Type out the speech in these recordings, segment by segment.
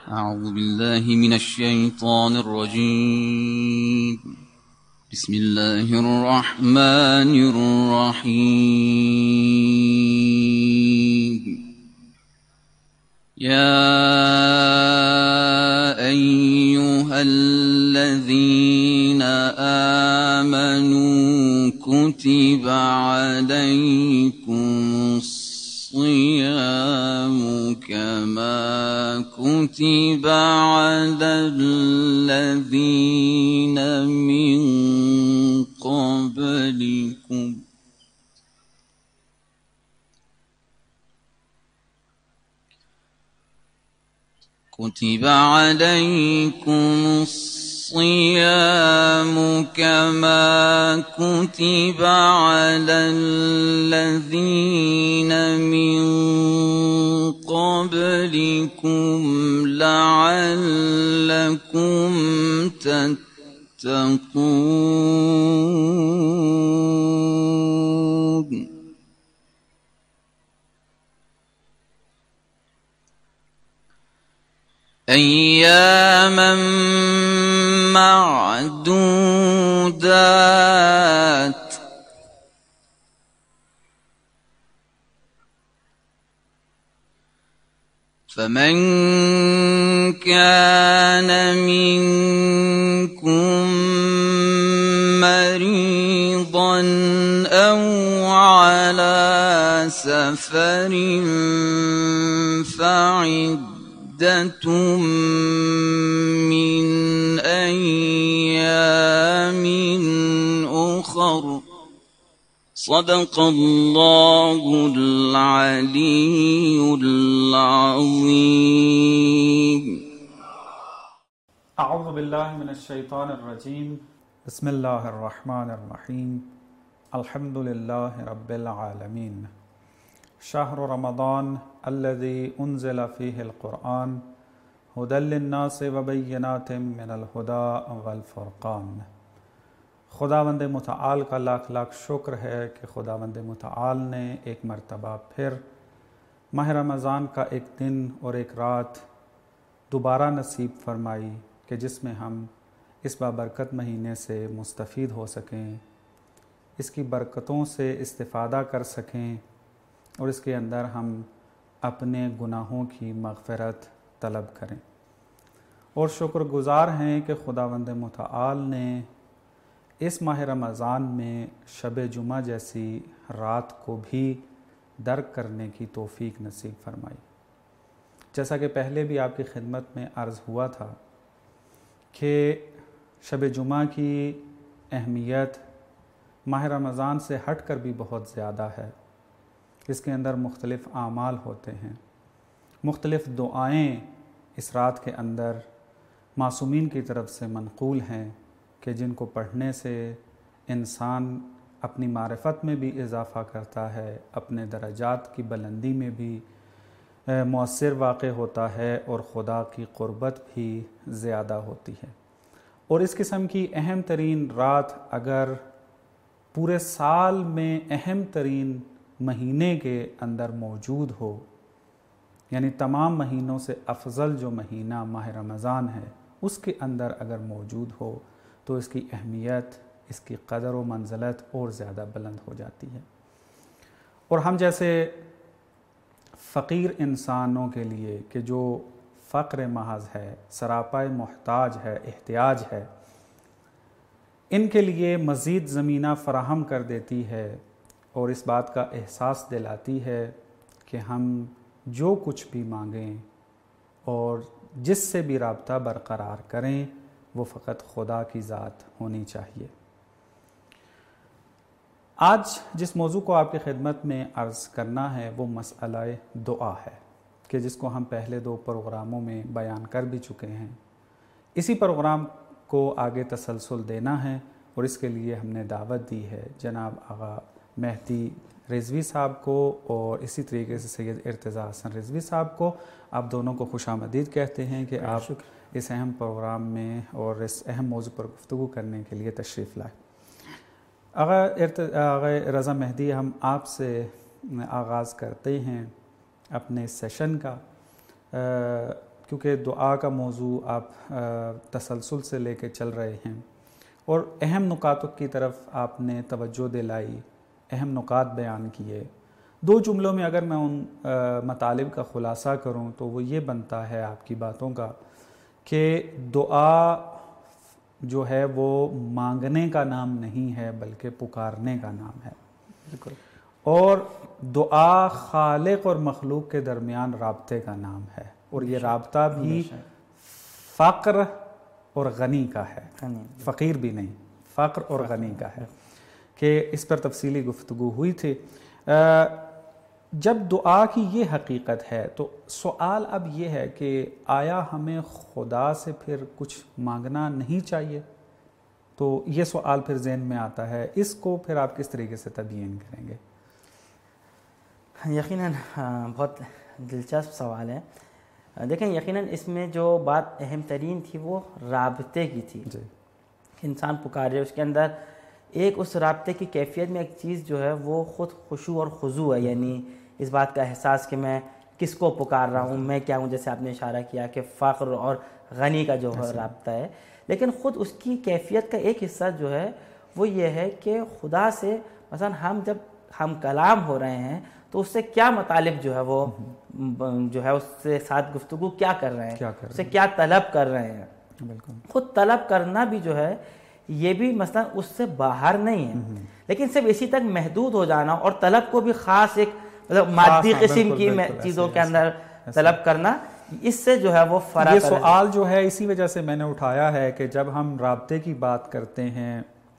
أعوذ بالله من الشيطان الرجيم. بسم الله الرحمن الرحيم. يا أيها الذين آمنوا كتب عليكم الصيام كما كتب على الذين من قبلكم كتب عليكم الصيام كما كتب على الذين من قبلكم لعلكم تتقون. أياما معدودات فمن كان منكم مريضا أو على سفر فعدة من أيام أخر. صدق الله العلي العظيم. اعوذ باللہ من الشیطان الرجیم. بسم اللہ الرحمن الرحیم. الحمد للہ رب العالمین. شہر رمضان الذی انزل فیہ القرآن ھدی للناس وبینات من الھدی والفرقان. خداوند متعال کا لاکھ لاکھ شکر ہے کہ خداوند متعال نے ایک مرتبہ پھر ماہ رمضان کا ایک دن اور ایک رات دوبارہ نصیب فرمائی کہ جس میں ہم اس بابرکت مہینے سے مستفید ہو سکیں، اس کی برکتوں سے استفادہ کر سکیں اور اس کے اندر ہم اپنے گناہوں کی مغفرت طلب کریں. اور شکر گزار ہیں کہ خداوند متعال نے اس ماہ رمضان میں شب جمعہ جیسی رات کو بھی درک کرنے کی توفیق نصیب فرمائی. جیسا کہ پہلے بھی آپ کی خدمت میں عرض ہوا تھا کہ شب جمعہ کی اہمیت ماہ رمضان سے ہٹ کر بھی بہت زیادہ ہے. اس کے اندر مختلف اعمال ہوتے ہیں، مختلف دعائیں اس رات کے اندر معصومین کی طرف سے منقول ہیں کہ جن کو پڑھنے سے انسان اپنی معرفت میں بھی اضافہ کرتا ہے، اپنے درجات کی بلندی میں بھی مؤثر واقع ہوتا ہے اور خدا کی قربت بھی زیادہ ہوتی ہے. اور اس قسم کی اہم ترین رات اگر پورے سال میں اہم ترین مہینے کے اندر موجود ہو، یعنی تمام مہینوں سے افضل جو مہینہ ماہ رمضان ہے اس کے اندر اگر موجود ہو تو اس کی اہمیت، اس کی قدر و منزلت اور زیادہ بلند ہو جاتی ہے. اور ہم جیسے فقیر انسانوں کے لیے کہ جو فقر محض ہے، سراپائے محتاج ہے، احتیاج ہے، ان کے لیے مزید زمینہ فراہم کر دیتی ہے اور اس بات کا احساس دلاتی ہے کہ ہم جو کچھ بھی مانگیں اور جس سے بھی رابطہ برقرار کریں وہ فقط خدا کی ذات ہونی چاہیے. آج جس موضوع کو آپ کی خدمت میں عرض کرنا ہے وہ مسئلہ دعا ہے کہ جس کو ہم پہلے 2 پروگراموں میں بیان کر بھی چکے ہیں. اسی پروگرام کو آگے تسلسل دینا ہے اور اس کے لیے ہم نے دعوت دی ہے جناب آغا مہدی رضوی صاحب کو اور اسی طریقے سے سید ارتضیٰ حسن رضوی صاحب کو. آپ دونوں کو خوش آمدید کہتے ہیں کہ آپ اس اہم پروگرام میں اور اس اہم موضوع پر گفتگو کرنے کے لیے تشریف لائے. آغا رضا مہدی، ہم آپ سے آغاز کرتے ہیں اپنے سیشن کا. کیونکہ دعا کا موضوع آپ تسلسل سے لے کے چل رہے ہیں اور اہم نکاتوں کی طرف آپ نے توجہ دلائی، اہم نکات بیان کیے. 2 جملوں میں اگر میں ان مطالب کا خلاصہ کروں تو وہ یہ بنتا ہے آپ کی باتوں کا کہ دعا جو ہے وہ مانگنے کا نام نہیں ہے بلکہ پکارنے کا نام ہے. بالکل. اور دعا خالق اور مخلوق کے درمیان رابطے کا نام ہے، اور یہ رابطہ بھی فقر اور غنی کا ہے، فقیر بھی نہیں، فقر اور غنی کا ہے، کہ اس پر تفصیلی گفتگو ہوئی تھی. جب دعا کی یہ حقیقت ہے تو سوال اب یہ ہے کہ آیا ہمیں خدا سے پھر کچھ مانگنا نہیں چاہیے؟ تو یہ سوال پھر ذہن میں آتا ہے، اس کو پھر آپ کس طریقے سے تبیین کریں گے؟ یقیناً بہت دلچسپ سوال ہے. دیکھیں یقیناً اس میں جو بات اہم ترین تھی وہ رابطے کی تھی. جی. انسان پکارے، اس کے اندر ایک اس رابطے کی کیفیت میں ایک چیز جو ہے وہ خود خشوع اور خضوع ہے، یعنی اس بات کا احساس کہ میں کس کو پکار رہا ہوں، میں کیا ہوں، جیسے آپ نے اشارہ کیا کہ فقر اور غنی کا جو ہے رابطہ ہے. لیکن خود اس کی کیفیت کا ایک حصہ جو ہے وہ یہ ہے کہ خدا سے مثلا جب ہم کلام ہو رہے ہیں تو اس سے کیا مطالب جو ہے وہ جو ہے اس سے ساتھ گفتگو کیا کر رہے ہیں، اس سے کیا طلب کر رہے ہیں. بالکل. خود طلب کرنا بھی جو ہے یہ بھی مثلا اس سے باہر نہیں ہے، لیکن صرف اسی تک محدود ہو جانا اور طلب کو بھی خاص ایک مطلب مادی قسم کی چیزوں کے اندر طلب کرنا، اس سے جو ہے وہ فرق. یہ سوال جو ہے اسی وجہ سے میں نے اٹھایا ہے کہ جب ہم رابطے کی بات کرتے ہیں،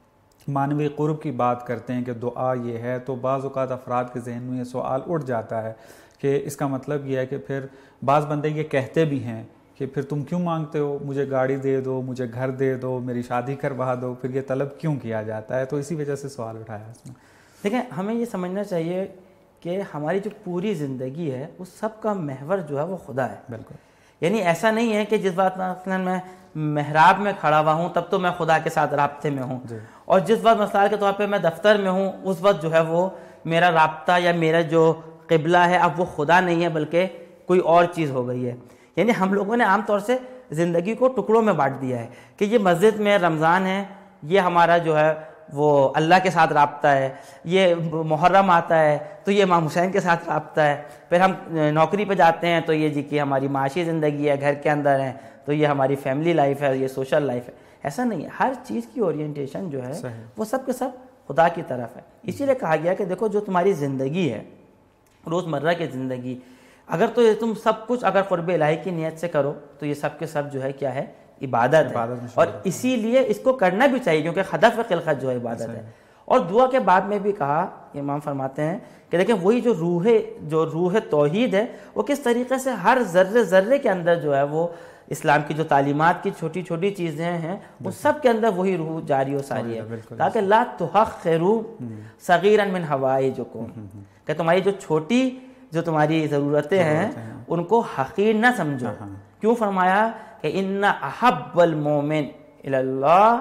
معنوی قرب کی بات کرتے ہیں کہ دعا یہ ہے، تو بعض اوقات افراد کے ذہن میں یہ سوال اٹھ جاتا ہے کہ اس کا مطلب یہ ہے کہ پھر بعض بندے یہ کہتے بھی ہیں کہ پھر تم کیوں مانگتے ہو، مجھے گاڑی دے دو، مجھے گھر دے دو، میری شادی کروا دو، پھر یہ طلب کیوں کیا جاتا ہے؟ تو اسی وجہ سے سوال اٹھایا اس میں. دیکھیں ہمیں یہ سمجھنا چاہیے کہ ہماری جو پوری زندگی ہے اس سب کا محور جو ہے وہ خدا ہے. بالکل. یعنی ایسا نہیں ہے کہ جس بات مثلاً میں محراب میں کھڑا ہوا ہوں تب تو میں خدا کے ساتھ رابطے میں ہوں، اور جس وقت مثال کے طور پہ میں دفتر میں ہوں اس وقت جو ہے وہ میرا رابطہ یا میرا جو قبلہ ہے اب وہ خدا نہیں ہے بلکہ کوئی اور چیز ہو گئی ہے. یعنی ہم لوگوں نے عام طور سے زندگی کو ٹکڑوں میں بانٹ دیا ہے کہ یہ مسجد میں رمضان ہے، یہ ہمارا جو ہے وہ اللہ کے ساتھ رابطہ ہے، یہ محرم آتا ہے تو یہ امام حسین کے ساتھ رابطہ ہے، پھر ہم نوکری پہ جاتے ہیں تو یہ جی کہ ہماری معاشی زندگی ہے، گھر کے اندر ہیں تو یہ ہماری فیملی لائف ہے، یہ سوشل لائف ہے. ایسا نہیں ہے، ہر چیز کی اورینٹیشن جو ہے وہ سب کے سب خدا کی طرف ہے. اسی لیے کہا گیا کہ دیکھو جو تمہاری زندگی ہے روزمرہ کی زندگی، اگر تو تم سب کچھ اگر قرب الہی کی نیت سے کرو تو یہ سب کے سب جو ہے کیا ہے، عبادت ہے. اور اسی لیے اس کو کرنا بھی چاہیے کیونکہ ہدف خلقت جو ہے عبادت ہے. اور دعا کے بعد میں بھی کہا، امام فرماتے ہیں کہ دیکھیں وہی جو روح توحید ہے وہ کس طریقے سے ہر ذرے ذرے کے اندر جو ہے وہ اسلام کی جو تعلیمات کی چھوٹی چھوٹی چیزیں ہیں وہ سب کے اندر وہی روح جاری و ساری ہے. تاکہ لا تحقروا صغیرا من حوائجکم، کہ تمہاری جو چھوٹی جو تمہاری ضرورتیں ہیں ان کو حقیر نہ سمجھو. کیوں فرمایا کہ ان احب المومن الی اللہ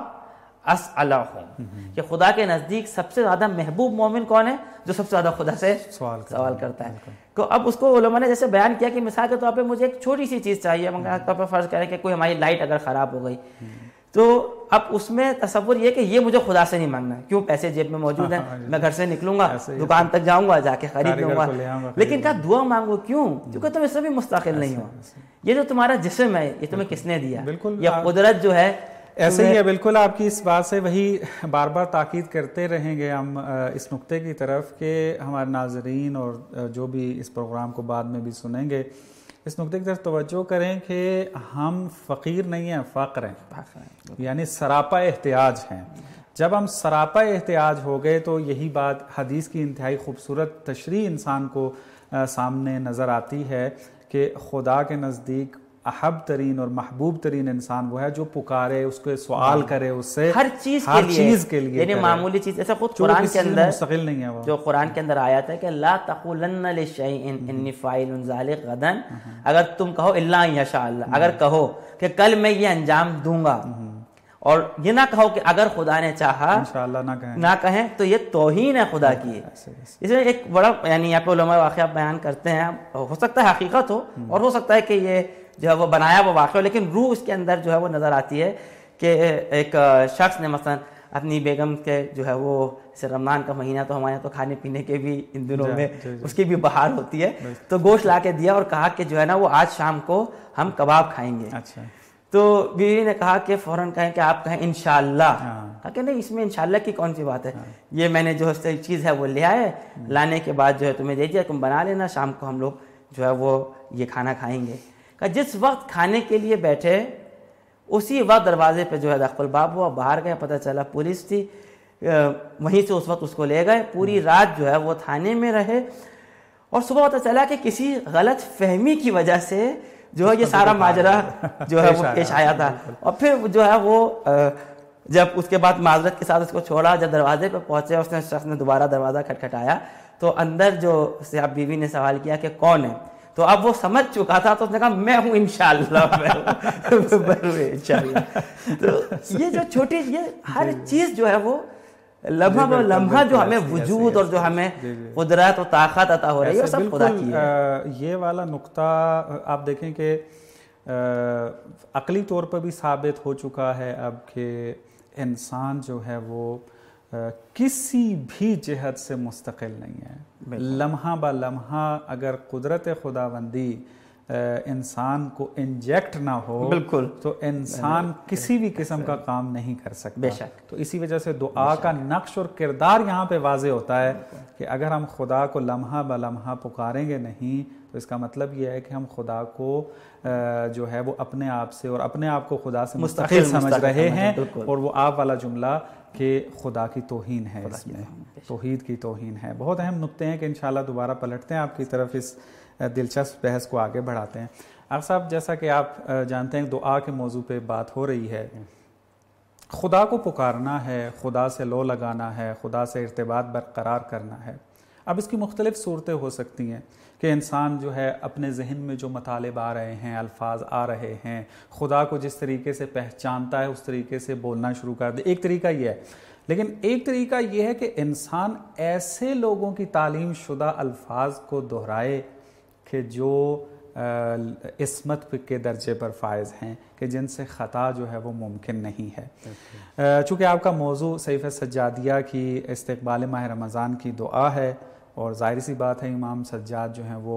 اسألہم، کہ خدا کے نزدیک سب سے زیادہ محبوب مومن کون ہے؟ جو سب سے زیادہ خدا سے سوال کرتا ہے. تو اب اس کو علماء نے جیسے بیان کیا کہ مثال کے طور پہ مجھے ایک چھوٹی سی چیز چاہیے، طور پہ فرض کریں کہ کوئی ہماری لائٹ اگر خراب ہو گئی تو اب اس میں تصور یہ کہ یہ مجھے خدا سے نہیں مانگنا، کیوں پیسے جیب میں موجود ہیں، میں گھر سے نکلوں گا، دکان تک جاؤں گا، جا کے خرید لوں گا. لیکن کہا دعا مانگو، کیوں؟ کیونکہ تم اس سے بھی مستقل نہیں ہو. یہ جو تمہارا جسم ہے یہ تمہیں کس نے دیا؟ یہ قدرت جو ہے ایسے ہی ہے. بالکل آپ کی اس بات سے وہی بار بار تاکید کرتے رہیں گے ہم اس نقطے کی طرف کہ ہمارے ناظرین اور جو بھی اس پروگرام کو بعد میں بھی سنیں گے اس نقطے کی طرف توجہ کریں کہ ہم فقیر نہیں ہیں، فقر ہیں، یعنی سراپا احتیاج ہیں. جب ہم سراپا احتیاج ہو گئے تو یہی بات حدیث کی انتہائی خوبصورت تشریح انسان کو سامنے نظر آتی ہے کہ خدا کے نزدیک احب ترین اور محبوب ترین انسان وہ ہے جو پکارے، اس کو سوال کرے، اس سے ہر چیز کے لیے یعنی معمولی چیز. ایسا خود قرآن کے اندر مستقل نہیں ہے وہ، جو قرآن کے اندر آیت ہے کہ لا تقولن لشیء انی فاعل ذلک غدا، اگر تم کہو الا ان یشاء اللہ، اگر کہو کہ کل میں یہ انجام دوں گا، اور یہ نہ کہو کہ اگر خدا نے چاہا انشاءاللہ نہ کہیں تو یہ توہین ہے خدا کی. اس میں ایک بڑا یعنی یہاں پہ علماء واقعہ بیان کرتے ہیں، ہو سکتا ہے حقیقت ہو اور ہو سکتا ہے کہ یہ جو ہے وہ بنایا وہ واقع ہو، لیکن روح اس کے اندر جو ہے وہ نظر آتی ہے کہ ایک شخص نے مثلا اپنی بیگم کے جو ہے وہ رمضان کا مہینہ تو ہمارے یہاں تو کھانے پینے کے بھی ان دنوں میں اس کی بھی بہار ہوتی ہے، تو گوشت لا کے دیا اور کہا کہ جو ہے نا وہ آج شام کو ہم کباب کھائیں گے. اچھا. تو بیوی نے کہا کہ فوراً کہیں کہ آپ کہیں انشاءاللہ. کہا کہ نہیں، اس میں انشاءاللہ کی کون سی بات ہے، یہ میں نے جو چیز ہے وہ لے آئے، لانے کے بعد جو ہے تمہیں دے دیا، تم بنا لینا، شام کو ہم لوگ جو ہے وہ یہ کھانا کھائیں گے. کہ جس وقت کھانے کے لیے بیٹھے اسی وقت دروازے پہ جو ہے دخل الباب ہوا، باہر گئے، پتہ چلا پولیس تھی، وہیں سے اس وقت اس کو لے گئے. پوری رات جو ہے وہ تھانے میں رہے اور صبح پتہ چلا کہ کسی غلط فہمی کی وجہ سے جو ہے یہ سارا ماجرا جو ہے وہ پیش آیا تھا. اور پھر جو ہے وہ جب اس کے بعد معذرت کے ساتھ اس کو چھوڑا، جب دروازے پہ پہنچے اس نے شخص نے دوبارہ دروازہ کھٹکھٹایا تو اندر جو صاحب بیوی نے سوال کیا کہ کون ہے، تو اب وہ سمجھ چکا تھا تو اس نے کہا میں ہوں انشاءاللہ. تو یہ جو چھوٹی یہ ہر چیز جو ہے وہ لمحہ لمحہ جو ہمیں وجود اور جو ہمیں قدرت اور طاقت عطا ہو رہی ہے وہ سب خدا کی ہے. یہ والا نقطہ آپ دیکھیں کہ عقلی طور پر بھی ثابت ہو چکا ہے اب کہ انسان جو ہے وہ کسی بھی جہت سے مستقل نہیں ہے. لمحہ با لمحہ اگر قدرت خداوندی انسان کو انجیکٹ نہ ہو بالکل تو انسان کسی بھی قسم کا کام نہیں کر سکتا. بے شک. تو اسی وجہ سے دعا کا نقش اور کردار یہاں پہ واضح ہوتا ہے کہ اگر ہم خدا کو لمحہ با لمحہ پکاریں گے نہیں تو اس کا مطلب یہ ہے کہ ہم خدا کو جو ہے وہ اپنے آپ سے اور اپنے آپ کو خدا سے مستقل سمجھ رہے ہیں. اور وہ آپ والا جملہ کہ خدا کی توہین ہے، اس میں توحید کی توہین ہے. بہت اہم نقطے ہیں کہ انشاءاللہ دوبارہ پلٹتے ہیں آپ کی طرف، اس دلچسپ بحث کو آگے بڑھاتے ہیں. آقا صاحب جیسا کہ آپ جانتے ہیں دعا کے موضوع پہ بات ہو رہی ہے، خدا کو پکارنا ہے، خدا سے لو لگانا ہے، خدا سے ارتباط برقرار کرنا ہے. اب اس کی مختلف صورتیں ہو سکتی ہیں کہ انسان جو ہے اپنے ذہن میں جو مطالب آ رہے ہیں، الفاظ آ رہے ہیں، خدا کو جس طریقے سے پہچانتا ہے اس طریقے سے بولنا شروع کر دے. ایک طریقہ یہ ہے، لیکن ایک طریقہ یہ ہے کہ انسان ایسے لوگوں کی تعلیم شدہ الفاظ کو دہرائے کہ جو عصمت کے درجے پر فائز ہیں، کہ جن سے خطا جو ہے وہ ممکن نہیں ہے. چونکہ آپ کا موضوع صحیفہ سجادیہ کی استقبال ماہ رمضان کی دعا ہے اور ظاہر سی بات ہے امام سجاد جو ہیں وہ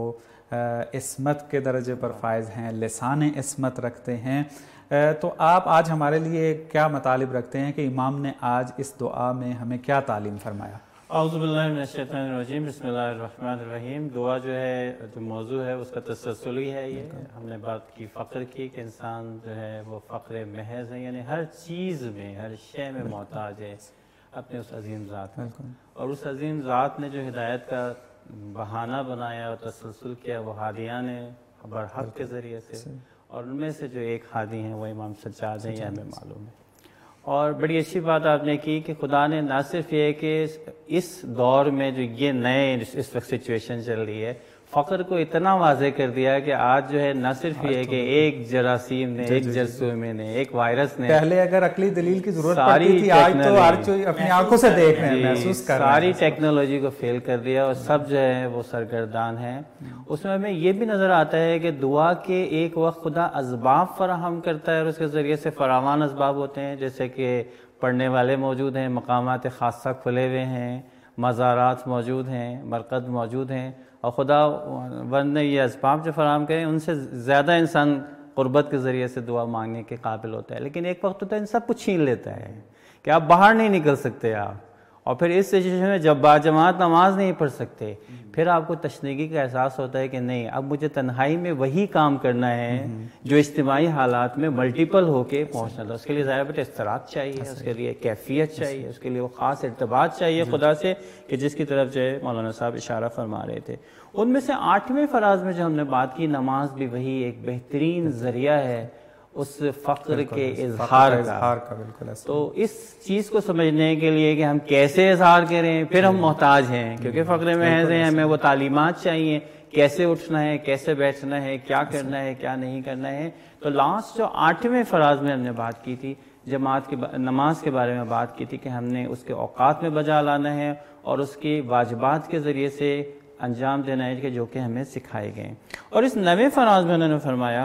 عصمت کے درجے پر فائز ہیں، لسان عصمت رکھتے ہیں. تو آپ آج ہمارے لیے کیا مطالب رکھتے ہیں کہ امام نے آج اس دعا میں ہمیں کیا تعلیم فرمایا؟ اعوذ باللہ من الشیطان الرجیم، بسم اللہ الرحمن الرحیم. دعا جو ہے جو موضوع ہے اس کا تسلسلی ہے. یہ ہم نے بات کی فقر کی کہ انسان جو ہے وہ فقر محض ہے، یعنی ہر چیز میں ہر شے میں محتاج ہے اپنے اس عظیم ذات میں. اور اس عظیم ذات نے جو ہدایت کا بہانہ بنایا اور تسلسل کیا وہ ہادیان برحق کے ذریعے سے، اور ان میں سے جو ایک ہادی ہیں وہ امام سجاد ہیں، یہ ہمیں معلوم ہے. اور بڑی اچھی بات آپ نے کی کہ خدا نے نہ صرف یہ کہ اس دور میں جو یہ نئے اس وقت سچویشن چل رہی ہے، فقر کو اتنا واضح کر دیا کہ آج جو ہے نہ صرف یہ کہ ایک جراثیم نے، ایک جرثومے نے، ایک وائرس نے، پہلے اگر عقلی دلیل کی ضرورت پڑتی تھی، آج تو ہر کوئی اپنی آنکھوں سے دیکھ رہے ہیں، محسوس کر رہے ہیں، ساری ٹیکنالوجی کو فیل کر دیا اور سب جو ہے وہ سرگردان ہیں. اس میں ہمیں یہ بھی نظر آتا ہے کہ دعا کے ایک وقت خدا اسباب فراہم کرتا ہے اور اس کے ذریعے سے فراوان اسباب ہوتے ہیں، جیسے کہ پڑھنے والے موجود ہیں، مقامات خاصہ کھلے ہوئے ہیں، مزارات موجود ہیں، مرقد موجود ہیں، اور خدا بند نے یہ اسباب جو فراہم کریں ان سے زیادہ انسان قربت کے ذریعے سے دعا مانگنے کے قابل ہوتا ہے. لیکن ایک وقت ہوتا ہے ان سب کچھ چھین لیتا ہے کہ آپ باہر نہیں نکل سکتے آپ، اور پھر اس سچویشن میں جب باجماعت نماز نہیں پڑھ سکتے، پھر آپ کو تشنیگی کا احساس ہوتا ہے کہ نہیں، اب مجھے تنہائی میں وہی کام کرنا ہے جو اجتماعی حالات میں ملٹیپل ہو کے پہنچنا تھا. اس کے لیے ظاہر بیٹا استراحت چاہیے، اس کے لیے کیفیت چاہیے، اس کے لیے وہ خاص ارتباط چاہیے خدا سے کہ جس کی طرف جو ہے مولانا صاحب اشارہ فرما رہے تھے. ان میں سے 8ویں فراز میں جو ہم نے بات کی، نماز بھی وہی ایک بہترین ذریعہ ہے اس فقر کے اظہار کا. تو اس چیز کو سمجھنے کے لیے کہ ہم کیسے اظہار کریں، پھر ہم محتاج ہیں کیونکہ فقر محض ہیں، ہمیں وہ تعلیمات چاہیے، کیسے اٹھنا ہے، کیسے بیٹھنا ہے، کیا کرنا ہے، کیا نہیں کرنا ہے. تو لاسٹ جو 8ویں فراز میں ہم نے بات کی تھی، جماعت کی نماز کے بارے میں بات کی تھی کہ ہم نے اس کے اوقات میں بجا لانا ہے اور اس کی واجبات کے ذریعے سے انجام دینا ہے کہ جو کہ ہمیں سکھائے گئے. اور اس 9ویں فراز میں انہوں نے فرمایا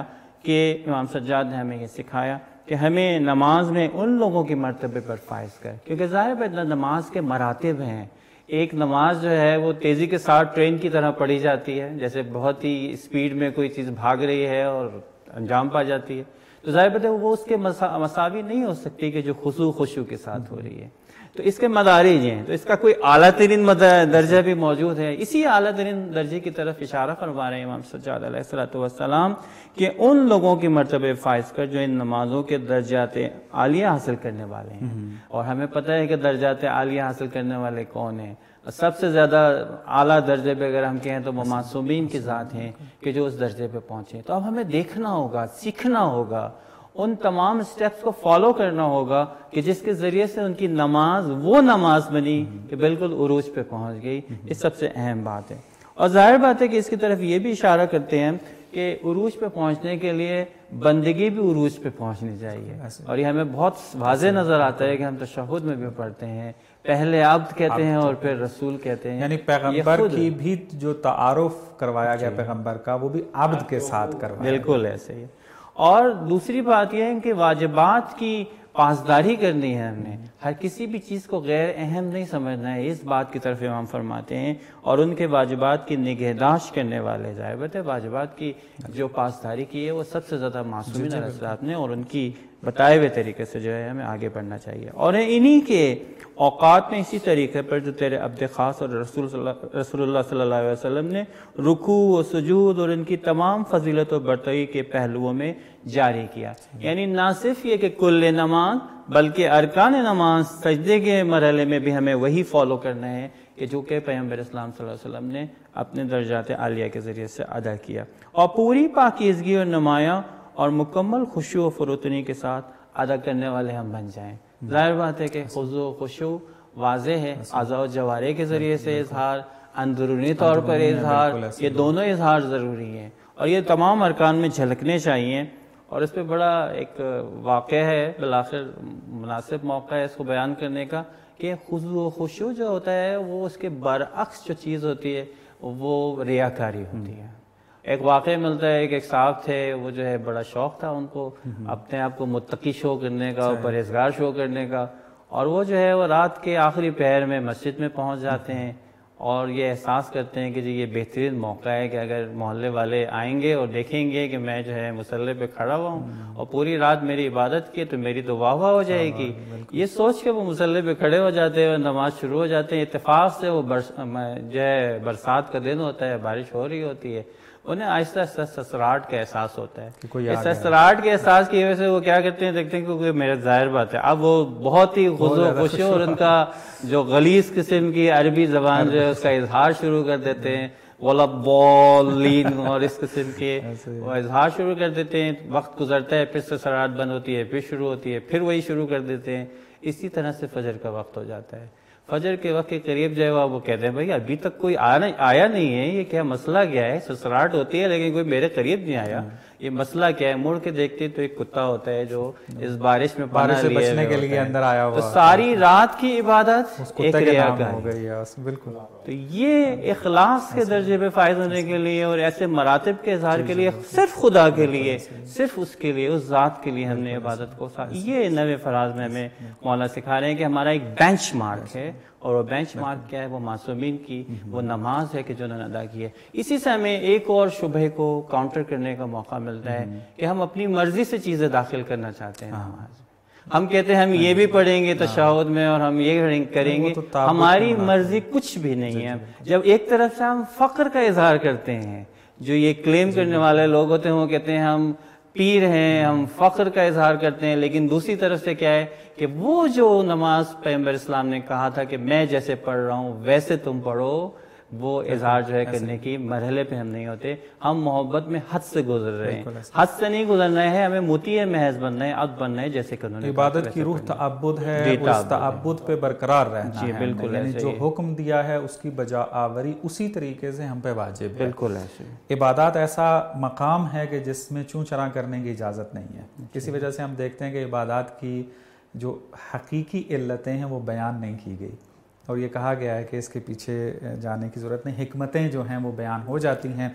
کہ امام سجاد نے ہمیں یہ سکھایا کہ ہمیں نماز میں ان لوگوں کے مرتبے پر فائز کر، کیونکہ ظاہر ہے نماز کے مراتب ہیں. ایک نماز جو ہے وہ تیزی کے ساتھ ٹرین کی طرح پڑھی جاتی ہے، جیسے بہت ہی اسپیڈ میں کوئی چیز بھاگ رہی ہے اور انجام پا جاتی ہے، تو ظاہر ہے وہ اس کے مساوی نہیں ہو سکتی کہ جو خشوع کے ساتھ ہو رہی ہے. تو اس کے مدارج ہیں، تو اس کا کوئی اعلیٰ ترین درجہ بھی موجود ہے. اسی اعلیٰ ترین درجے کی طرف اشارہ فرما رہے ہیں امام سجاد علیہ السلام کہ ان لوگوں کی مرتبہ فائز کر جو ان نمازوں کے درجات عالیہ حاصل کرنے والے ہیں. اور ہمیں پتہ ہے کہ درجات عالیہ حاصل کرنے والے کون ہیں. سب سے زیادہ اعلیٰ درجے پہ اگر ہم کہیں تو وہ معصومین کی ذات ہیں کہ جو اس درجے پہ پہنچے. تو اب ہمیں دیکھنا ہوگا، سیکھنا ہوگا، ان تمام سٹیپس کو فالو کرنا ہوگا کہ جس کے ذریعے سے ان کی نماز وہ نماز بنی کہ بالکل عروج پہ پہنچ گئی. یہ سب سے اہم بات ہے. اور ظاہر بات ہے کہ اس کی طرف یہ بھی اشارہ کرتے ہیں کہ عروج پہ پہنچنے کے لیے بندگی بھی عروج پہ پہنچنی چاہیے. اور یہ ہمیں بہت واضح نظر آتا ہے کہ ہم تشہد میں بھی پڑھتے ہیں، پہلے عبد کہتے ہیں اور پھر رسول کہتے ہیں. یعنی پیغمبر کی بھی جو تعارف کروایا گیا پیغمبر کا وہ بھی عبد کے ساتھ کروایا. بالکل ایسے ہی. اور دوسری بات یہ ہے کہ واجبات کی پاسداری کرنی ہے. ہم نے ہر کسی بھی چیز کو غیر اہم نہیں سمجھنا ہے. اس بات کی طرف امام فرماتے ہیں اور ان کے واجبات کی نگہداشت کرنے والے ظاہر ہے واجبات کی جو پاسداری کی ہے وہ سب سے زیادہ معصومین علیہ السلام نے، اور ان کی بتائے ہوئے طریقے سے جو ہے ہمیں آگے بڑھنا چاہیے. اور انہی کے اوقات میں اسی طریقے پر جو تیرے عبد خاص اور رسول اللہ صلی اللہ علیہ وسلم نے رکوع و سجود اور ان کی تمام فضیلت و برتری کے پہلوؤں میں جاری کیا. یعنی نہ صرف یہ کہ کل نماز بلکہ ارکان نماز سجدے کے مرحلے میں بھی ہمیں وہی فالو کرنا ہے کہ جو کہ پیغمبر اسلام صلی اللہ علیہ وسلم نے اپنے درجات عالیہ کے ذریعے سے ادا کیا. اور پوری پاکیزگی اور نمایاں اور مکمل خشوع و فروتنی کے ساتھ ادا کرنے والے ہم بن جائیں. ظاہر بات ہے کہ خضوع و خشوع واضح ہے، اعضاء و جوارح کے ذریعے سے اظہار، اندرونی طور پر اظہار، یہ دونوں اظہار ضروری ہیں اور یہ تمام ارکان میں جھلکنے چاہیے. اور اس پہ بڑا ایک واقعہ ہے، بالآخر مناسب موقع ہے اس کو بیان کرنے کا کہ خضوع و خشوع جو ہوتا ہے وہ اس کے برعکس جو چیز ہوتی ہے وہ ریاکاری ہوتی ہے. ایک واقعہ ملتا ہے کہ ایک صاحب تھے، وہ جو ہے بڑا شوق تھا ان کو اپنے آپ کو متقی شو کرنے کا، پرہیزگار شو کرنے کا، اور وہ جو ہے وہ رات کے آخری پہر میں مسجد میں پہنچ جاتے ہیں اور یہ احساس کرتے ہیں کہ جی یہ بہترین موقع ہے کہ اگر محلے والے آئیں گے اور دیکھیں گے کہ میں جو ہے مصلی پہ کھڑا ہوا ہوں اور پوری رات میری عبادت کی تو میری تو واہ واہ ہو جائے گی. یہ سوچ کے وہ مصلی پہ کھڑے ہو جاتے ہیں اور نماز شروع ہو جاتے ہیں. اتفاق سے وہ جو ہے برسات کا دن ہوتا ہے، بارش ہو رہی ہوتی ہے، انہیں آہستہ آہستہ سسراہٹ کا احساس ہوتا ہے. اس سسراہٹ کے احساس کی وجہ سے وہ کیا کرتے ہیں، دیکھتے ہیں کہ میرا ظاہر بات ہے اب وہ بہت ہی خضوع و خشوع اور ان کا جو غلیظ قسم کی عربی زبان جو ہے اس کا اظہار شروع کر دیتے ہیں، وَلَا الضَّالِّينَ اور اس قسم کے وہ اظہار شروع کر دیتے ہیں. وقت گزرتا ہے، پھر سسراہٹ بند ہوتی ہے، پھر شروع ہوتی ہے، پھر وہی شروع کر دیتے ہیں. اسی طرح سے فجر کا وقت ہو جاتا ہے. فجر کے وقت کے قریب جو ہے وہ کہتے ہیں بھائی ابھی تک کوئی آیا نہیں ہے، یہ کیا مسئلہ کیا ہے؟ سسراہٹ ہوتی ہے لیکن کوئی میرے قریب نہیں آیا، یہ مسئلہ کیا ہے؟ مڑ کے دیکھتے تو ایک کتا ہوتا ہے جو اس بارش میں پناہ لیے بچنے کے لیے اندر آیا ہوا، تو ساری رات کی عبادت ایک ریاکاری ہو گئی ہے. بالکل. تو یہ اخلاص کے درجے پہ فائز ہونے کے لیے اور ایسے مراتب کے اظہار کے لیے صرف خدا کے لیے، صرف اس کے لیے، اس ذات کے لیے ہم نے عبادت کو یہ نوے فراز میں ہمیں مولا سکھا رہے ہیں کہ ہمارا ایک بینچ مارک ہے. اور وہ بینچ مارک کیا ہے؟ وہ معصومین کی وہ نماز ہے کہ جو انہوں نے ادا کی ہے. اسی سے ہمیں ایک اور شبہ کو کاؤنٹر کرنے کا موقع ملتا ہے کہ ہم اپنی مرضی سے چیزیں داخل کرنا چاہتے ہیں نماز. ہم کہتے ہیں ہم یہ بھی پڑھیں گے تشہد میں اور ہم یہ کریں گے، ہماری مرضی کچھ بھی نہیں ہے. جب ایک طرف سے ہم فقر کا اظہار کرتے ہیں، جو یہ کلیم کرنے والے لوگ ہوتے ہیں وہ کہتے ہیں ہم پیر ہیں، ہم فخر کا اظہار کرتے ہیں، لیکن دوسری طرف سے کیا ہے کہ وہ جو نماز پیغمبر اسلام نے کہا تھا کہ میں جیسے پڑھ رہا ہوں ویسے تم پڑھو، وہ اظہار جو ہے کرنے کی مرحلے پہ ہم نہیں ہوتے. ہم محبت میں حد سے گزر رہے ہیں. حد سے نہیں گزرنا ہے، ہمیں مطیع محض بننا ہے، عبد بننا ہے جیسے کہ انہوں نے عبادت کی روح تعبد ہے، اس تعبد پہ برقرار رہنا ہے. بالکل. یعنی جو حکم دیا ہے اس کی بجا آوری اسی طریقے سے ہم پہ واجب ہے. بالکل ایسے. عبادات ایسا مقام ہے کہ جس میں چوں چراں کرنے کی اجازت نہیں ہے. اسی وجہ سے ہم دیکھتے ہیں کہ عبادات کی جو حقیقی علتیں ہیں وہ بیان نہیں کی گئی اور یہ کہا گیا ہے کہ اس کے پیچھے جانے کی ضرورت نہیں. حکمتیں جو ہیں وہ بیان ہو جاتی ہیں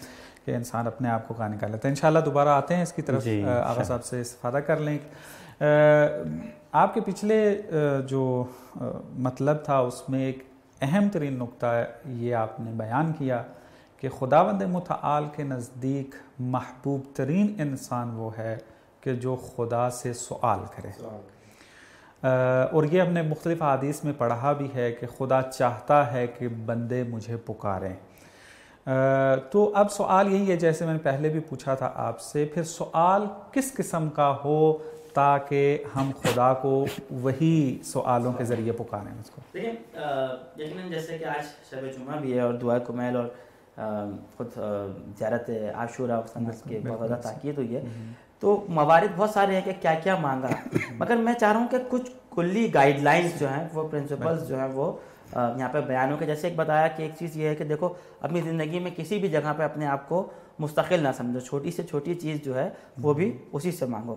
کہ انسان اپنے آپ کو کہاں نکال لیتا ہے. انشاءاللہ دوبارہ آتے ہیں اس کی طرف, آغا صاحب سے استفادہ کر لیں. آپ کے پچھلے جو مطلب تھا اس میں ایک اہم ترین نقطہ یہ آپ نے بیان کیا کہ خداوند متعال کے نزدیک محبوب ترین انسان وہ ہے کہ جو خدا سے سوال کرے. اور یہ ہم نے مختلف احادیث میں پڑھا بھی ہے کہ خدا چاہتا ہے کہ بندے مجھے پکاریں. تو اب سوال یہی ہے جیسے میں نے پہلے بھی پوچھا تھا آپ سے, پھر سوال کس قسم کا ہو تاکہ ہم خدا کو وہی سوالوں کے ذریعے پکاریں اس کو. دیکھیں یقیناً جیسے کہ آج شب جمعہ بھی ہے اور دعا کمیل اور خود زیارت عاشورہ کے بہت زیادہ تاکید ہوئی ہے, تو موارد بہت سارے ہیں کہ کیا کیا مانگا, مگر میں چاہ رہا ہوں کہ کچھ کلی گائیڈ لائنز جو ہیں وہ پرنسپلز جو ہیں وہ یہاں پہ بیان ہو. کہ جیسے ایک بتایا کہ ایک چیز یہ ہے کہ دیکھو اپنی زندگی میں کسی بھی جگہ پہ اپنے آپ کو مستقل نہ سمجھو, چھوٹی سے چھوٹی چیز جو ہے وہ بھی اسی سے مانگو.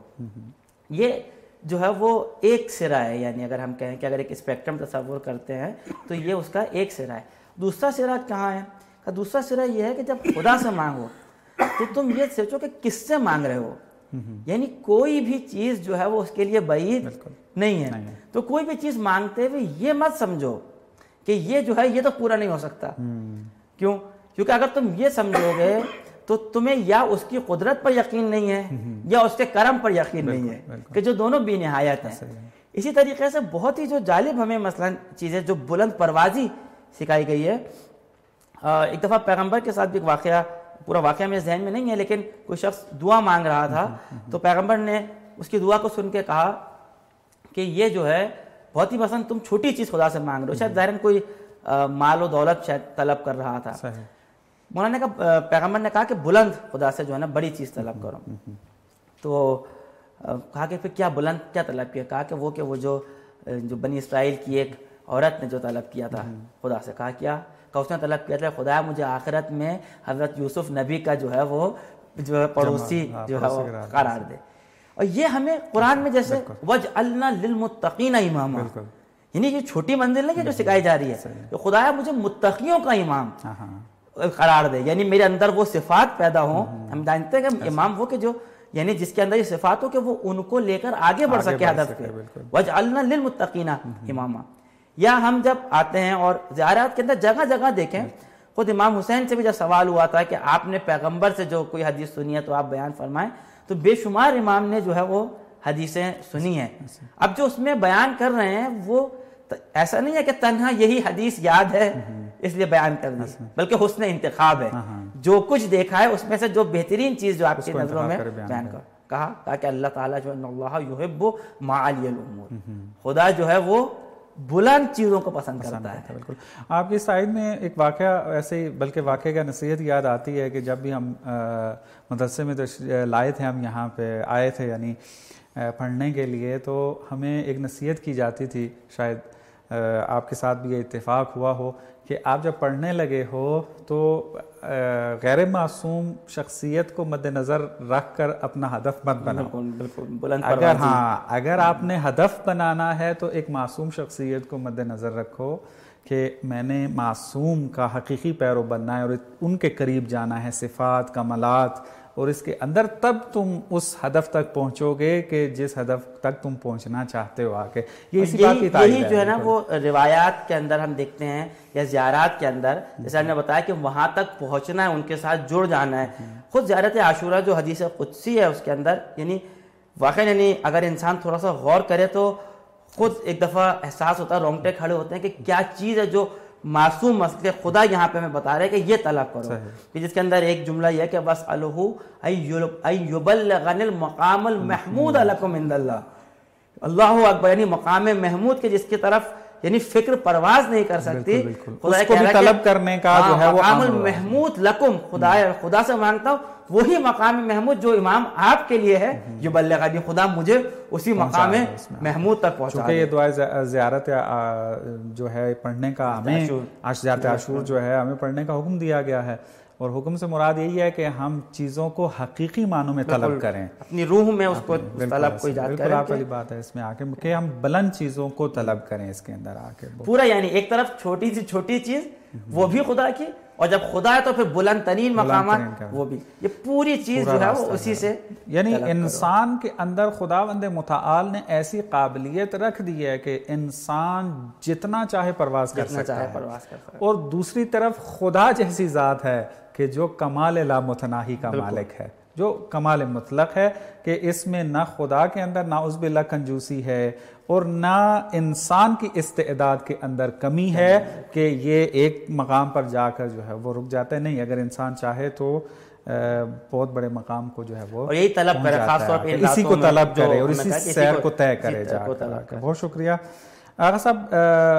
یہ جو ہے وہ ایک سرا ہے, یعنی اگر ہم کہیں کہ اگر ایک اسپیکٹرم تصور کرتے ہیں تو یہ اس کا ایک سرا ہے. دوسرا سرا کہاں ہے؟ دوسرا سرا یہ ہے کہ جب خدا سے مانگو تو تم یہ سوچو کہ کس سے مانگ رہے ہو, یعنی کوئی بھی چیز جو ہے وہ اس کے لیے بعید نہیں ہے. تو کوئی بھی چیز مانگتے ہوئے یہ مت سمجھو کہ یہ جو ہے یہ تو پورا نہیں ہو سکتا. کیوں؟ کیونکہ اگر تم یہ سمجھو گے تو تمہیں یا اس کی قدرت پر یقین نہیں ہے یا اس کے کرم پر یقین نہیں ہے, کہ جو دونوں بے نہایت ہیں. اسی طریقے سے بہت ہی جو جالب ہمیں مثلا چیزیں جو بلند پروازی سکھائی گئی ہے. ایک دفعہ پیغمبر کے ساتھ بھی ایک واقعہ, پورا واقعہ میرے ذہن میں نہیں ہے, لیکن کوئی شخص دعا مانگ رہا تھا تو پیغمبر نے اس کی دعا کو سن کے کہا کہ یہ جو ہے بہت ہی مثلا تم چھوٹی چیز خدا سے مانگ رہے ہو, شاید ظاہراً کوئی مال و دولت شاید طلب کر رہا تھا. مولانا نے پیغمبر نے کہا کہ بلند خدا سے جو ہے نا بڑی چیز طلب کرو. تو کہا کہ پھر کیا بلند کیا طلب کیا؟ کہا کہ وہ جو بنی اسرائیل کی ایک عورت نے جو طلب کیا تھا خدا سے, کہا کیا؟ کہ اس نے طلب کیا تھا خدا مجھے آخرت میں حضرت یوسف نبی کا جو ہے وہ جو ہے پڑوسی جو ہے وہ قرار دے. اور یہ ہمیں قرآن میں جیسے وَجْعَلْنَا لِلْمُتَّقِينَ إِمَامًا, یعنی یہ چھوٹی منزل نہیں ہے جو سکھائی جا رہی ہے, کہ خدایا مجھے متقیوں کا امام قرار دے, یعنی میرے اندر وہ صفات پیدا ہوں. ہم جانتے ہیں کہ امام وہ کہ جو یعنی جس کے اندر یہ صفات ہو کہ وہ ان کو لے کر آگے بڑھ سکے ہدف پہ. وَجْعَلْنَا لِلْمُتَّقِينَ إِمَامًا. یا ہم جب آتے ہیں اور زیارات کے اندر جگہ جگہ دیکھیں, خود امام حسین سے بھی جب سوال ہوا تھا کہ آپ نے پیغمبر سے جو کوئی حدیث سنی ہے تو آپ بیان فرمائیں, تو بے شمار امام نے جو ہے وہ حدیثیں سنی ہیں. اب جو اس میں بیان کر رہے ہیں وہ ایسا نہیں ہے کہ تنہا یہی حدیث یاد ہے اس لیے بیان کر دی, بلکہ حسن انتخاب ہے. جو کچھ دیکھا ہے اس میں سے جو بہترین چیز جو آپ کی نظروں میں بیان کہا کہ اللہ تعالیٰ جو اللہ یحب معالی الامور, خدا جو ہے وہ بلند چیزوں کو پسند کرتا ہے. بالکل. آپ کی سائڈ میں ایک واقعہ ایسے ہی, بلکہ واقعے کا نصیحت یاد آتی ہے کہ جب بھی ہم مدرسے میں لائے تھے, ہم یہاں پہ آئے تھے یعنی پڑھنے کے لیے, تو ہمیں ایک نصیحت کی جاتی تھی, شاید آپ کے ساتھ بھی یہ اتفاق ہوا ہو کہ آپ جب پڑھنے لگے ہو تو غیر معصوم شخصیت کو مد نظر رکھ کر اپنا ہدف مت بناؤ. اگر آپ نے ہدف بنانا ہے تو ایک معصوم شخصیت کو مد نظر رکھو کہ میں نے معصوم کا حقیقی پیرو بننا ہے اور ان کے قریب جانا ہے, صفات کمالات, اور اس کے اندر تب تم اس ہدف تک پہنچو گے کہ جس ہدف تک تم پہنچنا چاہتے ہو آگے. یہ اسی بات کی تعریف ہے. یہی جو ہے نا وہ روایات کے اندر ہم دیکھتے ہیں یا زیارات کے اندر, جیسے ہم نے بتایا کہ وہاں تک پہنچنا ہے, ان کے ساتھ جڑ جانا ہے. خود زیارت عاشورہ جو حدیث قدسی ہے اس کے اندر, یعنی واقعی یعنی اگر انسان تھوڑا سا غور کرے تو خود ایک دفعہ احساس ہوتا ہے, رونگٹے کھڑے ہوتے ہیں کہ کیا چیز ہے جو معصوم مسئلے خدا یہاں پہ ہمیں بتا رہے ہیں کہ یہ طلب کرو, کہ جس کے اندر ایک جملہ یہ ہے کہ وَاسْأَلُهُ أَن يُبَلِّغَنِ الْمَقَامَ الْمَحْمُودَ لَكُمْ عِنْدَ اللَّهِ. اللہ اکبر, یعنی مقام محمود کے جس کی طرف یعنی فکر پرواز نہیں کر سکتی, اس کو بھی طلب کرنے کا جو ہے وہ مقام المحمود لکم, خدا سے مانگتا ہوں وہی مقام محمود جو امام آپ کے لیے ہے, جو بلغنی, خدا مجھے اسی مقام محمود تک پہنچا. چونکہ یہ دعا زیارت جو ہے پڑھنے کا, ہمیں زیارت عاشور جو ہے ہمیں پڑھنے کا حکم دیا گیا ہے, اور حکم سے مراد یہی ہے کہ ہم چیزوں کو حقیقی معنوں میں طلب کریں, اپنی روح میں اس کو طلب کو ایجاد کریں. بالکل آپ والی بات ہے اس میں آ کے کہ ہم بلند چیزوں کو طلب کریں اس کے اندر آ کے. پورا یعنی ایک طرف چھوٹی سی چھوٹی چیز وہ بھی خدا کی, اور جب خدا ہے تو پھر بلند ترین مقامات وہ بھی. یہ پوری چیز جو ہے وہ اسی سے, یعنی انسان کے اندر خداوند متعال نے ایسی قابلیت رکھ دی ہے کہ انسان جتنا چاہے پرواز کر سکتا ہے, اور دوسری طرف خدا جیسی ذات ہے کہ جو کمال لامتناہی کا مالک ہے, جو کمال مطلق ہے, کہ اس میں نہ خدا کے اندر نعوذ باللہ کنجوسی ہے اور نہ انسان کی استعداد کے اندر کمی ہے کہ یہ ایک مقام پر جا کر جو ہے وہ رک جاتا ہے. نہیں, اگر انسان چاہے تو بہت بڑے مقام کو جو ہے وہ, اور یہی طلب کرے, خاص طور پہ اسی کو طلب کرے اور اسی سیر کو طے کرے جا کر. بہت شکریہ آغا صاحب.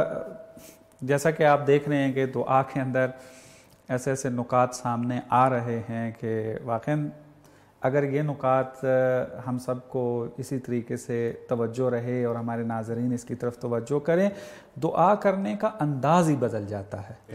جیسا کہ آپ دیکھ رہے ہیں کہ دعا کے اندر ایسے ایسے نکات سامنے آ رہے ہیں کہ واقعاً اگر یہ نکات ہم سب کو اسی طریقے سے توجہ رہے اور ہمارے ناظرین اس کی طرف توجہ کریں, دعا کرنے کا انداز ہی بدل جاتا ہے.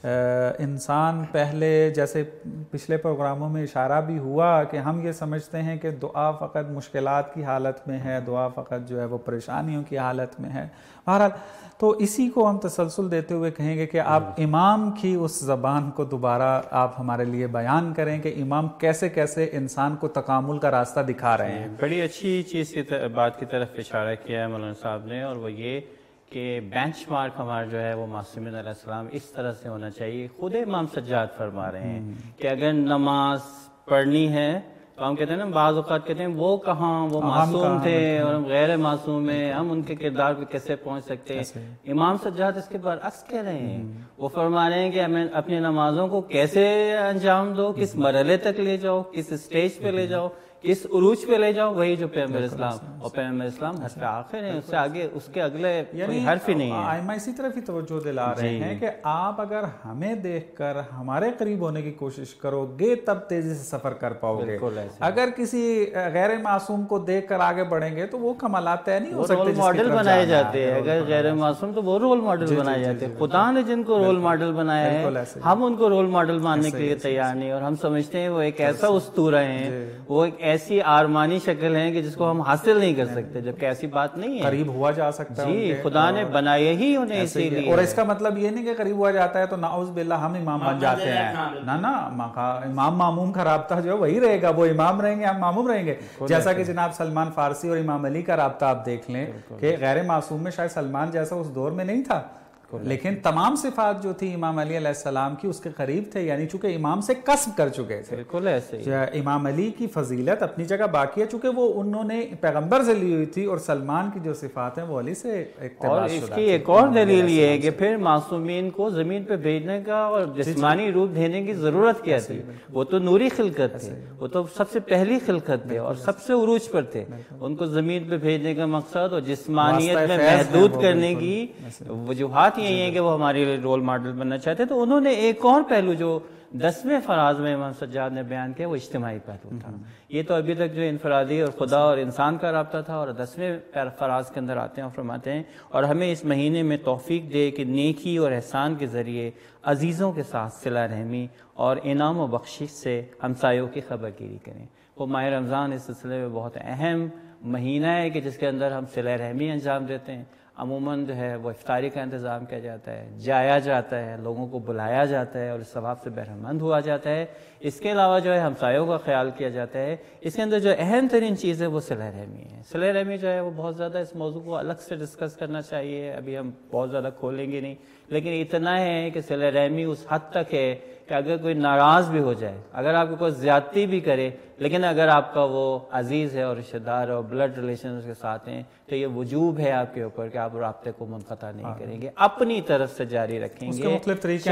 انسان پہلے, جیسے پچھلے پروگراموں میں اشارہ بھی ہوا کہ ہم یہ سمجھتے ہیں کہ دعا فقط مشکلات کی حالت میں ہے, دعا فقط جو ہے وہ پریشانیوں کی حالت میں ہے. بہرحال تو اسی کو ہم تسلسل دیتے ہوئے کہیں گے کہ آپ امام کی اس زبان کو دوبارہ آپ ہمارے لیے بیان کریں کہ امام کیسے کیسے انسان کو تکامل کا راستہ دکھا رہے ہیں. بڑی اچھی چیز کی بات کی طرف اشارہ کیا ہے مولانا صاحب نے, اور وہ یہ کہ بینچ مارک ہمارا جو ہے وہ معصومین علیہ السلام اس طرح سے ہونا چاہیے. خود امام سجاد فرما رہے ہیں کہ اگر نماز پڑھنی ہے تو ہم کہتے ہیں نا, بعض اوقات کہتے ہیں وہ کہاں, وہ معصوم تھے اور ہم غیر معصوم ہیں, ہم ان کے کردار پہ کیسے پہنچ سکتے ہیں. امام سجاد اس کے برعکس کہہ رہے ہیں, وہ فرما رہے ہیں کہ ہمیں اپنی نمازوں کو کیسے انجام دو, کس مرحلے تک لے جاؤ, کس اسٹیج پہ لے جاؤ, کس عروج پہ لے جاؤ, وہی جو پیغمبر اسلام, اور پیغمبر اسلام حرف آخر ہے, اس سے آگے اس کے اگلے کوئی حرف ہی نہیں ہے. ائمہ اسی طرف ہی توجہ دلا رہے ہیں کہ آپ اگر ہمیں دیکھ کر ہمارے قریب ہونے کی کوشش کرو گے تب تیزی سے سفر کر پاؤ گے. اگر کسی غیر معصوم کو دیکھ کر آگے بڑھیں گے تو وہ کمالات طے نہیں ہو سکتے. رول ماڈل بنائے جاتے ہیں, اگر غیر معصوم تو وہ رول ماڈل بنائے جاتے ہیں. خدا نے جن کو رول ماڈل بنایا ہے ہم ان کو رول ماڈل ماننے کے لیے تیار نہیں, اور ہم سمجھتے ہیں وہ ایک ایسا اسطورہ ہیں, وہ ایک ایسی آرمانی شکل ہے کہ جس کو ہم حاصل نہیں کر سکتے, جبکہ ایسی بات نہیں ہے. قریب ہوا جا سکتا ہے جی, خدا نے بنایا ہی انہیں اسی لیے. اور اس کا مطلب یہ نہیں کہ قریب ہوا جاتا ہے تو نعوذ باللہ ہم امام بن جاتے ہیں. نہ امام معموم کا رابطہ جو ہے وہی رہے گا, وہ امام رہیں گے ہم معموم رہیں گے. جیسا کہ جناب سلمان فارسی اور امام علی کا رابطہ آپ دیکھ لیں کہ غیر معصوم میں شاید سلمان جیسا اس دور میں نہیں تھا, لیکن تمام صفات جو تھی امام علی علیہ السلام کی اس کے قریب تھے, یعنی چونکہ امام سے کسب کر چکے تھے. بالکل ایسے ہی امام علی کی فضیلت اپنی جگہ باقی ہے چونکہ وہ انہوں نے پیغمبر سے لی ہوئی تھی, اور سلمان کی جو صفات ہیں وہ علی سے اقتباس شدہ. اور اس کی ایک اور دلیل یہ ہے کہ پھر معصومین کو زمین پہ بھیجنے کا اور جسمانی روپ دینے کی ضرورت کیا تھی. وہ تو نوری خلقت تھے, وہ تو سب سے پہلی خلقت تھے اور سب سے عروج پر تھے. ان کو زمین پہ بھیجنے کا مقصد اور جسمانیت میں محدود کرنے کی وجوہات یہی ہے کہ وہ ہمارے لیے رول ماڈل بننا چاہتے. تو انہوں نے ایک اور پہلو جو 10ویں فراز میں امام سجاد نے بیان کیا وہ اجتماعی پہلو تھا. یہ تو ابھی تک جو انفرادی اور خدا اور انسان کا رابطہ تھا, اور 10ویں فراز کے اندر آتے ہیں اور فرماتے ہیں اور ہمیں اس مہینے میں توفیق دے کہ نیکی اور احسان کے ذریعے عزیزوں کے ساتھ صلہ رحمی اور انعام و بخشش سے ہمسایوں کی خبرگیری کریں. وہ ماہ رمضان اس سلسلے میں بہت اہم مہینہ ہے کہ جس کے اندر ہم صلہ رحمی انجام دیتے ہیں. عموماً جو ہے وہ افطاری کا انتظام کیا جاتا ہے, جایا جاتا ہے, لوگوں کو بلایا جاتا ہے اور اس ثواب سے بہرمند ہوا جاتا ہے. اس کے علاوہ جو ہے ہمسایوں کا خیال کیا جاتا ہے. اس کے اندر جو اہم ترین چیز ہے وہ صلہ رحمی ہے. صلہ رحمی جو ہے وہ بہت زیادہ اس موضوع کو الگ سے ڈسکس کرنا چاہیے, ابھی ہم بہت زیادہ کھولیں گے نہیں, لیکن اتنا ہے کہ صلہ رحمی اس حد تک ہے کہ اگر کوئی ناراض بھی ہو جائے, اگر آپ کو کوئی زیادتی بھی کرے, لیکن اگر آپ کا وہ عزیز ہے اور رشتہ دار اور بلڈ ریلیشن کے ساتھ ہیں تو یہ وجوب ہے آپ کے اوپر کہ آپ رابطے کو منقطع نہیں کریں گے, اپنی طرف سے جاری رکھیں گے. اس کے مختلف طریقے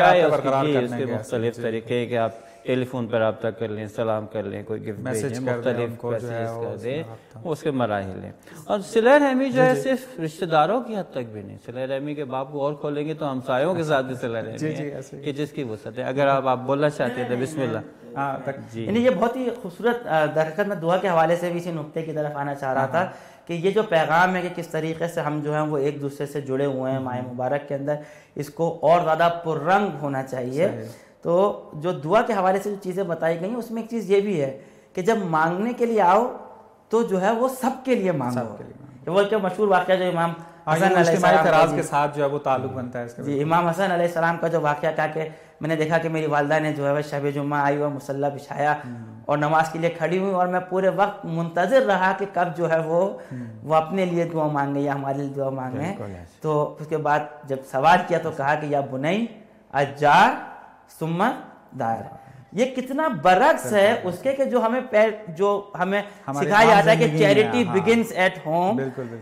مختلف طریقے کہ آپ ٹیلی فون پر رابطہ کر لیں, سلام کر لیں, کوئی گفٹ بھیجیں, مختلف میسیج کر دیں, اس کے مراحل ہیں. اور صلہ رحمی جو ہے صرف رشتہ داروں کی حد تک بھی نہیں, صلہ رحمی کے باب کو اور کھولیں گے تو ہمسایوں کے ساتھ بھی صلہ رحمی ہے کہ جس کی وسعت ہے. اگر آپ بولنا چاہتے ہیں بسم اللہ. یعنی یہ بہت ہی خوبصورت, درخت میں دعا کے حوالے سے بھی اسی نقطے کی طرف آنا چاہ رہا تھا کہ یہ جو پیغام ہے کہ کس طریقے سے ہم جو ہیں وہ ایک دوسرے سے جڑے ہوئے ہیں ماہ مبارک کے اندر, اس کو اور زیادہ پررنگ ہونا چاہیے. تو جو دعا کے حوالے سے جو چیزیں بتائی گئی ہیں اس میں ایک چیز یہ بھی ہے کہ جب مانگنے کے لیے آؤ تو جو ہے وہ سب کے لیے مانگو. وہ کہ مشہور واقعہ جو امام حسن علیہ السلام کے ساتھ جو ہے وہ تعلق بنتا ہے. جی, امام حسن علیہ السلام کا جو واقعہ کہا کہ میں نے دیکھا کہ میری والدہ نے جو ہے شب جمعہ آئی اور مصلی بچھایا اور نماز کے لیے کھڑی ہوئی، اور میں پورے وقت منتظر رہا کہ کب جو ہے وہ اپنے لیے دعا مانگے یا ہمارے لیے دعا مانگے. تو اس کے بعد جب سوال کیا تو کہا کہ یا بنی الجار ثم دار. یہ کتنا برعکس ہے اس کے کہ جو ہمیں سکھایا جاتا ہے کہ چیریٹی بگنز ایٹ ہوم.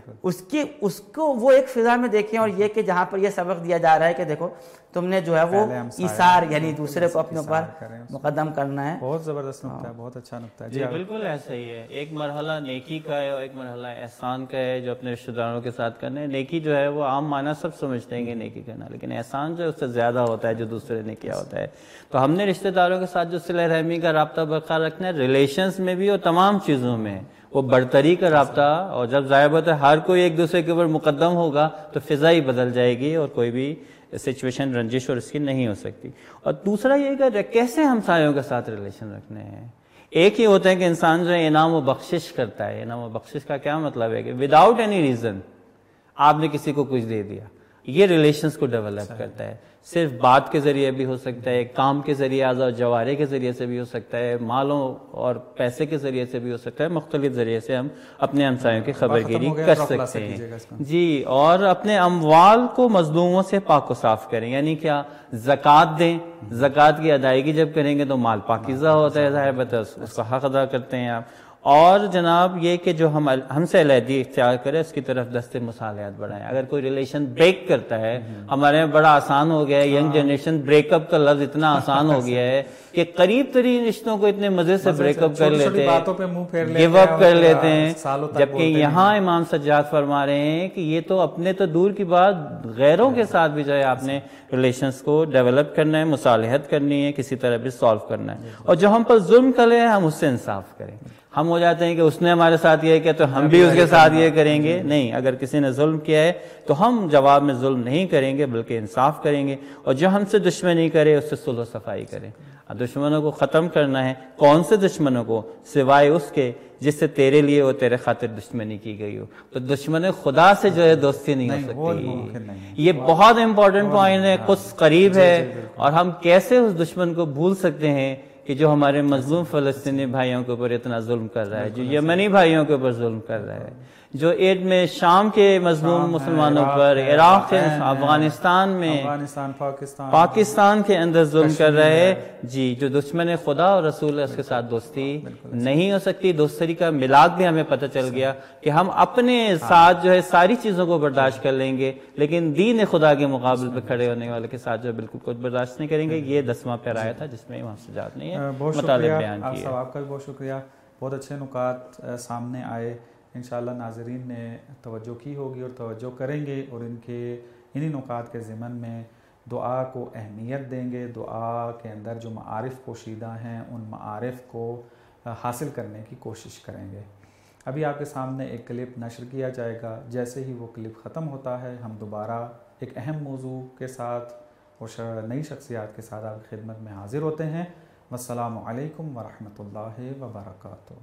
اس کو وہ ایک فضا میں دیکھیں، اور یہ کہ جہاں پر یہ سبق دیا جا رہا ہے کہ دیکھو تم نے جو ہے وہ ایثار یعنی دوسرے کو اپنے اوپر مقدم کرنا ہے. بہت زبردست نقطہ ہے، بہت اچھا نقطہ ہے. جی بالکل ایسا ہی ہے. ایک مرحلہ نیکی کا ہے اور ایک مرحلہ احسان کا ہے جو اپنے رشتہ داروں کے ساتھ کرنا ہے. نیکی جو ہے وہ عام معنی سب سمجھتے ہیں کہ نیکی کرنا، لیکن احسان جو ہے اس سے زیادہ ہوتا ہے جو دوسرے نے کیا ہوتا ہے. تو ہم نے رشتہ داروں کے ساتھ جو صلہ رحمی کا رابطہ برقرار رکھنا ہے، ریلیشنز میں بھی اور تمام چیزوں میں وہ برتری کا رابطہ. اور جب ظاہر بات ہے ہر کوئی ایک دوسرے کے اوپر مقدم ہوگا تو فضا ہی بدل جائے گی اور کوئی بھی سچویشن رنجش اور اس کی نہیں ہو سکتی. اور دوسرا یہ کہ کیسے ہمسایوں کے ساتھ ریلیشن رکھنے ہیں. ایک ہی ہوتا ہے کہ انسان جو ہے انعام و بخشش کرتا ہے. انعام و بخشش کا کیا مطلب ہے کہ وداؤٹ اینی ریزن آپ نے کسی کو کچھ دے دیا. یہ ریلیشنز کو ڈیولپ کرتا ہے. صرف بات کے ذریعے بھی ہو سکتا ہے، کام کے ذریعے اعضاء و جوارح کے ذریعے سے بھی ہو سکتا ہے، مالوں اور پیسے کے ذریعے سے بھی ہو سکتا ہے. مختلف ذریعے سے ہم اپنے ہمسایوں کی خبرگیری کر سکتے ہیں. جی، اور اپنے اموال کو مظلوموں سے پاک و صاف کریں. یعنی کیا؟ زکوٰۃ دیں. زکوٰۃ کی ادائیگی جب کریں گے تو مال پاکیزہ ہوتا ہے، ظاہر بات ہے اس کا حق ادا کرتے ہیں آپ. اور جناب یہ کہ جو ہم سے علیحدگی اختیار کرے اس کی طرف دست مصالحت بڑھائیں. اگر کوئی ریلیشن بریک کرتا ہے، ہمارے یہاں بڑا آسان ہو گیا ہے، ینگ جنریشن بریک اپ کا لفظ اتنا آسان ہو گیا ہے کہ قریب ترین رشتوں کو اتنے مزے سے بریک اپ کر لیتے ہیں، گیو اپ کر لیتے ہیں. جبکہ یہاں امام سجاد فرما رہے ہیں کہ یہ تو اپنے تو دور کی بات، غیروں کے ساتھ بھی جو ہے آپ نے ریلیشنز کو ڈیولپ کرنا ہے، مصالحت کرنی ہے، کسی طرح بھی سالو کرنا ہے. اور جو ہم پر ظلم کرے ہم اس سے انصاف کریں. ہم ہو جاتے ہیں کہ اس نے ہمارے ساتھ یہ کیا تو ہم بھی اس کے ساتھ یہ کریں گے. نہیں، اگر کسی نے ظلم کیا ہے تو ہم جواب میں ظلم نہیں کریں گے بلکہ انصاف کریں گے. اور جو ہم سے دشمنی کرے اس سے صلح و صفائی کریں. دشمنوں کو ختم کرنا ہے. کون سے دشمنوں کو؟ سوائے اس کے جس سے تیرے لیے وہ تیرے خاطر دشمنی کی گئی ہو. تو دشمن خدا سے جو ہے دوستی نہیں ہو سکتی. یہ بہت امپورٹنٹ پوائنٹ ہے، قدس قریب ہے. اور ہم کیسے اس دشمن کو بھول سکتے ہیں کہ جو ہمارے مظلوم فلسطینی بھائیوں کے اوپر اتنا ظلم کر رہا ہے، جو یمنی بھائیوں کے اوپر ظلم کر رہا ہے، جو ایڈ میں شام کے مظلوم مسلمانوں پر، عراق کے، افغانستان میں، پاکستان کے اندر ظلم کر رہا ہے. جی، جو دشمن خدا اور رسول ہے اس کے ساتھ دوستی نہیں ہو سکتی. دوسری کا ملاک بھی ہمیں پتہ چل گیا کہ ہم اپنے ساتھ جو ہے ساری چیزوں کو برداشت کر لیں گے لیکن دین خدا کے مقابل پہ کھڑے ہونے والے کے ساتھ جو ہے بالکل کچھ برداشت نہیں کریں گے. یہ 10واں پیرا آیا تھا جس میں امام سجاد نے مطالب بیان کیے. آپ کا بھی بہت شکریہ. بہت اچھے نکات سامنے آئے. انشاءاللہ ناظرین نے توجہ کی ہوگی اور توجہ کریں گے اور انہی نکات کے ضمن میں دعا کو اہمیت دیں گے. دعا کے اندر جو معارف پوشیدہ ہیں ان معارف کو حاصل کرنے کی کوشش کریں گے. ابھی آپ کے سامنے ایک کلپ نشر کیا جائے گا. جیسے ہی وہ کلپ ختم ہوتا ہے ہم دوبارہ ایک اہم موضوع کے ساتھ اور نئی شخصیات کے ساتھ آپ کی خدمت میں حاضر ہوتے ہیں. والسلام علیکم ورحمۃ اللہ وبرکاتہ.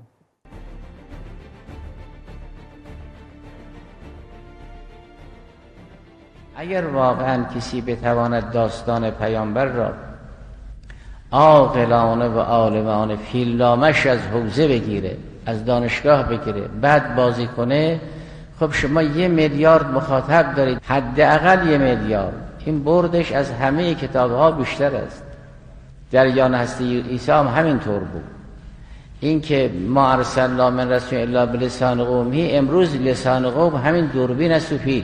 اگر واقعا کسی بتواند داستان پیامبر را عاقلانه و عالمانه فیلامش از حوزه بگیره، از دانشگاه بگیره، بعد بازی کنه، خب شما 1 میلیارد مخاطب دارید، حداقل 1 میلیارد. این بردش از همه کتاب‌ها بیشتر است. جریان هستی عیسی هم همینطور بود. این که ما ارسلنا من رسول الا بلسان قومه، امروز لسان قوم همین دوربین است و فیلم.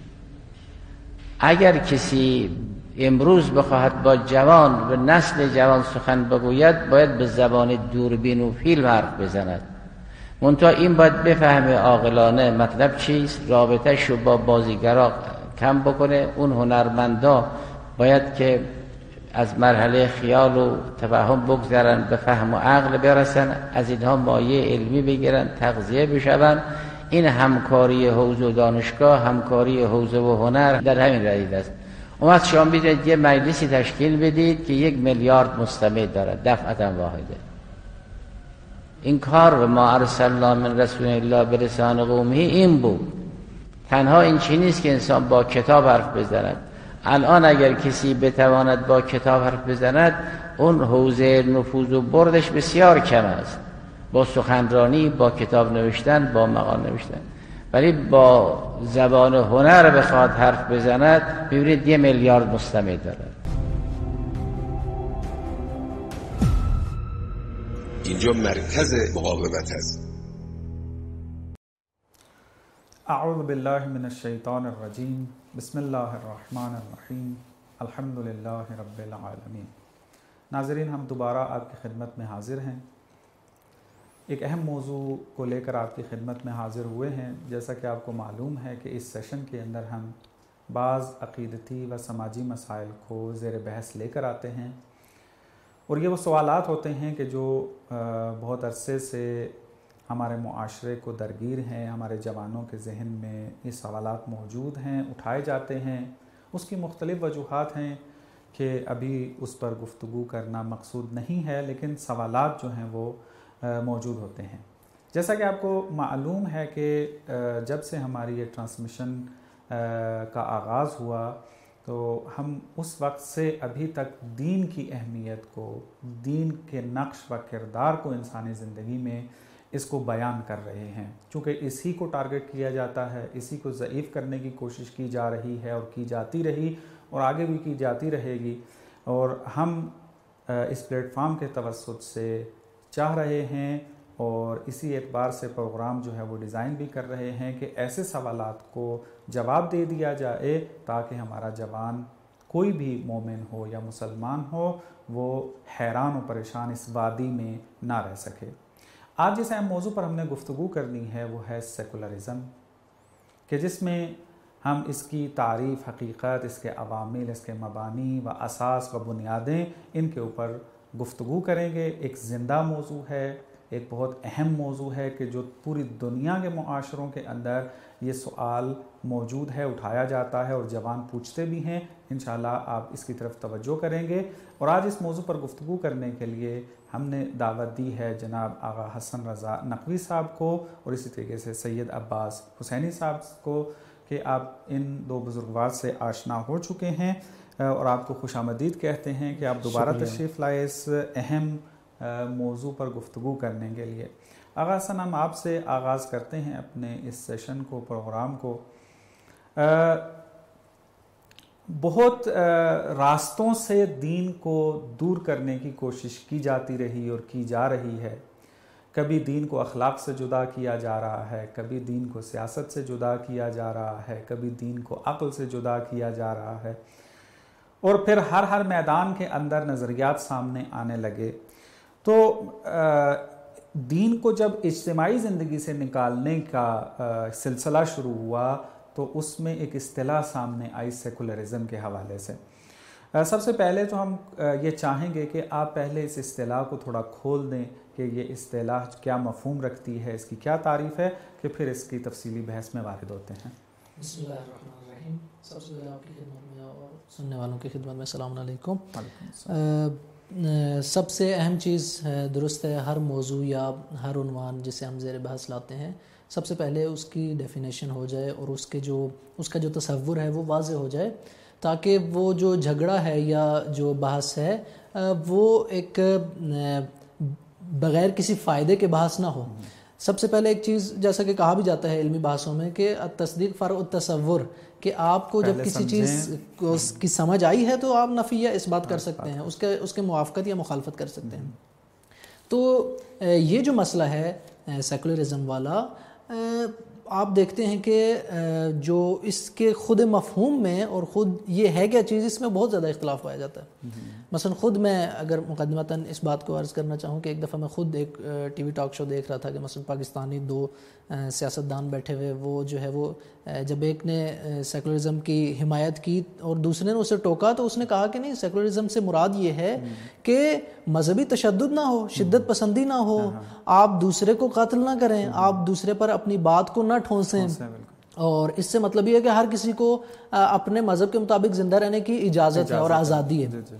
اگر کسی امروز بخواهد با جوان و نسل جوان سخن بگوید باید به زبان دوربین و فیلم حرف بزند. منتها این باید بفهمه عاقلانه مطلب چیست، رابطه‌اش رو با بازیگرا کم بکنه. اون هنرمندا باید که از مرحله خیال و تفهم بگذرن، به فهم و عقل برسن، از اینها مایه علمی بگیرن، تغذیه بشون. این همکاری حوزه و دانشگاه، همکاری حوزه و هنر در همین ردیف است. اومد شما بیدید یه مجلسی تشکیل بدید که 1 میلیارد مستمع دارد دفعتا واحده. این کار و ما ارسلنا من رسول الله بلسان قومه این بود. تنها این چی نیست که انسان با کتاب حرف بزند. الان اگر کسی بتواند با کتاب حرف بزند اون حوزه نفوذ و بردش بسیار کم است، با سخنرانی، با کتاب نوشتن، با مقال نوشتن. ولی با زبان هنر بخواد حرف بزند ببینید 1 میلیارد مستمع داره. اینجا مرکز مقاومت است. اعوذ باللہ من الشیطان الرجیم، بسم اللہ الرحمن الرحیم، الحمد للہ رب العالمین۔ ناظرین، ہم دوبارہ آپ کی خدمت میں حاضر ہیں، ایک اہم موضوع کو لے کر آپ کی خدمت میں حاضر ہوئے ہیں۔ جیسا کہ آپ کو معلوم ہے کہ اس سیشن کے اندر ہم بعض عقیدتی و سماجی مسائل کو زیر بحث لے کر آتے ہیں، اور یہ وہ سوالات ہوتے ہیں کہ جو بہت عرصے سے ہمارے معاشرے کو درگیر ہیں، ہمارے جوانوں کے ذہن میں یہ سوالات موجود ہیں، اٹھائے جاتے ہیں۔ اس کی مختلف وجوہات ہیں کہ ابھی اس پر گفتگو کرنا مقصود نہیں ہے، لیکن سوالات جو ہیں وہ موجود ہوتے ہیں۔ جیسا کہ آپ کو معلوم ہے کہ جب سے ہماری یہ ٹرانسمیشن کا آغاز ہوا تو ہم اس وقت سے ابھی تک دین کی اہمیت کو، دین کے نقش و کردار کو انسانی زندگی میں اس کو بیان کر رہے ہیں، چونکہ اسی کو ٹارگٹ کیا جاتا ہے، اسی کو ضعیف کرنے کی کوشش کی جا رہی ہے اور کی جاتی رہی اور آگے بھی کی جاتی رہے گی۔ اور ہم اس پلیٹ فارم کے توسط سے چاہ رہے ہیں اور اسی اعتبار سے پروگرام جو ہے وہ ڈیزائن بھی کر رہے ہیں کہ ایسے سوالات کو جواب دے دیا جائے تاکہ ہمارا جوان، کوئی بھی مومن ہو یا مسلمان ہو، وہ حیران و پریشان اس وادی میں نہ رہ سکے۔ آج جس اہم موضوع پر ہم نے گفتگو کرنی ہے وہ ہے سیکولرزم، کہ جس میں ہم اس کی تعریف، حقیقت، اس کے عوامل، اس کے مبانی و اساس و بنیادیں، ان کے اوپر گفتگو کریں گے۔ ایک زندہ موضوع ہے، ایک بہت اہم موضوع ہے کہ جو پوری دنیا کے معاشروں کے اندر یہ سوال موجود ہے، اٹھایا جاتا ہے اور جوان پوچھتے بھی ہیں۔ انشاءاللہ آپ اس کی طرف توجہ کریں گے۔ اور آج اس موضوع پر گفتگو کرنے کے لیے ہم نے دعوت دی ہے جناب آغا حسن رضا نقوی صاحب کو اور اسی طریقے سے سید عباس حسینی صاحب کو، کہ آپ ان دو بزرگوار سے آشنا ہو چکے ہیں اور آپ کو خوش آمدید کہتے ہیں کہ آپ دوبارہ تشریف لائے اس اہم موضوع پر گفتگو کرنے کے لیے۔ آغا حسن، ہم آپ سے آغاز کرتے ہیں اپنے اس سیشن کو، پروگرام کو۔ بہت راستوں سے دین کو دور کرنے کی کوشش کی جاتی رہی اور کی جا رہی ہے۔ کبھی دین کو اخلاق سے جدا کیا جا رہا ہے، کبھی دین کو سیاست سے جدا کیا جا رہا ہے، کبھی دین کو عقل سے جدا کیا جا رہا ہے، اور پھر ہر میدان کے اندر نظریات سامنے آنے لگے۔ تو دین کو جب اجتماعی زندگی سے نکالنے کا سلسلہ شروع ہوا تو اس میں ایک اصطلاح سامنے آئی سیکولرزم کے حوالے سے۔ سب سے پہلے تو ہم یہ چاہیں گے کہ آپ پہلے اس اصطلاح کو تھوڑا کھول دیں کہ یہ اصطلاح کیا مفہوم رکھتی ہے، اس کی کیا تعریف ہے، کہ پھر اس کی تفصیلی بحث میں وارد ہوتے ہیں۔ بسم اللہ الرحمن الرحیم۔ سب سے پہلے آپ کی خدمت میں اور سننے والوں کی خدمت میں السلام علیکم۔ سب سے اہم چیز درست ہے، ہر موضوع یا ہر عنوان جسے ہم زیر بحث لاتے ہیں، سب سے پہلے اس کی ڈیفینیشن ہو جائے اور اس کا جو تصور ہے وہ واضح ہو جائے، تاکہ وہ جو جھگڑا ہے یا جو بحث ہے وہ ایک بغیر کسی فائدے کے بحث نہ ہو۔ سب سے پہلے ایک چیز، جیسا کہ کہا بھی جاتا ہے علمی بحثوں میں، کہ تصدیق فرع التصور، کہ آپ کو جب کسی چیز کی سمجھ آئی ہے تو آپ نفی یا اس بات کر سکتے ہیں، اس کے موافقت یا مخالفت کر سکتے ہیں۔ تو یہ جو مسئلہ ہے سیکولرزم والا، آپ دیکھتے ہیں کہ جو اس کے خود مفہوم میں اور خود یہ ہے کیا چیز، اس میں بہت زیادہ اختلاف پایا جاتا ہے۔ مثلا خود میں اگر مقدمتاً اس بات کو عرض کرنا چاہوں کہ ایک دفعہ میں خود ایک ٹی وی ٹاک شو دیکھ رہا تھا کہ مثلا پاکستانی دو سیاستدان بیٹھے ہوئے، وہ جو ہے وہ جب ایک نے سیکولرزم کی حمایت کی اور دوسرے نے اسے ٹوکا، تو اس نے کہا کہ نہیں، سیکولرزم سے مراد یہ ہے کہ مذہبی تشدد نہ ہو، شدت پسندی نہ ہو، آپ دوسرے کو قتل نہ کریں، آپ دوسرے پر اپنی بات کو نہ ٹھونسیں، اور اس سے مطلب یہ ہے کہ ہر کسی کو اپنے مذہب کے مطابق زندہ رہنے کی اجازت ہے اور آزادی ہے۔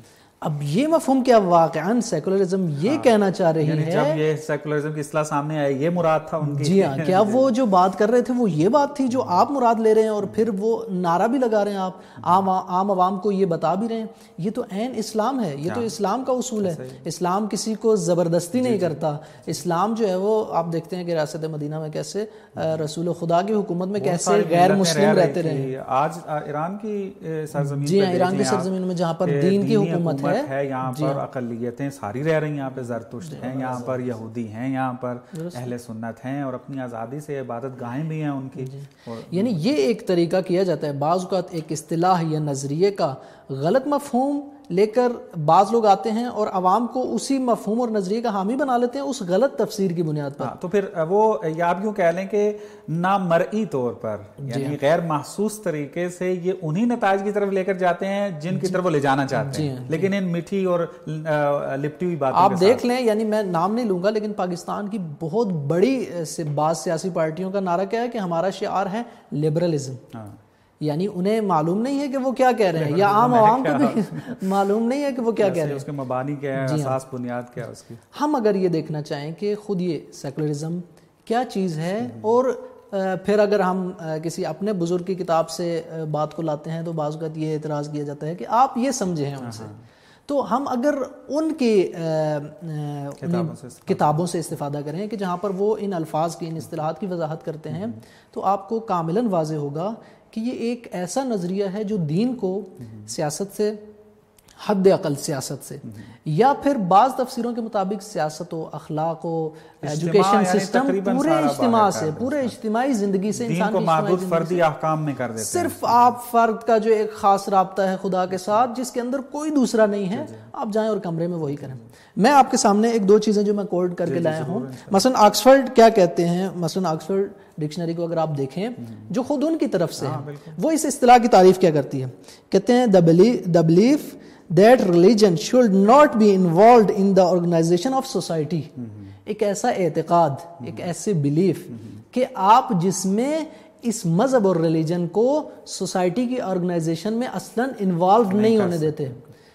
اب یہ مفہوم کیا واقعاً سیکولرزم یہ کہنا چاہ رہی یعنی ہے، جب یہ سیکولرزم کی اصطلاح سامنے آئی یہ مراد تھا ان کی؟ جی ہاں، کیا وہ جو بات کر رہے تھے وہ یہ بات تھی جو آپ مراد لے رہے ہیں اور پھر وہ نعرہ بھی لگا رہے ہیں آپ عام عوام کو یہ بتا بھی رہے ہیں؟ یہ تو عین اسلام ہے، یہ تو اسلام کا اصول ہے. اسلام کسی کو زبردستی نہیں کرتا. اسلام جو ہے وہ آپ دیکھتے ہیں کہ ریاست مدینہ میں کیسے رسول خدا کی حکومت میں کیسے غیر مسلم رہتے رہے. آج ایران کی سرزمین، جی ہاں، ایران کی سرزمین میں جہاں پر دین کی حکومت ہے، یہاں پر اقلیتیں ساری رہ رہی ہیں. یہاں پہ زرتشت ہیں، یہاں پر یہودی ہیں، یہاں پر اہل سنت ہیں، اور اپنی آزادی سے عبادت گاہیں بھی ہیں ان کی. یعنی یہ ایک طریقہ کیا جاتا ہے. بعض اوقات ایک اصطلاح یا نظریے کا غلط مفہوم لے کر بعض لوگ آتے ہیں اور عوام کو اسی مفہوم اور نظریے کا حامی بنا لیتے ہیں اس غلط تفسیر کی بنیاد پر. تو پھر وہ یا آپ یوں کہہ لیں کہ نامرئی طور پر، یعنی غیر محسوس طریقے سے یہ انہی نتائج کی طرف لے کر جاتے ہیں جن کی طرف وہ لے جانا چاہتے ہیں، لیکن ان میٹھی اور لپٹی ہوئی باتوں آپ دیکھ لیں. یعنی میں نام نہیں لوں گا لیکن پاکستان کی بہت بڑی بعض سیاسی پارٹیوں کا نعرہ کیا ہے کہ ہمارا شعار ہے لبرلزم. یعنی انہیں معلوم نہیں ہے کہ وہ کیا کہہ رہے ہیں، یا عام عوام کو بھی معلوم نہیں ہے کہ وہ کیا کہہ رہے ہیں، اس کے مبانی کیا ہے، اساس بنیاد کیا ہے اس کی. ہم اگر یہ دیکھنا چاہیں کہ خود یہ سیکولرزم کیا چیز ہے، اور پھر اگر ہم کسی aپنے بزرگ کی کتاب سے بات کو لاتے ہیں تو بعض اوقات یہ اعتراض کیا جاتا ہے کہ آپ یہ سمجھے ہیں ان سے. تو ہم اگر ان کی کتابوں سے استفادہ کریں کہ جہاں پر وہ ان الفاظ کی، ان اصطلاحات کی وضاحت کرتے ہیں، تو آپ کو کاملاً واضح ہوگا کہ یہ ایک ایسا نظریہ ہے جو دین کو سیاست سے، حد اقل سیاست سے، یا پھر بعض تفسیروں کے مطابق سیاست و اخلاق و ایجوکیشن سسٹم پورے اجتماع سے، پورے اجتماعی زندگی سے انسان کو کی محدود فردی احکام میں کر دیتے ہیں. صرف آپ فرد کا جو ایک خاص رابطہ ہے خدا کے ساتھ جس کے اندر کوئی دوسرا نہیں ہے، آپ جائیں اور کمرے میں وہی کریں. میں آپ کے سامنے ایک دو چیزیں جو میں کوٹ کر کے لایا ہوں. مثلا آکسفورڈ کیا کہتے ہیں، مثلا آکسفورڈ ڈکشنری کو اگر آپ دیکھیں جو خود ان کی طرف سے ہے، وہ اس اصطلاح کی تعریف کیا کرتی ہے. کہتے ہیں the belief that religion should not be involved in the organization of society. ایک ایسا اعتقاد، ایک ایسے بلیف کہ آپ جس میں اس مذہب اور ریلیجن کو سوسائٹی کی آرگنائزیشن میں اصلاً انوالو نہیں ہونے دیتے.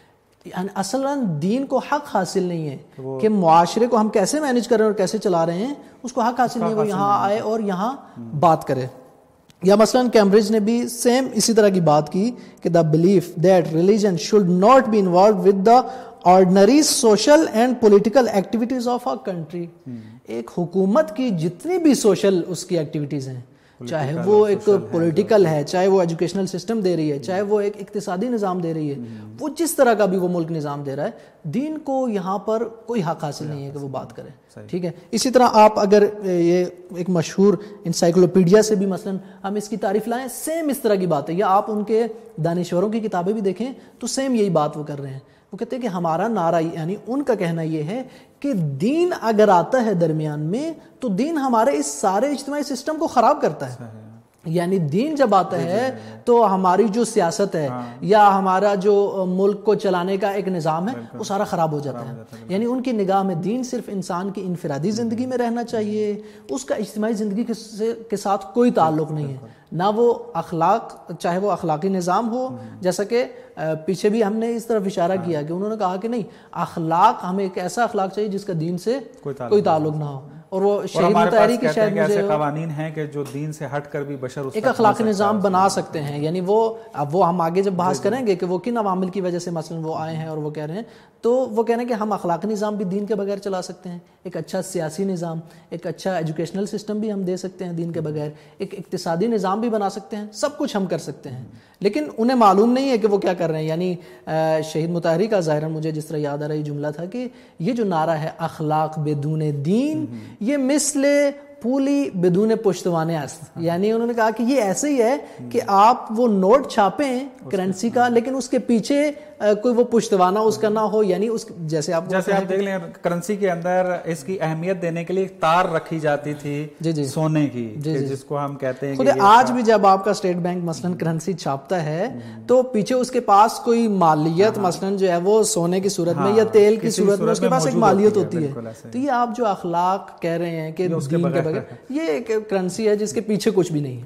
یعنی اصلاً دین کو حق حاصل نہیں ہے کہ معاشرے کو ہم کیسے مینیج کر رہے ہیں اور کیسے چلا رہے ہیں، اس کو حق حاصل نہیں ہے وہ یہاں آئے اور یہاں بات کرے. یا مثلاً کیمبرج نے بھی سیم اسی طرح کی بات کی کہ the belief that religion should not be involved with the ordinary social and political activities of a country. ایک حکومت کی جتنی بھی سوشل اس کی ایکٹیویٹیز ہیں، چاہے وہ ایک پولیٹیکل ہے، چاہے وہ ایجوکیشنل سسٹم دے رہی ہے، چاہے وہ ایک اقتصادی نظام دے رہی ہے، وہ جس طرح کا بھی وہ ملک نظام دے رہا ہے، دین کو یہاں پر کوئی حق حاصل نہیں ہے کہ وہ بات کرے. ٹھیک ہے. اسی طرح آپ اگر یہ ایک مشہور انسائکلوپیڈیا سے بھی مثلا ہم اس کی تعریف لائیں، سیم اس طرح کی بات ہے. یا آپ ان کے دانشوروں کی کتابیں بھی دیکھیں تو سیم یہی بات وہ کر رہے ہیں. وہ کہتے ہیں کہ ہمارا نعرہ، یعنی ان کا کہنا یہ ہے کہ دین اگر آتا ہے درمیان میں تو دین ہمارے اس سارے اجتماعی سسٹم کو خراب کرتا ہے. یعنی دین جب آتا ہے تو ہماری جو سیاست ہے یا ہمارا جو ملک کو چلانے کا ایک نظام ہے وہ سارا خراب ہو جاتا ہے. یعنی ان کی نگاہ میں دین صرف انسان کی انفرادی زندگی میں رہنا چاہیے، اس کا اجتماعی زندگی کے ساتھ کوئی تعلق نہیں ہے. نہ وہ اخلاق، چاہے وہ اخلاقی نظام ہو، جیسا کہ پیچھے بھی ہم نے اس طرف اشارہ کیا کہ انہوں نے کہا کہ نہیں، اخلاق، ہمیں ایک ایسا اخلاق چاہیے جس کا دین سے کوئی تعلق نہ ہو. اور وہ شہید مطہری کی شاید ایسے قوانین ہیں کہ جو دین سے ہٹ کر بھی بشر ایک اخلاقی نظام بنا سکتے ہیں. یعنی وہ ہم آگے جب بحث کریں گے کہ وہ کن عوامل کی وجہ سے مثلا وہ آئے ہیں اور وہ کہہ رہے ہیں، تو وہ کہہ رہے ہیں کہ ہم اخلاقی نظام بھی دین کے بغیر چلا سکتے ہیں، ایک اچھا سیاسی نظام، ایک اچھا ایجوکیشنل سسٹم بھی ہم دے سکتے ہیں دین کے بغیر، ایک اقتصادی نظام بھی بنا سکتے ہیں، سب کچھ ہم کر سکتے ہیں. لیکن انہیں معلوم نہیں ہے کہ وہ کیا کر رہے ہیں. یعنی شہید مطہری کا ظاہراً مجھے جس طرح یاد آ رہا ہے جملہ تھا کہ یہ جو نعرہ ہے اخلاق بدون دین، یہ مثل پولی بدون پشتوانے است. یعنی انہوں نے کہا کہ یہ ایسے ہی ہے کہ آپ وہ نوٹ چھاپیں کرنسی کا لیکن اس کے پیچھے کوئی وہ پشتوانہ اس کا نہ ہو. یعنی اس جیسے آپ دیکھ لیں کرنسی کے اندر اس کی اہمیت دینے کے لیے ایک تار رکھی جاتی تھی سونے کی، جس کو ہم کہتے ہیں خود آج بھی جب آپ کا اسٹیٹ بینک مثلا کرنسی چھاپتا ہے تو پیچھے اس کے پاس کوئی مالیت مثلا جو ہے وہ سونے کی صورت میں یا تیل کی صورت میں اس کے پاس ایک مالیت ہوتی ہے. تو یہ آپ جو اخلاق کہہ رہے ہیں کہ دین کے بغیر، یہ ایک کرنسی ہے جس کے پیچھے کچھ بھی نہیں ہے.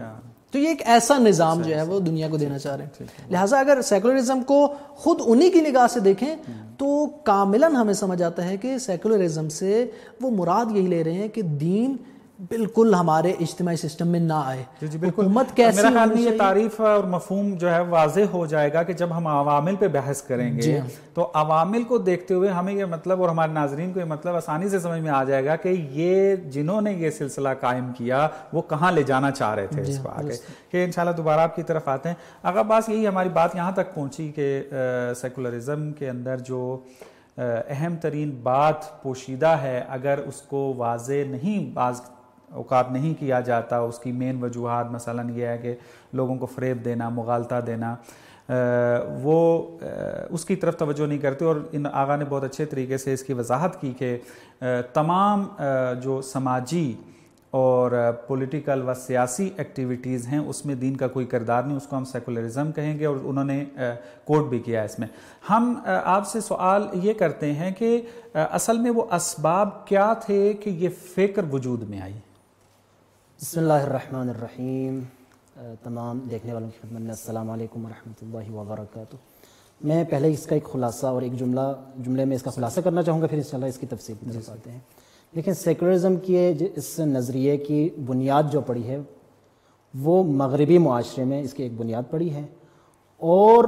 تو یہ ایک ایسا نظام جو ہے وہ دنیا کو دینا چاہ رہے ہیں. لہٰذا اگر سیکولرزم کو خود انہی کی نگاہ سے دیکھیں تو کاملاً ہمیں سمجھ آتا ہے کہ سیکولرزم سے وہ مراد یہی لے رہے ہیں کہ دین بالکل ہمارے اجتماعی سسٹم میں نہ آئے. حکومت کیسی میرا خیال میں ہونی یہ چاہیے؟ تعریف اور مفہوم جو ہے واضح ہو جائے گا کہ جب ہم عوامل پہ بحث کریں گے تو عوامل کو دیکھتے ہوئے ہمیں یہ مطلب اور ہمارے ناظرین کو یہ مطلب آسانی سے سمجھ میں آ جائے گا کہ یہ جنہوں نے یہ سلسلہ قائم کیا وہ کہاں لے جانا چاہ رہے تھے اس کو آگے. کہ انشاءاللہ دوبارہ آپ کی طرف آتے ہیں. اگر بس یہی ہماری بات یہاں تک پہنچی کہ سیکولرزم کے اندر جو اہم ترین بات پوشیدہ ہے اگر اس کو واضح نہیں بعض اوقات نہیں کیا جاتا، اس کی مین وجوہات مثلا یہ ہے کہ لوگوں کو فریب دینا، مغالطہ دینا، وہ اس کی طرف توجہ نہیں کرتے. اور ان آغا نے بہت اچھے طریقے سے اس کی وضاحت کی کہ تمام جو سماجی اور پولیٹیکل و سیاسی ایکٹیویٹیز ہیں اس میں دین کا کوئی کردار نہیں، اس کو ہم سیکولرزم کہیں گے، اور انہوں نے کوٹ بھی کیا اس میں. ہم آپ سے سوال یہ کرتے ہیں کہ اصل میں وہ اسباب کیا تھے کہ یہ فکر وجود میں آئی؟ بسم اللہ الرحمن الرحیم. تمام دیکھنے والوں کی خدمت میں السلام علیکم ورحمۃ اللہ وبرکاتہ. میں پہلے اس کا ایک خلاصہ اور ایک جملے میں اس کا خلاصہ کرنا چاہوں گا، پھر انشاءاللہ اس کی تفصیل کی طرف آتے ہیں. لیکن سیکولرزم کی اس نظریے کی بنیاد جو پڑی ہے وہ مغربی معاشرے میں اس کی ایک بنیاد پڑی ہے، اور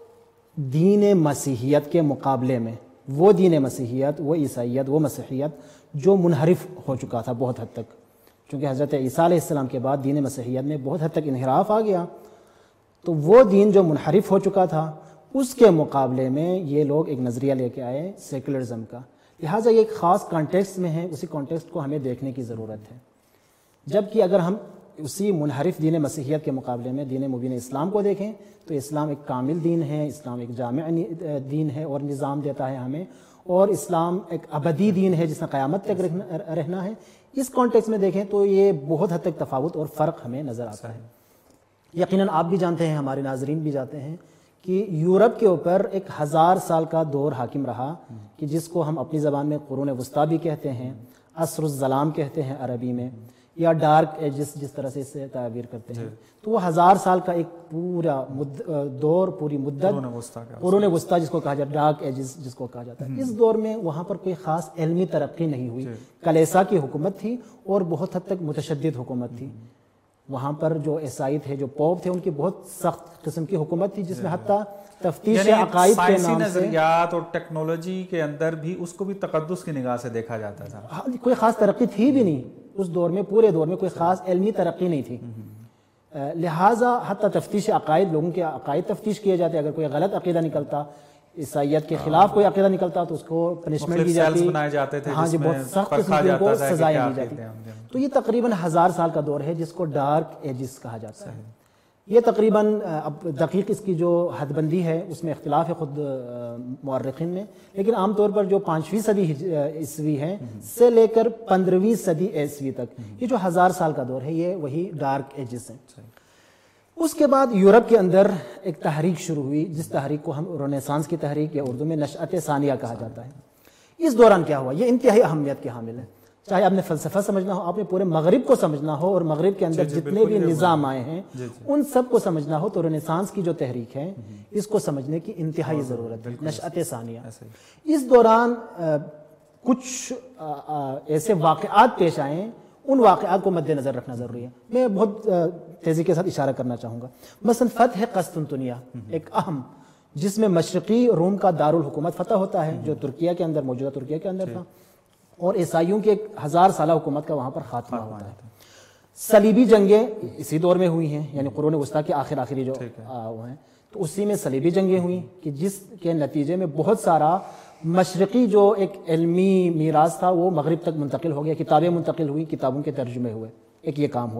دین مسیحیت کے مقابلے میں وہ دین مسیحیت، وہ عیسائیت، وہ مسیحیت جو منحرف ہو چکا تھا بہت حد تک، چونکہ حضرت عیسیٰ علیہ السلام کے بعد دین مسیحیت میں بہت حد تک انحراف آ گیا، تو وہ دین جو منحرف ہو چکا تھا اس کے مقابلے میں یہ لوگ ایک نظریہ لے کے آئے سیکولرزم کا. لہٰذا یہ ایک خاص کانٹیکسٹ میں ہے، اسی کانٹیکسٹ کو ہمیں دیکھنے کی ضرورت ہے. جبکہ اگر ہم اسی منحرف دین مسیحیت کے مقابلے میں دین مبین اسلام کو دیکھیں تو اسلام ایک کامل دین ہے، اسلام ایک جامع دین ہے اور نظام دیتا ہے ہمیں، اور اسلام ایک ابدی دین ہے جس میں قیامت تک رہنا ہے. اس کانٹیکسٹ میں دیکھیں تو یہ بہت حد تک تفاوت اور فرق ہمیں نظر آتا ہے. یقیناً آپ بھی جانتے ہیں، ہمارے ناظرین بھی جانتے ہیں کہ یورپ کے اوپر ایک 1000 سال کا دور حاکم رہا کہ جس کو ہم اپنی زبان میں قرون وسطیٰ بھی کہتے ہیں، عصر الظلام کہتے ہیں عربی میں، یا ڈارک ایجز جس طرح سے اسے تعبیر کرتے ہیں. تو وہ 1000 سال کا ایک پورا دور، پوری مدت قرون وسطیٰ جس کو کہا جاتا ہے، ڈارک ایجز جس کو کہا جاتا ہے. اس دور میں وہاں پر کوئی خاص علمی ترقی نہیں ہوئی، کلیسا کی حکومت تھی اور بہت حد تک متشدد حکومت تھی. وہاں پر جو عیسائی تھے، جو پوپ تھے، ان کی بہت سخت قسم کی حکومت تھی جس میں حتیٰ تفتیش عقائد کے نام سے نظریات اور ٹیکنالوجی کے اندر بھی اس کو بھی تقدس کی نگاہ سے دیکھا جاتا تھا. کوئی خاص ترقی تھی بھی نہیں اس دور میں، پورے دور میں کوئی خاص علمی ترقی نہیں تھی. لہٰذا حتیٰ تفتیش عقائد، لوگوں کے عقائد تفتیش کیے جاتے. اگر کوئی غلط عقیدہ نکلتا، عیسائیت کے خلاف کوئی عقیدہ نکلتا تو اس کو پنشمنٹ دی جاتی. ہاں جی، بہت سخت قسم کی کو سزائیں دی جاتی. تو یہ تقریباً 1000 سال کا دور ہے جس کو ڈارک ایجز کہا جاتا ہے. یہ تقریباً اب دقیق اس کی جو حد بندی ہے اس میں اختلاف ہے خود مورخین میں، لیکن عام طور پر جو 5ویں صدی عیسوی ہے سے لے کر 15ویں صدی عیسوی تک یہ جو 1000 سال کا دور ہے یہ وہی ڈارک ایجز ہیں. اس کے بعد یورپ کے اندر ایک تحریک شروع ہوئی جس تحریک کو ہم رنیسانس کی تحریک یا اردو میں نشأت ثانیہ کہا جاتا ہے. اس دوران کیا ہوا، یہ انتہائی اہمیت کے حامل ہے. چاہے آپ نے فلسفہ سمجھنا ہو، آپ نے پورے مغرب کو سمجھنا ہو اور مغرب کے اندر جتنے بھی نظام آئے ہیں ان سب کو سمجھنا ہو تو رنیسانس کی جو تحریک ہے اس کو سمجھنے کی انتہائی ضرورت ہے. نشأت ثانیہ، اس دوران کچھ ایسے واقعات پیش آئے، ان واقعات کو مد نظر رکھنا ضروری ہے. میں بہت تیزی کے ساتھ اشارہ کرنا چاہوں گا. مثلا فتح قسطنطنیہ ایک اہم، جس میں مشرقی روم کا دارالحکومت فتح ہوتا ہے جو ترکیہ کے اندر، موجودہ ترکیہ کے اندر تھا، اور عیسائیوں کی ایک 1000 سالہ حکومت کا وہاں پر خاتمہ ہوتا ہے. صلیبی جنگیں اسی دور میں ہوئی ہیں، یعنی قرون وسطیٰ کے آخری جو ہیں، تو اسی میں صلیبی جنگیں ہوئیں کہ جس کے نتیجے میں بہت سارا مشرقی جو ایک علمی میراث تھا وہ مغرب تک منتقل ہو گیا، کتابیں منتقل ہوئی، کتابوں کے ترجمے ہوئے. ایک یہ کام ہوا.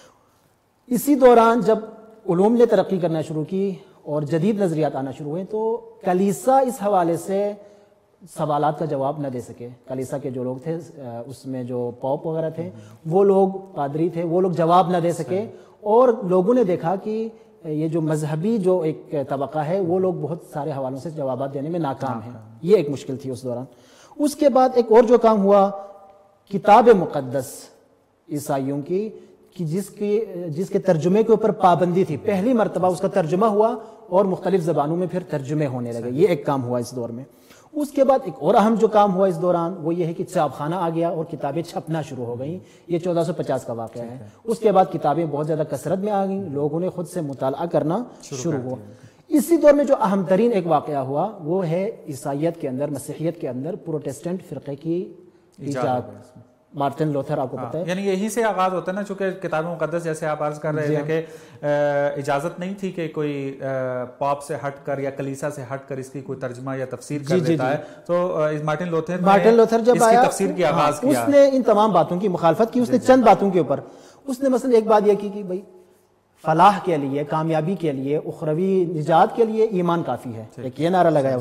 اسی دوران جب علوم نے ترقی کرنا شروع کی اور جدید نظریات آنا شروع ہوئے تو کلیسا اس حوالے سے سوالات کا جواب نہ دے سکے. کلیسا کے جو لوگ تھے، اس میں جو پوپ وغیرہ تھے، وہ لوگ پادری تھے، وہ لوگ جواب نہ دے سکے، اور لوگوں نے دیکھا کہ یہ جو مذہبی جو ایک طبقہ ہے وہ لوگ بہت سارے حوالوں سے جوابات دینے میں ناکام ہیں. یہ ایک مشکل تھی اس دوران. اس کے بعد ایک اور جو کام ہوا، کتاب مقدس عیسائیوں کی کہ جس کے ترجمے کے اوپر پابندی تھی، پہلی مرتبہ اس کا ترجمہ ہوا اور مختلف زبانوں میں پھر ترجمے ہونے لگے. یہ ایک کام ہوا اس دور میں. اس کے بعد ایک اور اہم جو کام ہوا اس دوران وہ یہ ہے کہ چاپ خانہ آ گیا اور کتابیں چھپنا شروع ہو گئیں. یہ 1450 کا واقعہ ہے. اس کے بعد کتابیں بہت زیادہ کثرت میں آ گئیں، لوگوں نے خود سے مطالعہ کرنا شروع ہوا. اسی دور میں جو اہم ترین ایک واقعہ ہوا وہ ہے عیسائیت کے اندر، مسیحیت کے اندر پروٹیسٹنٹ فرقے کی ایجاد. مارٹن لوتھر آپ کو پتہ ہے، یعنی یہی سے آغاز ہوتا ہے نا، چونکہ کتاب مقدس جیسے آپ عرض کر رہے تھے کہ اجازت نہیں تھی کہ کوئی پاپ سے ہٹ کر یا کلیسا سے ہٹ کر اس کی کوئی ترجمہ یا تفسیر کر دیتا ہے. تو مارٹن لوتھر جب آیا تفسیر کی آغاز کیا، اس نے ان تمام باتوں کی مخالفت کی. اس نے چند باتوں کے اوپر اس نے مثلا ایک بات یہ کی کہ بھائی فلاح کے لیے، کامیابی کے لیے، اخروی نجات کے لیے ایمان کافی ہے. ایک یہ نعرہ لگایا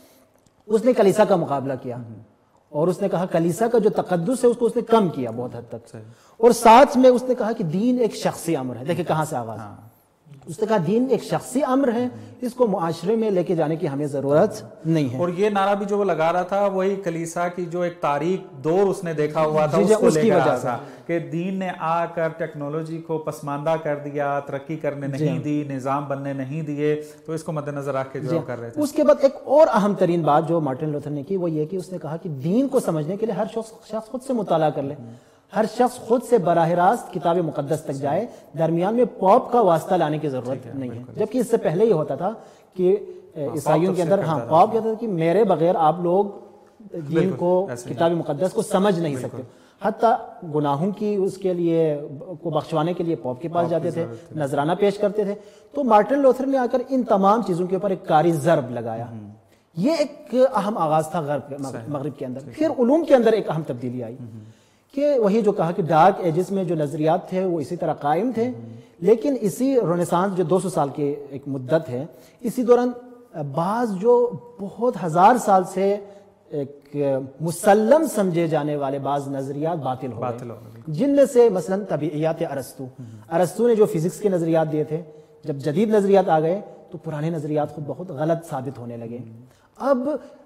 اس نے کلیسا کا مقابلہ کیا اور اس نے کہا کلیسا کا جو تقدس ہے اس کو اس نے کم کیا بہت حد تک. اور ساتھ میں اس نے کہا کہ دین ایک شخصی امر ہے. دیکھیں کہاں سے آغاز. اس نے کہا دین ایک شخصی امر ہے، اس کو معاشرے میں لے کے جانے کی ہمیں ضرورت نہیں ہے. اور یہ نعرہ بھی جو وہ لگا رہا تھا وہی کلیسا کی جو ایک تاریخ دور اس نے دیکھا ہوا تھا اس کو لے کر آ تھا کہ دین نے آ کر ٹیکنالوجی کو پسماندہ کر دیا، ترقی کرنے نہیں دی، نظام بننے نہیں دیے. تو اس کو مد نظر رکھ کے جو کر رہے تھے. اس کے بعد ایک اور اہم ترین بات جو مارٹن لوتھر نے کی وہ یہ کہ اس نے کہا کہ دین کو سمجھنے کے لیے ہر شخص خود سے مطالعہ کر لے، ہر شخص خود سے براہ راست کتاب مقدس تک جائے، درمیان میں پاپ کا واسطہ لانے کی ضرورت نہیں ہے. جبکہ اس سے پہلے یہ ہوتا تھا کہ عیسائیوں کے اندر پاپ کہتا تھا کہ میرے بغیر آپ لوگ دین کو، کتاب مقدس کو سمجھ نہیں سکتے. حتیٰ گناہوں کی اس کے لیے کو بخشوانے کے لیے پاپ کے پاس جاتے تھے، نذرانہ پیش کرتے تھے. تو مارٹن لوتھر نے آ کر ان تمام چیزوں کے اوپر ایک کاری ضرب لگایا. یہ ایک اہم آغاز تھا مغرب کے اندر. پھر علوم کے اندر ایک اہم تبدیلی آئی کہ وہی جو کہا کہ ڈارک ایجز میں جو نظریات تھے وہ اسی طرح قائم تھے، لیکن اسی رونیسانس جو 200 سال کی ایک مدت ہے، اسی دوران بعض جو بہت ہزار سال سے ایک مسلم سمجھے جانے والے بعض نظریات باطل ہو گئے، جن میں سے مثلا طبیعیات ارسطو نے جو فزکس کے نظریات دیے تھے، جب جدید نظریات آ گئے تو پرانے نظریات خود بہت غلط ثابت ہونے لگے. اب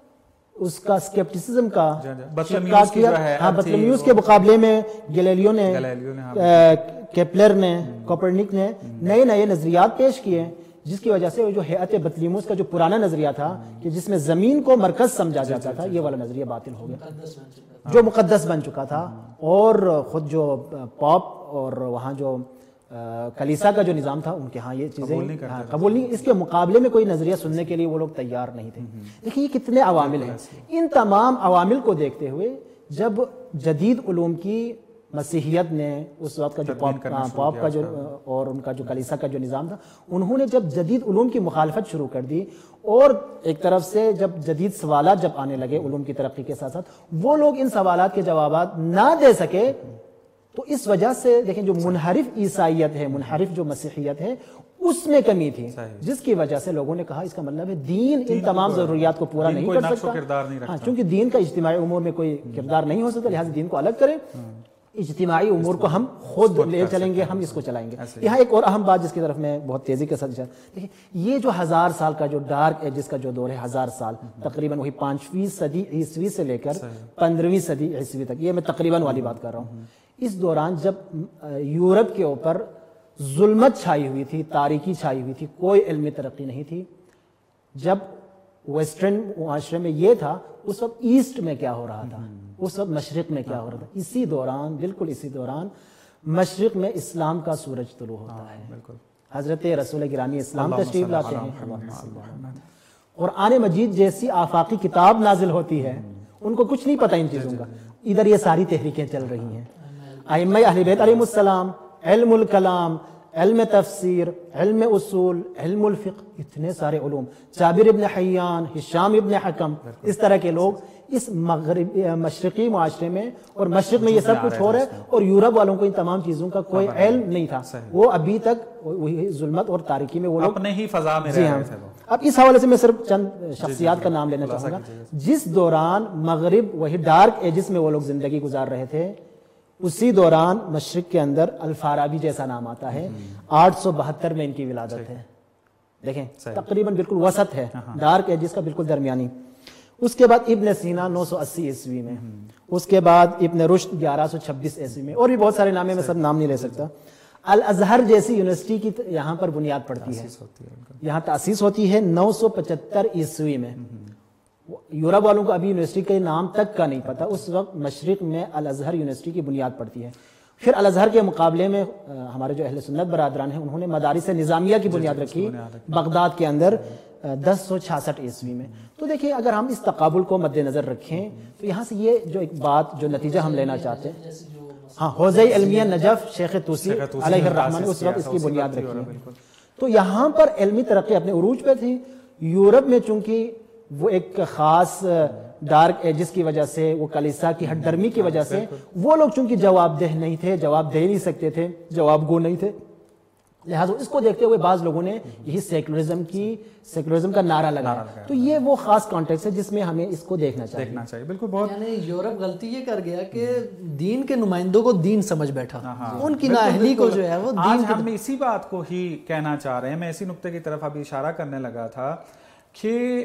اس کا اسکیپٹسزم کا بطلمیوس کے مقابلے میں گیلیلیو نے، کیپلر نے، کوپرنیک نے نئے نظریات پیش کیے، جس کی وجہ سے جو ہیئت بطلیموس کا جو پرانا نظریہ تھا کہ جس میں زمین کو مرکز سمجھا جاتا تھا، یہ والا نظریہ باطل ہو گیا، جو مقدس بن چکا تھا. اور خود جو پاپ اور وہاں جو کلیسا کا جو نظام تھا ان کے ہاں یہ چیزیں قبول نہیں، اس کے مقابلے میں کوئی نظریہ سننے کے لیے وہ لوگ تیار نہیں تھے. دیکھیں یہ کتنے عوامل ہیں. ان تمام عوامل کو دیکھتے ہوئے جب جدید علوم کی مسیحیت نے اس وقت کا جو پاپ کا جو اور ان کا جو کلیسا کا جو نظام تھا، انہوں نے جب جدید علوم کی مخالفت شروع کر دی اور ایک طرف سے جب جدید سوالات جب آنے لگے علوم کی ترقی کے ساتھ ساتھ، وہ لوگ ان سوالات کے جوابات نہ دے سکے، تو اس وجہ سے دیکھیں جو منحرف عیسائیت ہے، منحرف جو مسیحیت ہے، اس میں کمی تھی، جس کی وجہ سے لوگوں نے کہا اس کا مطلب ہے دین ان تمام ضروریات کو پورا نہیں کر سکتا. چونکہ دین کا اجتماعی امور میں کوئی کردار نہیں ہو سکتا، لہٰذا دین کو الگ کریں، اجتماعی امور کو ہم خود لے چلیں گے، ہم اس کو چلائیں گے. یہاں ایک اور اہم بات جس کی طرف میں بہت تیزی کے ساتھ دیکھیں، یہ جو 1000 سال کا جو ڈارک ایجز کا جو دور ہے، 1000 سال تقریباً وہی 5ویں صدی عیسوی سے لے کر 15ویں صدی عیسوی تک، یہ میں تقریباً والی بات کر رہا ہوں. اس دوران جب یورپ کے اوپر ظلمت چھائی ہوئی تھی، تاریکی چھائی ہوئی تھی، کوئی علمی ترقی نہیں تھی، جب ویسٹرن معاشرے میں یہ تھا، اس وقت ایسٹ میں کیا ہو رہا تھا، اس وقت مشرق میں کیا ہو رہا تھا. اسی دوران، بالکل اسی دوران مشرق میں اسلام کا سورج طلوع ہوتا ہے. حضرت رسول گرامی اسلام تشریف لاتے ہیں، قرآن مجید جیسی آفاقی کتاب نازل ہوتی ہے، ان کو کچھ نہیں پتہ ان چیزوں کا. ادھر یہ ساری تحریکیں چل رہی ہیں. ائمہ اہل بیت علیہ السلام، علم الکلام، علم تفسیر، علم اصول، علم الفقہ، اتنے سارے علوم، جابر ابن حیان، ہشام ابن حکم، اس طرح کے لوگ اس مشرقی معاشرے میں، اور مشرق میں یہ سب کچھ ہو رہا ہے، اور یورپ والوں کو ان تمام چیزوں کا کوئی علم نہیں تھا. وہ ابھی تک وہی ظلمت اور تاریکی میں وہ لوگ اپنے ہی فضا میں رہ رہے تھے. اب اس حوالے سے میں صرف چند شخصیات کا نام لینا چاہوں گا. جس دوران مغرب وہی ڈارک ایجز میں وہ لوگ زندگی گزار رہے تھے، اسی دوران مشرق کے اندر الفارابی جیسا نام آتا ہے. 872 میں ان کی ولادت ہے. دیکھیں تقریباً بالکل وسط ہے ڈارک ایجز کا، بالکل درمیانی. اس کے بعد ابن سینا 980 عیسوی میں، اس کے بعد ابن رشد 1126 عیسوی میں، اور بھی بہت سارے نام ہیں، میں سب نام نہیں لے سکتا. الازہر جیسی یونیورسٹی کی یہاں پر بنیاد پڑتی ہے, یہاں تاسیس ہوتی ہے 975 عیسوی میں. یورپ والوں کو ابھی یونیورسٹی کے نام تک کا نہیں پتا, اس وقت مشرق میں الازہر یونیورسٹی کی بنیاد پڑتی ہے. پھر الازہر کے مقابلے میں ہمارے جو اہل سنت برادران ہیں انہوں نے مدارس نظامیہ کی بنیاد رکھی بغداد کے اندر 1066 عیسوی میں. تو دیکھیں اگر ہم اس تقابل کو مد نظر رکھیں تو یہاں سے یہ جو ایک بات جو نتیجہ ہم لینا چاہتے ہیں, ہاں حوزہ علمیہ نجف شیخ طوسی علیہ الرحمہ نے اس وقت اس کی بنیاد رکھی ہے. تو یہاں پر علمی ترقی اپنے عروج پہ تھی. یورپ میں چونکہ وہ ایک خاص ڈارک ایجز کی وجہ سے, وہ کلیسا کی ہٹ درمی کی وجہ سے وہ لوگ چونکہ جواب دہ نہیں تھے, جواب دے نہیں سکتے تھے, جواب گو نہیں تھے, لہٰذا اس کو دیکھتے ہوئے بعض لوگوں نے یہی سیکولرزم کا نعرہ لگایا. تو یہ وہ خاص کانٹیکس ہے جس میں ہمیں اس کو دیکھنا چاہیے. بالکل. بہت یعنی یورپ غلطی یہ کر گیا کہ دین کے نمائندوں کو دین سمجھ بیٹھا, ان کی نااہلی کو جو ہے وہ دین. آج ہم اسی بات کو ہی کہنا چاہ رہے ہیں. میں اسی نقطے کی طرف ابھی اشارہ کرنے لگا تھا کہ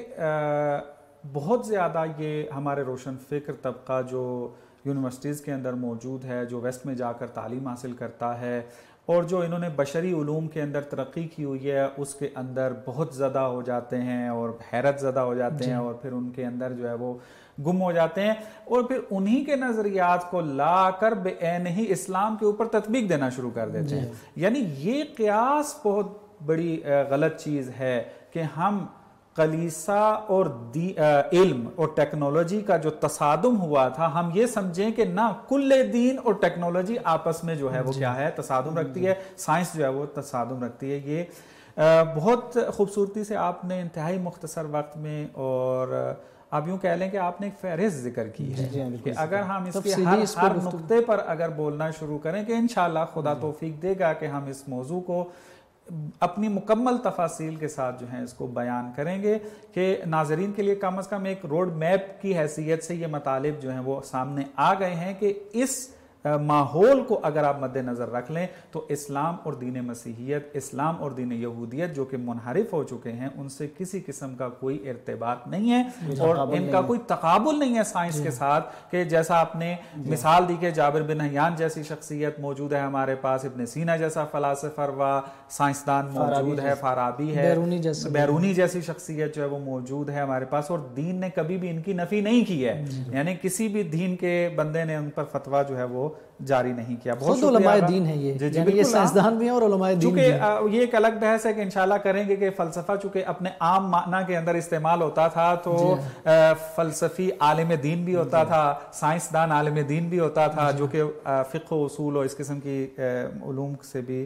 بہت زیادہ یہ ہمارے روشن فکر طبقہ جو یونیورسٹیز کے اندر موجود ہے, جو ویسٹ میں جا کر تعلیم حاصل کرتا ہے, اور جو انہوں نے بشری علوم کے اندر ترقی کی ہوئی ہے اس کے اندر بہت زدہ ہو جاتے ہیں اور حیرت زدہ ہو جاتے ہیں, اور پھر ان کے اندر جو ہے وہ گم ہو جاتے ہیں, اور پھر انہی کے نظریات کو لا کر بے عین ہی اسلام کے اوپر تطبیق دینا شروع کر دیتے ہیں. یعنی یہ قیاس بہت بڑی غلط چیز ہے کہ ہم کلیسا اور علم اور ٹیکنالوجی کا جو تصادم ہوا تھا ہم یہ سمجھیں کہ نہ کل دین اور ٹیکنالوجی آپس میں جو ہے وہ کیا ہے تصادم رکھتی ہے, سائنس جو ہے وہ تصادم رکھتی ہے. یہ بہت خوبصورتی سے آپ نے انتہائی مختصر وقت میں, اور آپ یوں کہہ لیں کہ آپ نے ایک فہرست ذکر کی ہے کہ اگر ہم اس کے ہر نقطے پر اگر بولنا شروع کریں کہ انشاءاللہ خدا توفیق دے گا کہ ہم اس موضوع کو اپنی مکمل تفاصیل کے ساتھ جو ہیں اس کو بیان کریں گے کہ ناظرین کے لیے کم از کم ایک روڈ میپ کی حیثیت سے یہ مطالب جو ہیں وہ سامنے آ گئے ہیں کہ اس ماحول کو اگر آپ مد نظر رکھ لیں تو اسلام اور دین مسیحیت, اسلام اور دین یہودیت جو کہ منحرف ہو چکے ہیں, ان سے کسی قسم کا کوئی ارتباط نہیں ہے اور ان کا کوئی تقابل نہیں ہے سائنس کے ساتھ. کہ جیسا آپ نے مثال دی کہ جابر بن حیان جیسی شخصیت موجود ہے ہمارے پاس, ابن سینا جیسا فلاسفر و سائنسدان موجود ہے, فارابی ہے, بیرونی جیسی شخصیت جو ہے وہ موجود ہے ہمارے پاس, اور دین نے کبھی بھی ان کی نفی نہیں کی ہے. یعنی کسی بھی دین کے بندے نے ان پر فتویٰ جو ہے وہ جاری نہیں کیا. بہت علماء دین ہے یہ, یعنی یہ سائنسدان بھی ہیں اور علماء دین بھی ہیں. چونکہ یہ ایک الگ بحث ہے کہ انشاءاللہ کریں گے کہ فلسفہ چونکہ اپنے عام معنی کے اندر استعمال ہوتا تھا تو فلسفی عالم دین بھی ہوتا تھا, سائنسدان عالم دین بھی ہوتا تھا, جو کہ فقہ و اصول اور اس قسم کی علوم سے بھی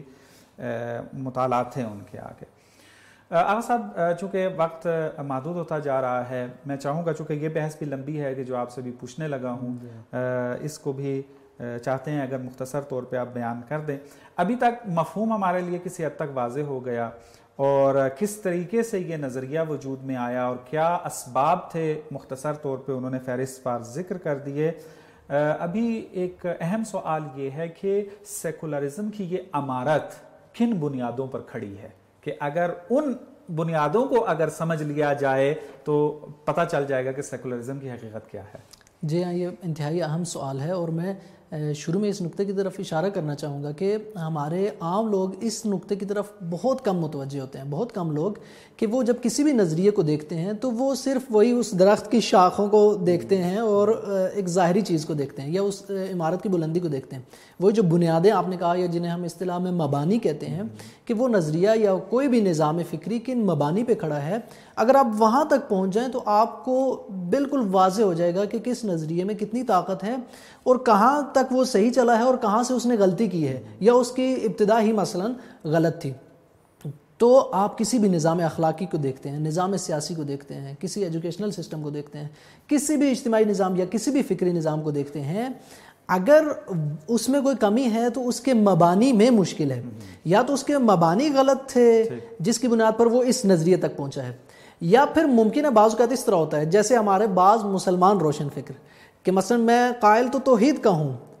مطالعات تھے ان کے آگے. آغا صاحب چونکہ وقت محدود ہوتا جا رہا ہے, میں چاہوں گا چونکہ یہ بحث بھی لمبی ہے کہ جو آپ سے بھی پوچھنے لگا ہوں, اس کو بھی چاہتے ہیں اگر مختصر طور پہ آپ بیان کر دیں. ابھی تک مفہوم ہمارے لیے کسی حد تک واضح ہو گیا, اور کس طریقے سے یہ نظریہ وجود میں آیا اور کیا اسباب تھے مختصر طور پہ انہوں نے فہرست وار ذکر کر دیے. ابھی ایک اہم سوال یہ ہے کہ سیکولرزم کی یہ عمارت کن بنیادوں پر کھڑی ہے, کہ اگر ان بنیادوں کو اگر سمجھ لیا جائے تو پتہ چل جائے گا کہ سیکولرزم کی حقیقت کیا ہے. جی ہاں, یہ انتہائی اہم سوال ہے, اور میں شروع میں اس نقطے کی طرف اشارہ کرنا چاہوں گا کہ ہمارے عام لوگ اس نقطے کی طرف بہت کم متوجہ ہوتے ہیں. بہت کم لوگ کہ وہ جب کسی بھی نظریے کو دیکھتے ہیں تو وہ صرف وہی اس درخت کی شاخوں کو دیکھتے ہیں اور ایک ظاہری چیز کو دیکھتے ہیں, یا اس عمارت کی بلندی کو دیکھتے ہیں. وہ جو بنیادیں آپ نے کہا, یا جنہیں ہم اصطلاح میں مبانی کہتے ہیں, کہ وہ نظریہ یا کوئی بھی نظام فکری کن مبانی پہ کھڑا ہے, اگر آپ وہاں تک پہنچ جائیں تو آپ کو بالکل واضح ہو جائے گا کہ کس نظریے میں کتنی طاقت ہے اور کہاں تک وہ صحیح چلا ہے اور کہاں سے اس نے غلطی کی ہے, یا اس کی ابتدا ہی مثلا غلط تھی. تو آپ کسی بھی نظام اخلاقی کو دیکھتے ہیں, نظام سیاسی کو دیکھتے ہیں, کسی ایجوکیشنل سسٹم کو دیکھتے ہیں, کسی بھی اجتماعی نظام یا کسی بھی فکری نظام کو دیکھتے ہیں, اگر اس میں کوئی کمی ہے تو اس کے مبانی میں مشکل ہے, یا تو اس کے مبانی غلط تھے جس کی بنیاد پر وہ اس نظریے تک پہنچا ہے, یا پھر ممکن ہے بعض اوقات اس طرح ہوتا ہے جیسے ہمارے بعض مسلمان روشن فکر کہ مثلا میں قائل تو توحید کا ہوں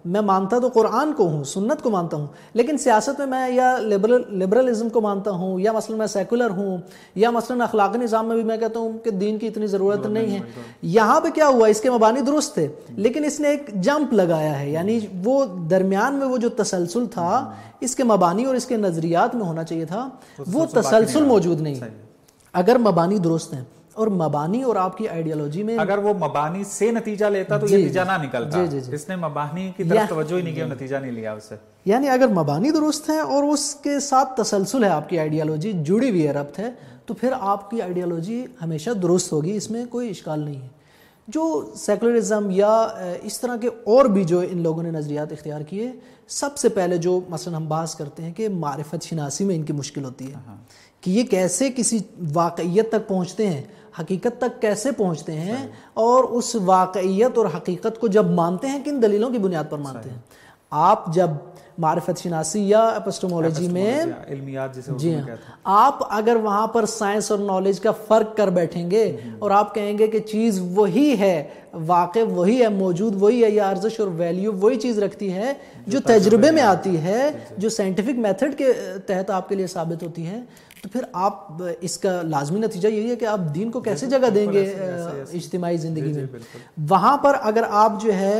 میں مانتا تو قرآن کو ہوں، سنت کو مانتا ہوں، لیکن سیاست میں یا لبرلزم کو مانتا ہوں، یا مثلا میں سیکولر ہوں، یا مثلا اخلاقی نظام میں بھی میں کہتا ہوں کہ دین کی اتنی ضرورت نہیں ہے. یہاں پہ کیا ہوا، اس کے مبانی درست تھے لیکن اس نے ایک جمپ لگایا ہے، یعنی وہ درمیان میں وہ جو تسلسل تھا اس کے مبانی اور اس کے نظریات میں ہونا چاہیے تھا، وہ تسلسل موجود نہیں. اگر مبانی درست ہیں اور مبانی اور آپ کی آئیڈیالوجی میں اگر وہ مبانی سے نتیجہ لیتا تو یہ نتیجہ نہ نکلتا. اس نے مبانی کی طرف توجہ ہی نہیں کیا، نتیجہ نہیں لیا اس سے. یعنی اگر مبانی درست ہیں اور اس کے ساتھ تسلسل ہے، آپ کی آئیڈیالوجی جڑی ہوئی ہے، ربط ہے، تو پھر آپ کی آئیڈیالوجی ہمیشہ درست ہوگی، اس میں کوئی اشکال نہیں ہے. جو سیکولرزم یا اس طرح کے اور بھی جو ان لوگوں نے نظریات اختیار کیے، سب سے پہلے جو مثلا ہم بحث کرتے ہیں کہ معرفت شناسی میں ان کی مشکل ہوتی ہے کہ یہ کیسے کسی واقعیت تک پہنچتے ہیں، حقیقت تک کیسے پہنچتے ہیں، اور اس واقعیت اور حقیقت کو جب مانتے ہیں کن دلیلوں کی بنیاد پر مانتے ہیں. آپ جب معرفت شناسی یا اپسٹمولوجی میں جی ہاں، آپ اگر وہاں پر سائنس اور نالج کا فرق کر بیٹھیں گے اور آپ کہیں گے کہ چیز وہی ہے، واقع وہی ہے، موجود وہی ہے، یا ارزش اور ویلیو وہی چیز رکھتی ہے جو تجربے میں آتی ہے، جو سائنٹیفک میتھڈ کے تحت آپ کے لیے ثابت ہوتی ہے، تو پھر آپ اس کا لازمی نتیجہ یہی ہے کہ آپ دین کو کیسے جگہ دیں گے اجتماعی زندگی میں. وہاں پر اگر آپ جو ہے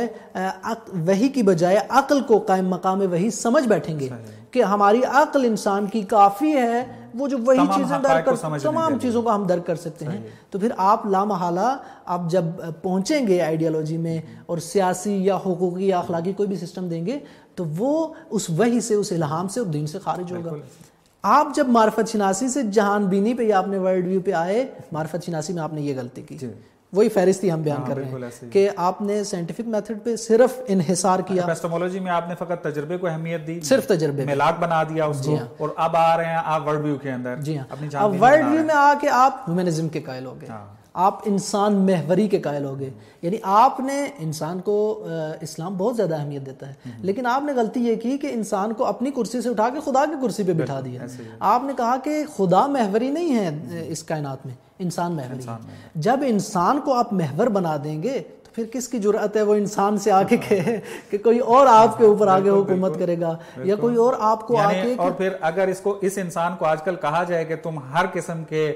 وحی کی بجائے عقل کو قائم مقام وحی سمجھ بیٹھیں گے کہ ہماری عقل انسان کی کافی ہے، وہ جو وہی چیزیں درک کر تمام چیزوں کو ہم درک کر سکتے ہیں، تو پھر آپ لامحالہ آپ جب پہنچیں گے آئیڈیالوجی میں اور سیاسی یا حقوقی یا اخلاقی کوئی بھی سسٹم دیں گے تو وہ اس وحی سے، اس الہام سے اور دین سے خارج ہوگا. آپ جب معرفت شناسی سے جہان بینی پہ یا اپنے ورلڈ ویو پہ آئے، معرفت شناسی میں آپ نے یہ غلطی کی، وہی فہرستی ہم بیان کر رہے ہیں کہ آپ نے سائنٹیفک میتھڈ پہ صرف انحصار کیا. ایپسٹمولوجی میں آپ نے فقط تجربے کو اہمیت دی، صرف تجربے ملاک بنا دیا اس کو، اور اب آ رہے ہیں آپ ورلڈ ویو کے اندر. جی ہاں، اب ورلڈ ویو میں آ کے آپ ہیومنزم کے قائل ہو گئے، آپ انسان محوری کے قائل ہو گئے. یعنی آپ نے انسان کو، اسلام بہت زیادہ اہمیت دیتا ہے، لیکن آپ نے غلطی یہ کی کہ انسان کو اپنی کرسی سے اٹھا کے خدا کی کرسی پہ بٹھا دیا. آپ نے کہا کہ خدا محوری نہیں ہے اس کائنات میں، انسان محوری ہے. جب انسان کو آپ محور بنا دیں گے تو پھر کس کی جرأت ہے وہ انسان سے آگے کہ کوئی اور آپ کے اوپر آگے حکومت کرے گا، یا کوئی اور آپ کو آگے. اور پھر اگر اس انسان کو آج کل کہا جائے کہ تم ہر قسم کے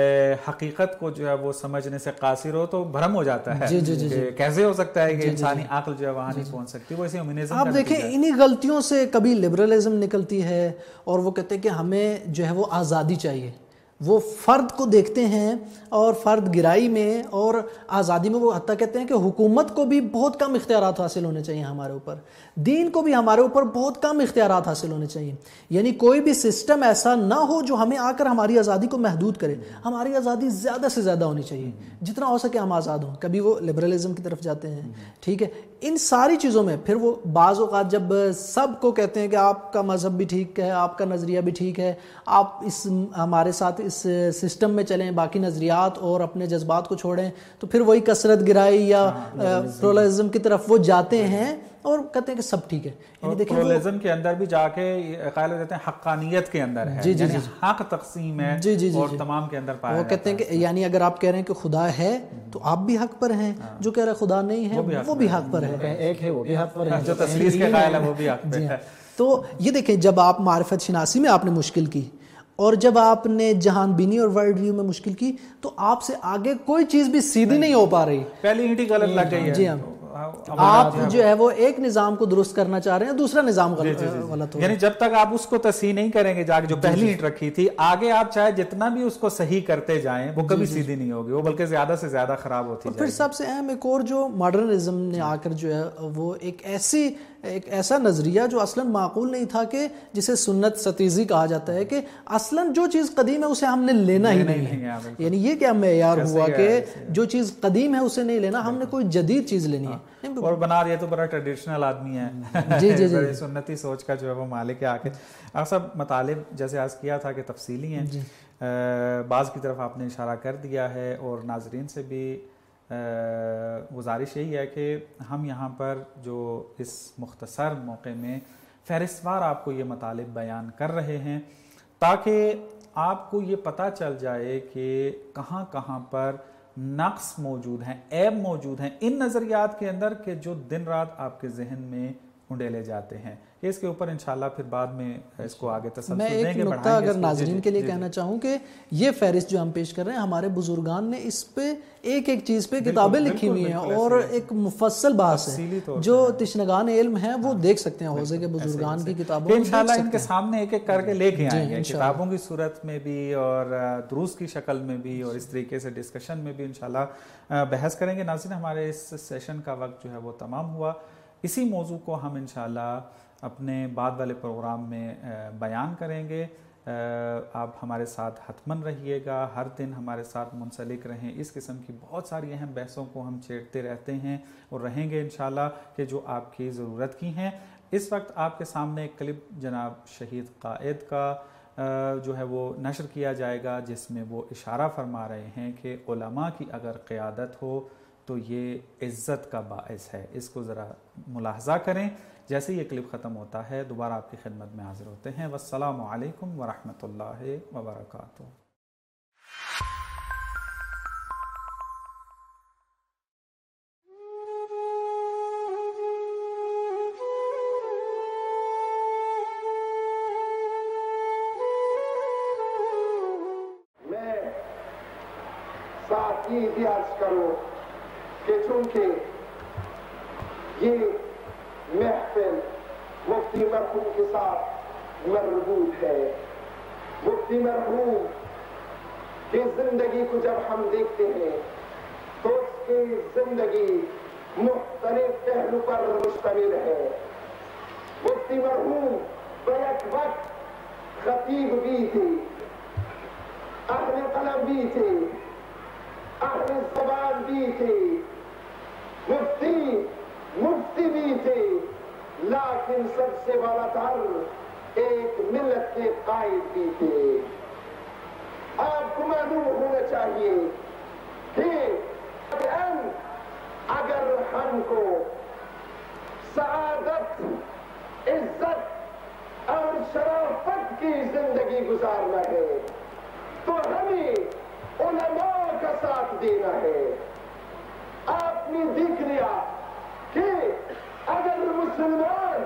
حقیقت کو جو ہے وہ سمجھنے سے قاصر ہو تو بھرم ہو جاتا ہے. کیسے ہو سکتا ہے کہ انسانی عقل جو ہے وہاں نہیں پہنچ سکتی. وہ ایسے ہیومنزم آپ دیکھیں انہی غلطیوں سے کبھی لبرلزم نکلتی ہے، اور وہ کہتے ہیں کہ ہمیں جو ہے وہ آزادی چاہیے. وہ فرد کو دیکھتے ہیں اور فرد گرائی میں اور آزادی میں وہ حتیٰ کہتے ہیں کہ حکومت کو بھی بہت کم اختیارات حاصل ہونے چاہیے ہمارے اوپر، دین کو بھی ہمارے اوپر بہت کم اختیارات حاصل ہونے چاہیے. یعنی کوئی بھی سسٹم ایسا نہ ہو جو ہمیں آ کر ہماری آزادی کو محدود کرے. ہماری آزادی زیادہ سے زیادہ ہونی چاہیے، جتنا ہو سکے ہم آزاد ہوں. کبھی وہ لبرلزم کی طرف جاتے ہیں، ٹھیک ہے. ان ساری چیزوں میں پھر وہ بعض اوقات جب سب کو کہتے ہیں کہ آپ کا مذہب بھی ٹھیک ہے، آپ کا نظریہ بھی ٹھیک ہے، آپ اس ہمارے ساتھ اس سسٹم میں چلیں، باقی نظریات اور اپنے جذبات کو چھوڑیں، تو پھر وہی کثرت گرائی یا پلورلزم کی طرف وہ جاتے ہیں اور کہتے ہیں کہ سب ٹھیک ہے. یعنی پلورلزم کے اندر بھی جا کے قائل ہو جاتے ہیں حقانیت کے اندر ہے، یعنی حق تقسیم ہے اور تمام کے اندر پایا جاتا ہے. وہ کہتے ہیں کہ یعنی اگر آپ کہہ رہے ہیں کہ خدا ہے تو آپ بھی حق پر ہیں، جو کہہ رہے ہیں خدا نہیں ہے وہ بھی حق پر ہے، ایک ہے وہ بھی حق پر ہے، جو تثلیث کے قائل ہے وہ بھی حق پر ہے. تو یہ دیکھیں جب آپ معرفت شناسی میں آپ نے مشکل کی اور جب آپ نے جہان بینی اور ورلڈ ویو میں مشکل کی تو آپ سے آگے کوئی چیز بھی سیدھی نہیں ہو پا رہی، پہلی اینٹی غلط لگ گئی ہے. جی ہاں، آپ جو ہے وہ ایک نظام کو درست کرنا چاہ رہے ہیں، دوسرا نظام غلط ہو. یعنی جب تک آپ اس کو تصحیح نہیں کریں گے جا کے جو پہلی اینٹ رکھی تھی، آگے آپ چاہے جتنا بھی اس کو صحیح کرتے جائیں وہ کبھی سیدھی نہیں ہوگی، وہ بلکہ زیادہ سے زیادہ خراب ہوتی جائے گی. پھر سب سے اہم ایک اور جو ماڈرنزم نے آ کر جو ہے وہ ایک ایسا نظریہ جو اصلاً معقول نہیں تھا، کہ جسے سنت ستیزی کہا جاتا ہے، کہ اصلاً جو چیز قدیم ہے اسے ہم نے لینا ہی نہیں ہے. یعنی یہ کیا معیار ہوا کہ جو چیز قدیم ہے اسے نہیں لینا، ہم نے کوئی جدید چیز لینی ہے. اور بنا رہی ہے تو بڑا ٹریڈیشنل آدمی ہے، بڑی سنتی سوچ کا جو ہے وہ مالک ہے. آ کے آپ سب مطالب جیسے عرض کیا تھا کہ تفصیلی ہیں، بعض کی طرف آپ نے اشارہ کر دیا ہے، اور ناظرین سے بھی گزارش یہی ہے کہ ہم یہاں پر جو اس مختصر موقع میں فہرست وار آپ کو یہ مطالب بیان کر رہے ہیں تاکہ آپ کو یہ پتہ چل جائے کہ کہاں کہاں پر نقص موجود ہیں، عیب موجود ہیں ان نظریات کے اندر، کہ جو دن رات آپ کے ذہن میں उंडेले जाते हैं। ये इसके ऊपर इंशाल्लाह फिर बाद में इसको आगे तसल्सल मैं देंगे, एक नुक्ता अगर नाज़रीन के लिए कहना चाहूँ कि ये फहरिस्त जो हम पेश कर रहे हैं, हमारे बुजुर्गान ने इस पे एक एक चीज़ पे किताबें लिखी हुई हैं और एक मुफस्सल बहस है। जो तिश्नगान इल्म है वो देख सकते हैं हौज़े के बुजुर्गान की किताबों में, इंशाल्लाह इनके सामने एक एक करके लेके आएंगे, किताबों की सूरत में भी और दुरूस की शक्ल में भी और इस तरीके से डिस्कशन में भी इंशाल्लाह बहस करेंगे। नाज़रीन, हमारे इस सेशन का वक्त जो है वो तमाम हुआ। इसी मौजू को हम इंशाल्लाह अपने बाद वाले प्रोग्राम में बयान करेंगे। आप हमारे साथ हतमन रहिएगा, हर दिन हमारे साथ मुंसलिक रहें। इस किस्म की बहुत सारी अहम बहसों को हम छेड़ते रहते हैं और रहेंगे इंशाल्लाह कि जो आपकी ज़रूरत की हैं। इस वक्त आपके सामने एक क्लिप जनाब शहीद कायद का जो है वो नशर किया जाएगा, जिसमें वो इशारा फरमा रहे हैं कि उलमा की अगर क़यादत हो तो ये इज़्ज़त का बाइस है। इसको ज़रा मुलाहज़ा करें। जैसे ये क्लिप ख़त्म होता है दोबारा आपकी खिदमत में हाज़िर होते हैं। वस्सलामु अलैकुम वरहमतुल्लाहि वबरकातुहू। मैं साथ ही अर्ज करूं कि चूंकि ये महफिल मुफ्ती मरहूम के साथ मरबूत है, मुफ्ती मरहूम की जिंदगी को जब हम देखते हैं तो उसकी जिंदगी मुख्तलिफ पहलू पर मुश्तमिल है। मुफ्ती मरहूम बैक वक्त खतीब भी थे, अहले कलम भी थे, अहले ज़बान भी थे, मुफ्ती भी थे, लेकिन सबसे बड़ातर एक मिल्लत के कायद भी थे। आपको मालूम होना चाहिए कि अगर हमको सआदत, इज्जत और शराफत की जिंदगी गुजारना है तो हमें उलमा का साथ देना है। आपने देख लिया कि अगर मुसलमान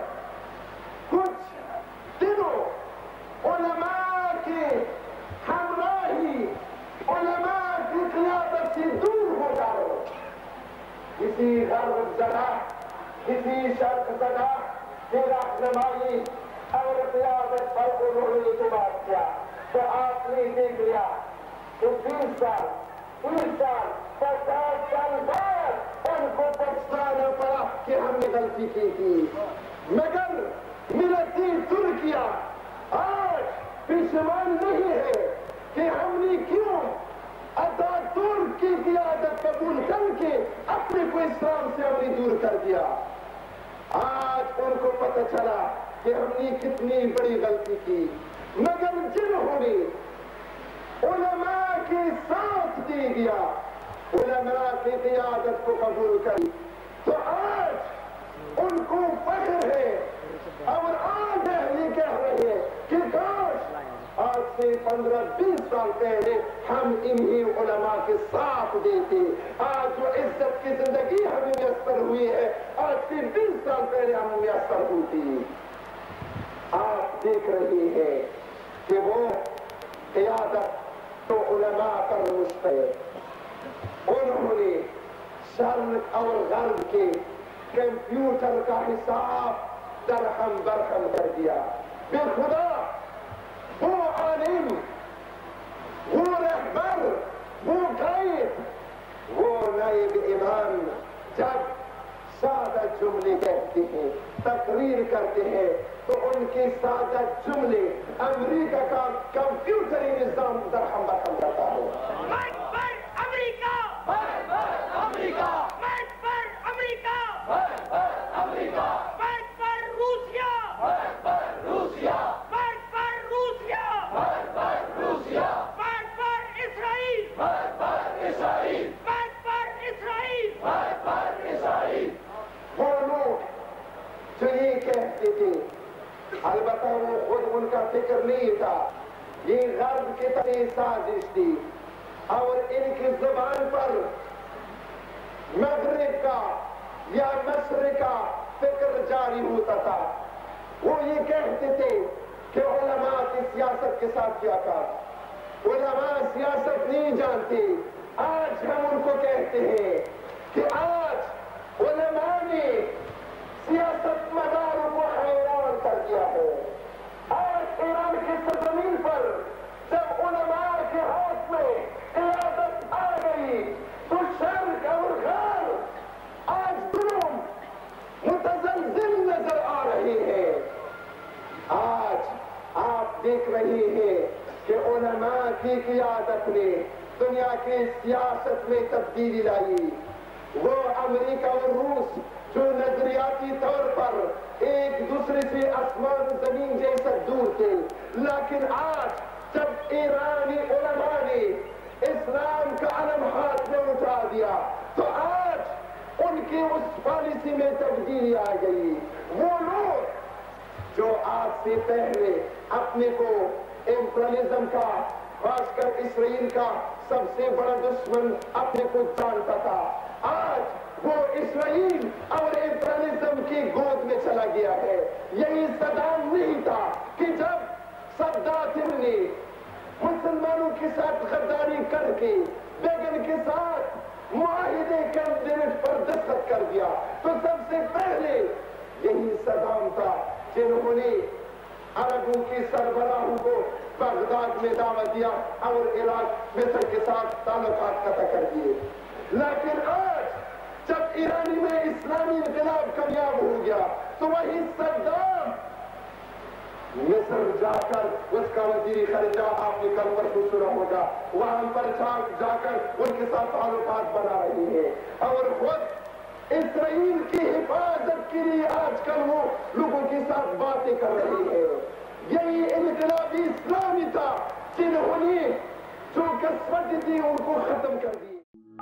कुछ दिनों उलमा के हमराही, उलमा की क़ियादत से दूर हो जाओ, किसी गर्व जगह, किसी शर्क जगह की रहनुमाई और क़ियादत पर उन्होंने इत्मीनान किया तो आपने देख लिया कि 20 साल, 30 साल, 50 साल बाद उनको पछताना पड़ा कि हमने गलती की थी। मगर मिलती तुर्किया आज पिछमान नहीं है कि हमने क्यों अतातुर्क की क़ियादत कबूल करके अपने को इस्लाम से हमने दूर कर दिया। आज उनको पता चला कि हमने कितनी बड़ी गलती की। मगर जिन्होंने उलमा के साथ दे दिया, उलमा की क़ियादत को कबूल करी, तो आज उनको फख्र है और आज अहले कह रहे हैं कि काश आज से 15-20 साल पहले हम इन्हीं उलमा के साथ देते। आज जो इज्जत की जिंदगी हमें मुयस्सर हुई है, आज से 20 साल पहले हमें मुयस्सर होती। आप देख रहे हैं कि वो क़ियादत तो उलमा पर मुश्तमिल, उन्होंने शर्क और गर्ब के कंप्यूटर का हिसाब दरहम बरहम कर दिया। बेखुदा वो आलिम, वो रहबर, वो गाइड, वो नाइब इमाम जब सादा जुमले कहते हैं, तकरीर करते हैं तो उनके सादा जुमले अमेरिका का कंप्यूटरी निजाम दरहम बरहम करता है। अमेरिका, अमेरिका, अमेरिका, अमेरिका, रूसिया, रूसिया, रूसिया, रूसिया, इसराइल, इसराइल, इसराइल। वो लोग जो ये कहते थे, अलबत्ता वो खुद उनका फिक्र नहीं था, ये गर्ब की तरह साजिश थी और इनकी जुबान पर मगरिब का या मशरिक का فکر جاری ہوتا تھا. وہ یہ کہتے تھے کہ علماء کی سیاست کے ساتھ کیا کر، علماء سیاست نہیں جانتے. آج ہم ان کو کہتے ہیں کہ آج علماء نے سیاست مداروں کو حیران کر دیا ہے. آج ایران کی سرزمین پر جب علماء کے ہاتھ میں قیادت آ گئی تو شرق اور غرب آج دونوں متزلزل نظر آ رہے ہیں. آج آپ دیکھ رہے ہیں کہ علماء کی قیادت نے دنیا کی سیاست میں تبدیلی لائی. وہ امریکہ اور روس جو نظریاتی طور پر ایک دوسرے سے آسمان زمین جیسا دور تھے، لیکن آج جب ایرانی علماء نے اسلام کا علم ہاتھ میں اٹھا دیا تو آج ان کی اس پالیسی میں تبدیلی آ گئی. وہ لوگ جو آج سے پہلے اپنے کو امپریلزم کا، خاص کر اسرائیل کا سب سے بڑا دشمن اپنے کو جانتا تھا، آج وہ اسرائیل اور امپریلزم کی گود میں چلا گیا ہے. یہی صدام نہیں تھا کہ جب صدام نے مسلمانوں کے ساتھ غداری کر کے بیگن کے ساتھ معاہدے کیمپ پر دستخط کر دیا تو سب سے پہلے یہی صدام تھا جنہوں نے عربوں کی سربراہوں کو بغداد میں دعوت دیا اور عراق مصر کے ساتھ تعلقات قطع کر دیے. لیکن آج جب ایرانی میں اسلامی انقلاب کامیاب ہو گیا تو وہی صدام مصر جا کر اس کا وزیر خارجہ آپ نے کل پرسوں سنا ہوگا، وہاں پر جا کر ان کے ساتھ تعلقات بنا رہی ہے اور خود اسرائیل کی حفاظت کے لیے آج کل وہ لوگوں کے ساتھ باتیں کر رہی ہے. یہی انقلابی اسلامی تھا جنہوں نے جو قسمت تھی ان کو ختم کر دی.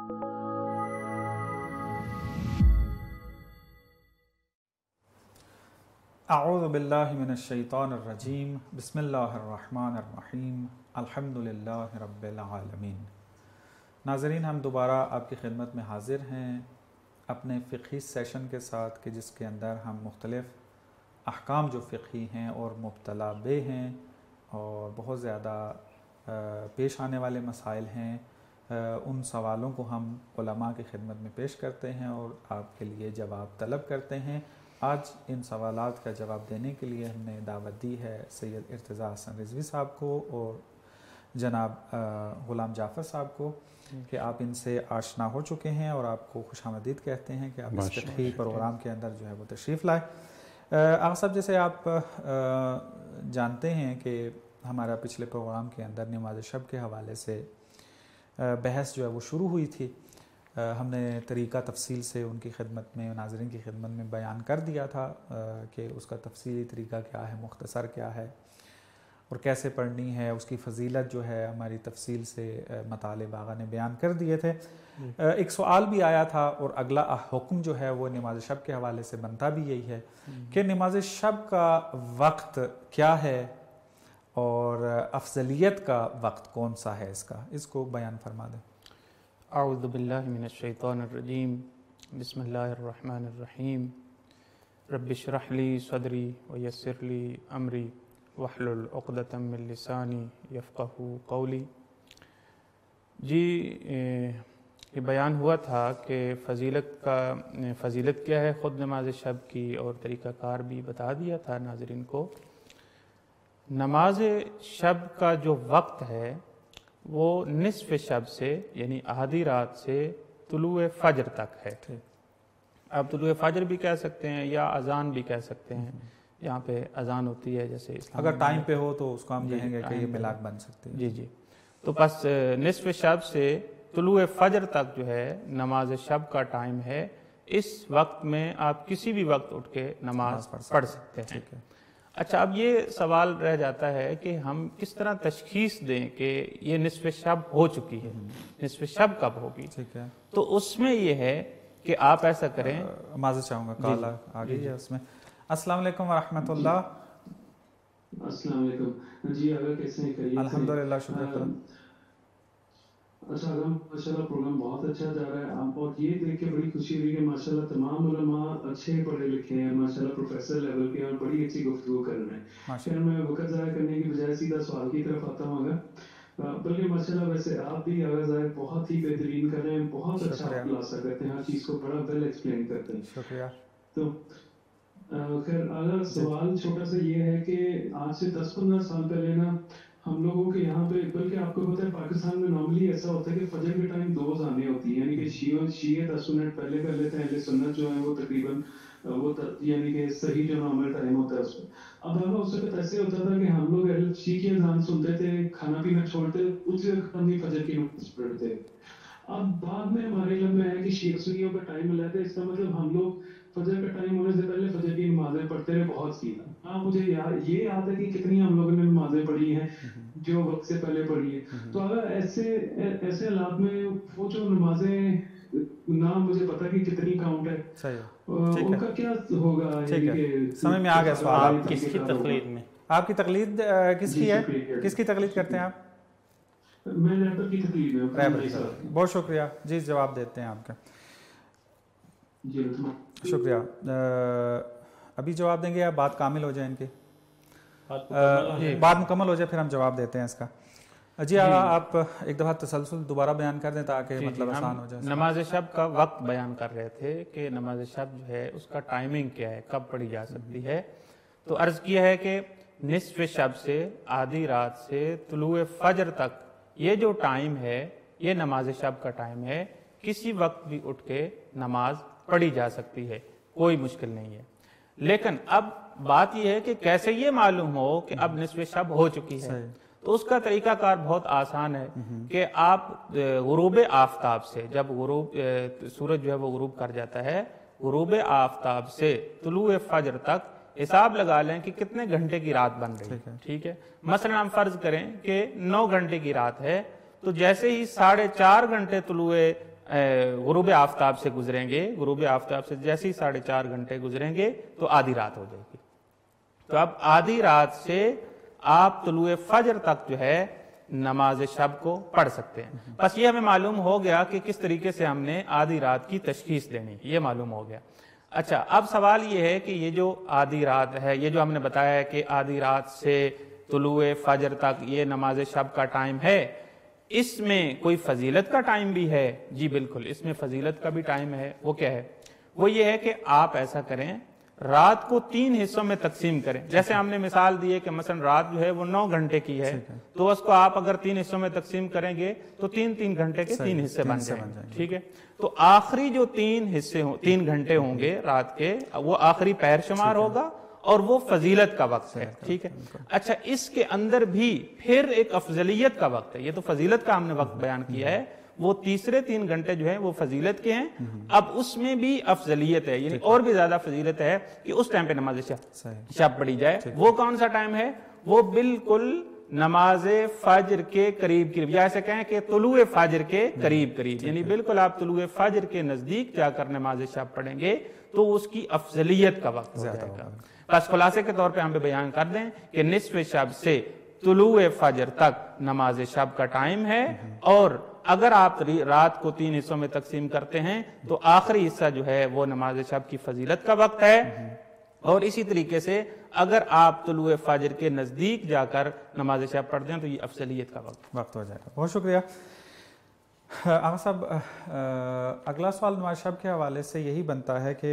اعوذ باللہ من الشیطان الرجیم، بسم اللہ الرحمن الرحیم، الحمدللہ رب العالمین. ناظرین، ہم دوبارہ آپ کی خدمت میں حاضر ہیں اپنے فقہی سیشن کے ساتھ کہ جس کے اندر ہم مختلف احکام جو فقہی ہیں اور مبتلا بے ہیں اور بہت زیادہ پیش آنے والے مسائل ہیں، ان سوالوں کو ہم علماء کی خدمت میں پیش کرتے ہیں اور آپ کے لیے جواب طلب کرتے ہیں. آج ان سوالات کا جواب دینے کے لیے ہم نے دعوت دی ہے سید ارتضیٰ حسن رضوی صاحب کو اور جناب غلام جعفر صاحب کو کہ آپ ان سے آشنا ہو چکے ہیں اور آپ کو خوش آمدید کہتے ہیں کہ آپ اس فقہی پروگرام کے اندر جو ہے وہ تشریف لائے. آغا صاحب، جیسے آپ جانتے ہیں کہ ہمارا پچھلے پروگرام کے اندر نماز شب کے حوالے سے بحث جو ہے وہ شروع ہوئی تھی. ہم نے طریقہ تفصیل سے ان کی خدمت میں، ناظرین کی خدمت میں بیان کر دیا تھا کہ اس کا تفصیلی طریقہ کیا ہے، مختصر کیا ہے اور کیسے پڑھنی ہے. اس کی فضیلت جو ہے ہماری تفصیل سے مطالب آغا نے بیان کر دیے تھے. ایک سوال بھی آیا تھا اور اگلا حکم جو ہے وہ نماز شب کے حوالے سے بنتا بھی یہی ہے کہ نماز شب کا وقت کیا ہے اور افضلیت کا وقت کون سا ہے اس کو بیان فرما دیں. اعوذ باللہ من الشیطان الرجیم، بسم اللہ الرحمن الرحیم. رب اشرح لی صدری ویسر لی امری واحلل عقدۃ من لسانی یفقہوا قولی. جی، یہ بیان ہوا تھا کہ فضیلت کیا ہے خود نماز شب کی اور طریقہ کار بھی بتا دیا تھا ناظرین کو. نماز شب کا جو وقت ہے وہ نصف شب سے یعنی آدھی رات سے طلوع فجر تک ہے. آپ طلوع فجر بھی کہہ سکتے ہیں یا اذان بھی کہہ سکتے ہیں. یہاں پہ اذان ہوتی ہے جیسے اگر ٹائم پہ ہو تو اس کو ہم کہیں گے کہ یہ ملاک بن سکتے ہیں. جی جی. تو بس نصف شب سے طلوع فجر تک جو ہے نماز شب کا ٹائم ہے. اس وقت میں آپ کسی بھی وقت اٹھ کے نماز پڑھ سکتے ہیں. اچھا، اب یہ سوال رہ جاتا ہے کہ ہم کس طرح تشخیص دیں کہ یہ نصف شب ہو چکی ہے، نصف شب کب ہوگی. تو اس میں یہ ہے کہ آپ ایسا کریں. معذرت چاہوں گا، کال آ گئی ہے اس میں. السلام علیکم ورحمۃ اللہ. السلام علیکم. جی، آگے کیسے ہیں؟ الحمدللہ، شکر خدا. अच्छा माशाल्लाह प्रोग्राम बहुत अच्छा जा रहा है और ये देख के बड़ी खुशी हुई कि माशाल्लाह तमाम उलमा अच्छे पढ़े लिखे हैं, माशाल्लाह प्रोफेसर लेवल के और बड़ी अच्छी गुफ्तगू कर रहे हैं। फिर मैं वक्त ज़ाया करने की बजाय सीधा सवाल की तरफ आता हूँ। बल्कि माशाल्लाह वैसे आप भी आगाज़ बहुत ही बेहतरीन कर रहे हैं, बहुत अच्छा खुलासा करते हैं, हर चीज़ को बड़ा वेल एक्सप्लेन करते हैं। शुक्रिया। तो खैर अगर सवाल छोटा सा ये है कि आज से 10-15 साल पहले ना हम लोगों के यहाँ पे, बल्कि आपको पता है पाकिस्तान में नॉर्मली ऐसा होता है कि फजर के टाइम 2 अज़ानें होती हैं, यानी कि शिये 10 मिनट पहले कर लेते हैं, अहले सुन्नत जो है वो तकरीबन यानी कि सही जो नॉर्मल टाइम होता है उसमें। अब उस वक्त ऐसे होता था कि हम लोग अहले शी की अज़ान सुनते थे, खाना पीना छोड़ते, उसी वक्त हम ही फजर की नमाज़ पढ़ते। अब बाद में हमारे इल्म में है कि शियों का टाइम मिला था, इसका मतलब हम लोग फजर का टाइम होने से पहले फजर की नमाजें पढ़ते रहे बहुत सी। हाँ मुझे ये याद है कि कितनी हम लोगों ने नमाजें पढ़ी हैं जो वक्त से पहले पढ़ी है। तो अगर ऐसे हालात में वो जो नमाजें ना मुझे पता कि कितनी काउंट है, सही है, उनका क्या होगा? ठीक है, समझ में आ गया सवाल। किसकी तकलीद में, आपकी तकलीद किसकी है, किसकी तकलीद करते हैं आप? मैं रैपर की तकलीद में। बहुत शुक्रिया जी, जवाब देते हैं आपका। शुक्रिया। अभी जवाब देंगे या बात कामिल हो जाए इनकी? बात मुकम्मल हो जाए फिर हम जवाब देते हैं इसका। जी आप एक दफ़ा तसलसल दोबारा बयान कर दें ताकि मतलब आसान हो जाए। नमाज शब का वक्त बयान कर रहे थे कि नमाज शब जो है उसका टाइमिंग क्या है, कब पढ़ी जा सकती है। तो अर्ज़ किया है कि निस्फ़ शब से आधी रात से तुलुए फजर तक ये जो टाइम है ये नमाज शब का टाइम है। किसी वक्त भी उठ के नमाज पढ़ी जा सकती है, कोई मुश्किल नहीं है। लेकिन अब बात यह है कि कैसे ये मालूम हो कि अब निस्फ़ शब हो चुकी है। तो उसका तरीकाकार बहुत आसान है कि आप गुरूब आफताब से, जब सूरज जो है वो गुरूब कर जाता है, गुरूब आफताब से तुलुए फजर तक हिसाब लगा लें कि कितने घंटे की रात बन रही है। ठीक है, मसलन हम फर्ज करें कि 9 घंटे की रात है, तो जैसे ही 4.5 घंटे तुलुए गुरूब आफताब से गुजरेंगे, गुरूब आफताब से जैसे ही 4.5 घंटे गुजरेंगे तो आधी रात हो जाएगी। तो अब आधी रात से आप तुलुए फजर तक जो है नमाज शब को पढ़ सकते हैं। बस ये हमें मालूम हो गया कि किस तरीके से हमने आधी रात की तशखीस देनी, ये मालूम हो गया। अच्छा, अब सवाल ये है कि ये जो आधी रात है, ये जो हमने बताया है कि आधी रात से तुलुए फजर तक ये नमाज शब का टाइम है, इसमें कोई फजीलत का टाइम भी है? जी बिल्कुल, इसमें फजीलत का भी टाइम है। वो क्या है? वो ये है कि आप ऐसा करें, रात को 3 हिस्सों में तकसीम करें। जैसे हमने मिसाल दी है कि मसलन रात जो है वो 9 घंटे की है, तो उसको आप अगर 3 हिस्सों में तकसीम करेंगे तो 3-3 घंटे के 3 हिस्से बन जाएंगे। ठीक है, तो आखिरी जो 3 घंटे होंगे रात के, वो आखिरी पहर शुमार होगा और वो फजीलत का वक्त है। ठीक है, अच्छा, इसके अंदर भी फिर एक अफजलियत का वक्त है। ये तो फजीलत का हमने वक्त बयान किया है, वो तीसरे 3 घंटे जो है वो फजीलत के हैं। अब उसमें भी अफजलियत है, यानी और भी ज्यादा फजीलत है कि उस टाइम पे नमाज शब पढ़ी जाए। वो कौन सा टाइम है? वो बिल्कुल नमाज फजर के करीब करीब, या ऐसे कहें कि तुलुए फजर के करीब करीब, यानी बिल्कुल आप तुलुए फजर के नजदीक जाकर नमाज शब पढ़ेंगे तो उसकी अफजलियत का वक्त हो जाएगा। बस खुलासे के तौर पे हम बयान कर दें कि निस्फ़ शब से तुलुए फजर तक नमाज शब का टाइम है, और अगर आप रात को 3 हिस्सों में तकसीम करते हैं तो आखिरी हिस्सा जो है वो नमाज शब की फजीलत का वक्त है। और इसी तरीके से अगर आप तुलुए फजर के नजदीक जाकर नमाज शब पढ़ते हैं तो ये अफजलियत का वक्त हो जाएगा। बहुत शुक्रिया आगा साहब। अगला सवाल नमाज शब के हवाले से यही बनता है कि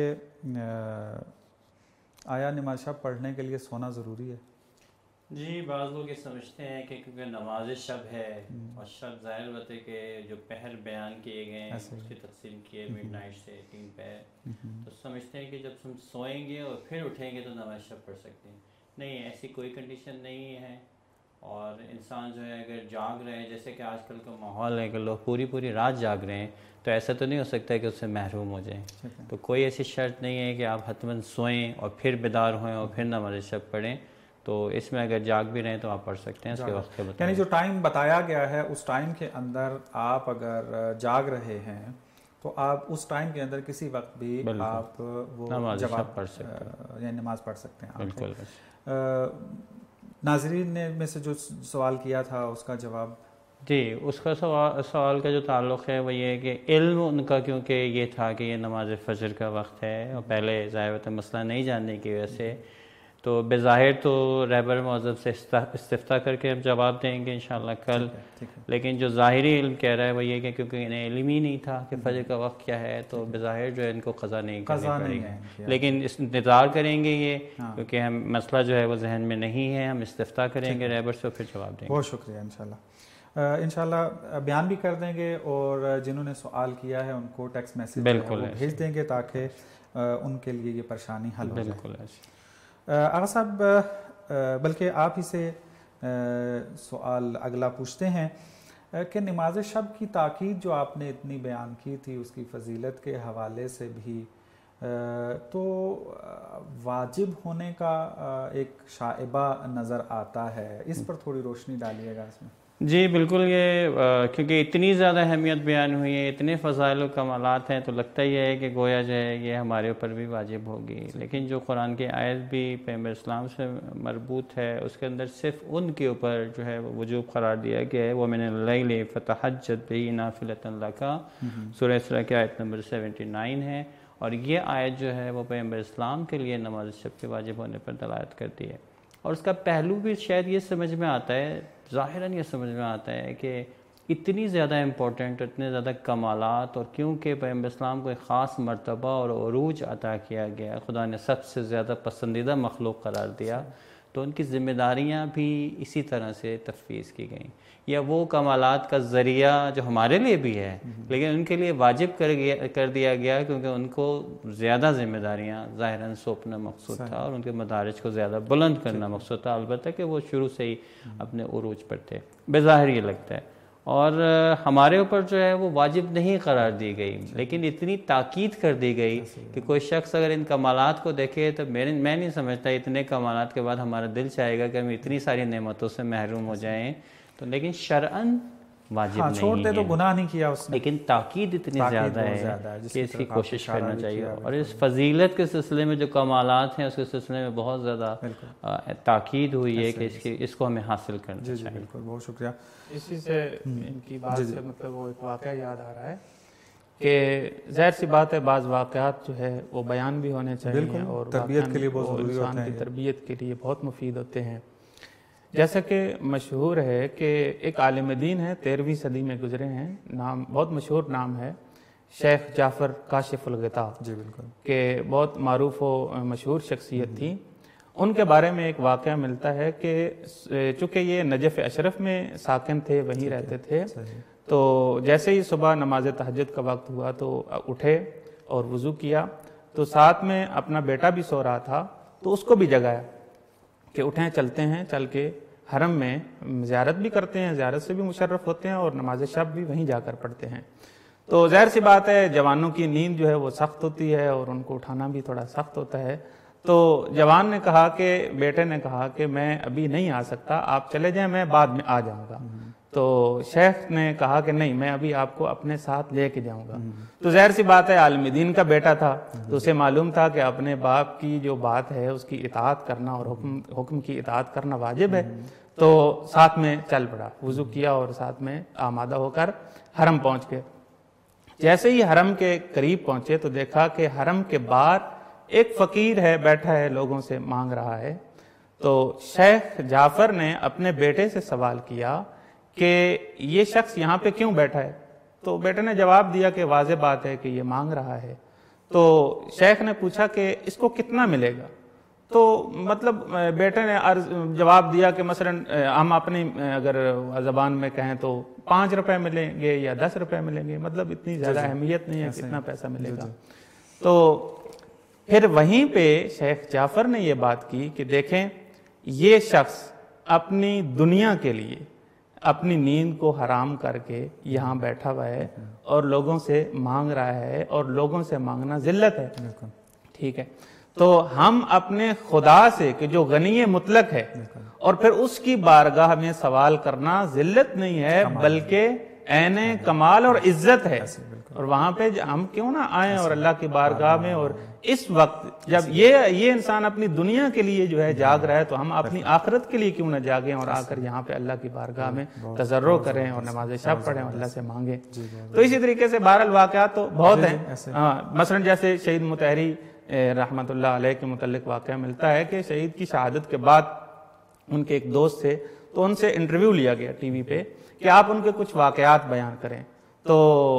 आया नमाज शब पढ़ने के लिए सोना ज़रूरी है? जी, बाज़ लोग ये समझते हैं कि क्योंकि नमाज शब है और शब ज़ाहिर बात है कि जो पहर बयान किए गए हैं उसकी तकसीम की है मिडनाइट से 3 पहर, तो समझते हैं कि जब हम सोएंगे और फिर उठेंगे तो नमाज शब पढ़ सकते हैं। नहीं, ऐसी कोई कंडीशन नहीं है। और इंसान जो है अगर जाग रहे हैं, जैसे कि आजकल का माहौल है कि लोग पूरी रात जाग रहे हैं, तो ऐसा तो नहीं हो सकता है कि उससे महरूम हो जाएं। तो कोई ऐसी शर्त नहीं है कि आप हतमन सोएं और फिर बेदार होएं और फिर नमाज शब पढ़ें। तो इसमें अगर जाग भी रहे तो आप पढ़ सकते हैं इसके वक्त के बताएं। यानी जो टाइम बताया गया है उस टाइम के अंदर आप अगर जाग रहे हैं तो आप उस टाइम के अंदर किसी वक्त भी आप वो जवाब पढ़ सकते हैं, या नमाज पढ़ सकते हैं। बिल्कुल। नाज़रीन ने में से जो सवाल किया था उसका जवाब جی اس کا سوال کا جو تعلق ہے وہ یہ ہے کہ علم ان کا کیونکہ یہ تھا کہ یہ نماز فجر کا وقت ہے اور پہلے ظاہر مسئلہ نہیں جاننے کی وجہ سے، تو بظاہر تو رہبر معظم سے استفتاء کر کے ہم جواب دیں گے انشاءاللہ کل، لیکن جو ظاہری علم کہہ رہا ہے وہ یہ کہ کیونکہ انہیں علم ہی نہیں تھا کہ فجر کا وقت کیا ہے تو بظاہر جو ہے ان کو قضا نہیں کرنی پڑے گی، لیکن انتظار کریں گے یہ کیونکہ ہم مسئلہ جو ہے وہ ذہن میں نہیں ہے، ہم استفتاء کریں گے رہبر سے پھر جواب دیں گے۔ بہت شکریہ، انشاءاللہ بیان بھی کر دیں گے اور جنہوں نے سوال کیا ہے ان کو ٹیکسٹ میسیج بالکل بھیج دیں گے تاکہ ان کے لیے یہ پریشانی حل ہو جائے۔ آغا صاحب بلکہ آپ ہی سے سوال اگلا پوچھتے ہیں کہ نماز شب کی تاکید جو آپ نے اتنی بیان کی تھی اس کی فضیلت کے حوالے سے بھی تو واجب ہونے کا ایک شائبہ نظر آتا ہے، اس پر تھوڑی روشنی ڈالیے گا اس میں۔ جی بالکل، یہ کیونکہ اتنی زیادہ اہمیت بیان ہوئی ہے، اتنے فضائل و کمالات ہیں تو لگتا ہی ہے کہ گویا جو ہے یہ ہمارے اوپر بھی واجب ہوگی، لیکن جو قرآن کی آیت بھی پیغمبر اسلام سے مربوط ہے اس کے اندر صرف ان کے اوپر جو ہے وجوب قرار دیا گیا ہے، وَمِنَ اللَّيْلِ فَتَحَجَّدْ بِهِ نَافِلَةً لَكَ، سورہ اسراء کی آیت نمبر 79 ہے، اور یہ آیت جو ہے وہ پیغمبر اسلام کے لیے نماز شب کے واجب ہونے پر دلالت کرتی ہے، اور اس کا پہلو بھی شاید یہ سمجھ میں آتا ہے، ظاہراً یہ سمجھ میں آتا ہے کہ اتنی زیادہ امپورٹنٹ، اتنے زیادہ کمالات، اور کیونکہ پیغمبر اسلام کو ایک خاص مرتبہ اور عروج عطا کیا گیا، خدا نے سب سے زیادہ پسندیدہ مخلوق قرار دیا، تو ان کی ذمہ داریاں بھی اسی طرح سے تفویض کی گئیں، یا وہ کمالات کا ذریعہ جو ہمارے لیے بھی ہے لیکن ان کے لیے واجب کر دیا گیا کیونکہ ان کو زیادہ ذمہ داریاں ظاہراً سونپنا مقصود تھا اور ان کے مدارج کو زیادہ بلند کرنا مقصود تھا، البتہ کہ وہ شروع سے ہی اپنے عروج پر تھے، بظاہر یہ لگتا ہے، اور ہمارے اوپر جو ہے وہ واجب نہیں قرار دی گئی، لیکن اتنی تاکید کر دی گئی کہ کوئی شخص اگر ان کمالات کو دیکھے تو میں نہیں سمجھتا اتنے کمالات کے بعد ہمارا دل چاہے گا کہ ہم اتنی ساری نعمتوں سے محروم ہو جائیں، تو لیکن شرعاً واجب نہیں چھوڑ دے تو گناہ نہیں کیا اس نے، لیکن تاکید اتنی زیادہ ہے کہ اس کی کوشش کرنا چاہیے، اور اس فضیلت کے سلسلے میں جو کمالات ہیں اس کے سلسلے میں بہت زیادہ تاکید ہوئی ہے کہ اس کو ہمیں حاصل کرنا چاہیے۔ بالکل، بہت شکریہ۔ اسی سے ان کی بات سے مطلب وہ ایک واقعہ یاد آ رہا ہے کہ ظاہر سی بات ہے بعض واقعات جو ہے وہ بیان بھی ہونے چاہیے اور تربیت کے لیے بہت ضروری ہوتے ہیں، انسان کی تربیت کے لیے بہت مفید ہوتے ہیں۔ جیسا کہ مشہور ہے کہ ایک عالم دین ہے 13ویں صدی میں گزرے ہیں، نام بہت مشہور نام ہے شیخ جعفر کاشف الغطاء، جی بالکل، کہ بہت معروف و مشہور شخصیت تھی۔ ان کے بارے میں ایک واقعہ ملتا ہے کہ چونکہ یہ نجف اشرف میں ساکن تھے، وہیں رہتے تھے، تو جیسے ہی صبح نماز تہجد کا وقت ہوا تو اٹھے اور وضو کیا، تو ساتھ میں اپنا بیٹا بھی سو رہا تھا تو اس کو بھی جگایا کہ اٹھیں چلتے ہیں، چل کے حرم میں زیارت بھی کرتے ہیں، زیارت سے بھی مشرف ہوتے ہیں اور نماز شب بھی وہیں جا کر پڑھتے ہیں۔ تو ظاہر سی بات ہے جوانوں کی نیند جو ہے وہ سخت ہوتی ہے اور ان کو اٹھانا بھی تھوڑا سخت ہوتا ہے، تو جوان نے کہا کہ بیٹے نے کہا کہ میں ابھی نہیں آ سکتا، آپ چلے جائیں، میں بعد میں آ جاؤں گا۔ تو شیخ نے کہا کہ نہیں، میں ابھی آپ کو اپنے ساتھ لے کے جاؤں گا۔ تو ظاہر سی بات ہے عالم دین کا بیٹا تھا تو اسے معلوم تھا کہ اپنے باپ کی جو بات ہے اس کی اطاعت کرنا اور حکم کی اطاعت کرنا واجب ہے، تو ساتھ میں چل پڑا، وضو کیا اور ساتھ میں آمادہ ہو کر حرم پہنچ گئے۔ جیسے ہی حرم کے قریب پہنچے تو دیکھا کہ حرم کے باہر ایک فقیر ہے، بیٹھا ہے، لوگوں سے مانگ رہا ہے۔ تو شیخ جعفر نے اپنے بیٹے سے سوال کیا کہ یہ شخص یہاں پہ کیوں بیٹھا ہے؟ تو بیٹے نے جواب دیا کہ واضح بات ہے کہ یہ مانگ رہا ہے۔ تو شیخ نے پوچھا کہ اس کو کتنا ملے گا؟ تو مطلب بیٹے نے جواب دیا کہ مثلا ہم اپنی اگر زبان میں کہیں تو 5 روپے ملیں گے یا 10 روپے ملیں گے، مطلب اتنی زیادہ اہمیت نہیں ہے کتنا پیسہ ملے گا۔ تو پھر وہیں پہ شیخ جعفر نے یہ بات کی کہ دیکھیں یہ شخص اپنی دنیا کے لیے اپنی نیند کو حرام کر کے یہاں بیٹھا ہوا ہے اور لوگوں سے مانگ رہا ہے، اور لوگوں سے مانگنا ذلت ہے، ٹھیک ہے؟ تو ہم اپنے خدا سے کہ جو غنی مطلق ہے اور پھر اس کی بارگاہ میں سوال کرنا ذلت نہیں ہے بلکہ عین کمال اور عزت ہے، اور وہاں پہ ہم کیوں نہ آئیں اور اللہ کی بارگاہ میں، اور اس وقت جب یہ انسان اپنی دنیا کے لیے جو ہے جاگ رہا ہے تو ہم اپنی آخرت کے لیے کیوں نہ جاگیں اور آ کر یہاں پہ اللہ کی بارگاہ میں تضرع کریں اور نماز شب پڑھیں اور اللہ سے مانگیں۔ تو اسی طریقے سے بہرحال واقعات تو بہت ہیں، مثلا جیسے شہید مطہری رحمۃ اللہ علیہ کے متعلق واقعہ ملتا ہے کہ شہید کی شہادت کے بعد ان کے ایک دوست تھے، تو ان سے انٹرویو لیا گیا ٹی وی پہ کہ آپ ان کے کچھ واقعات بیان کریں۔ تو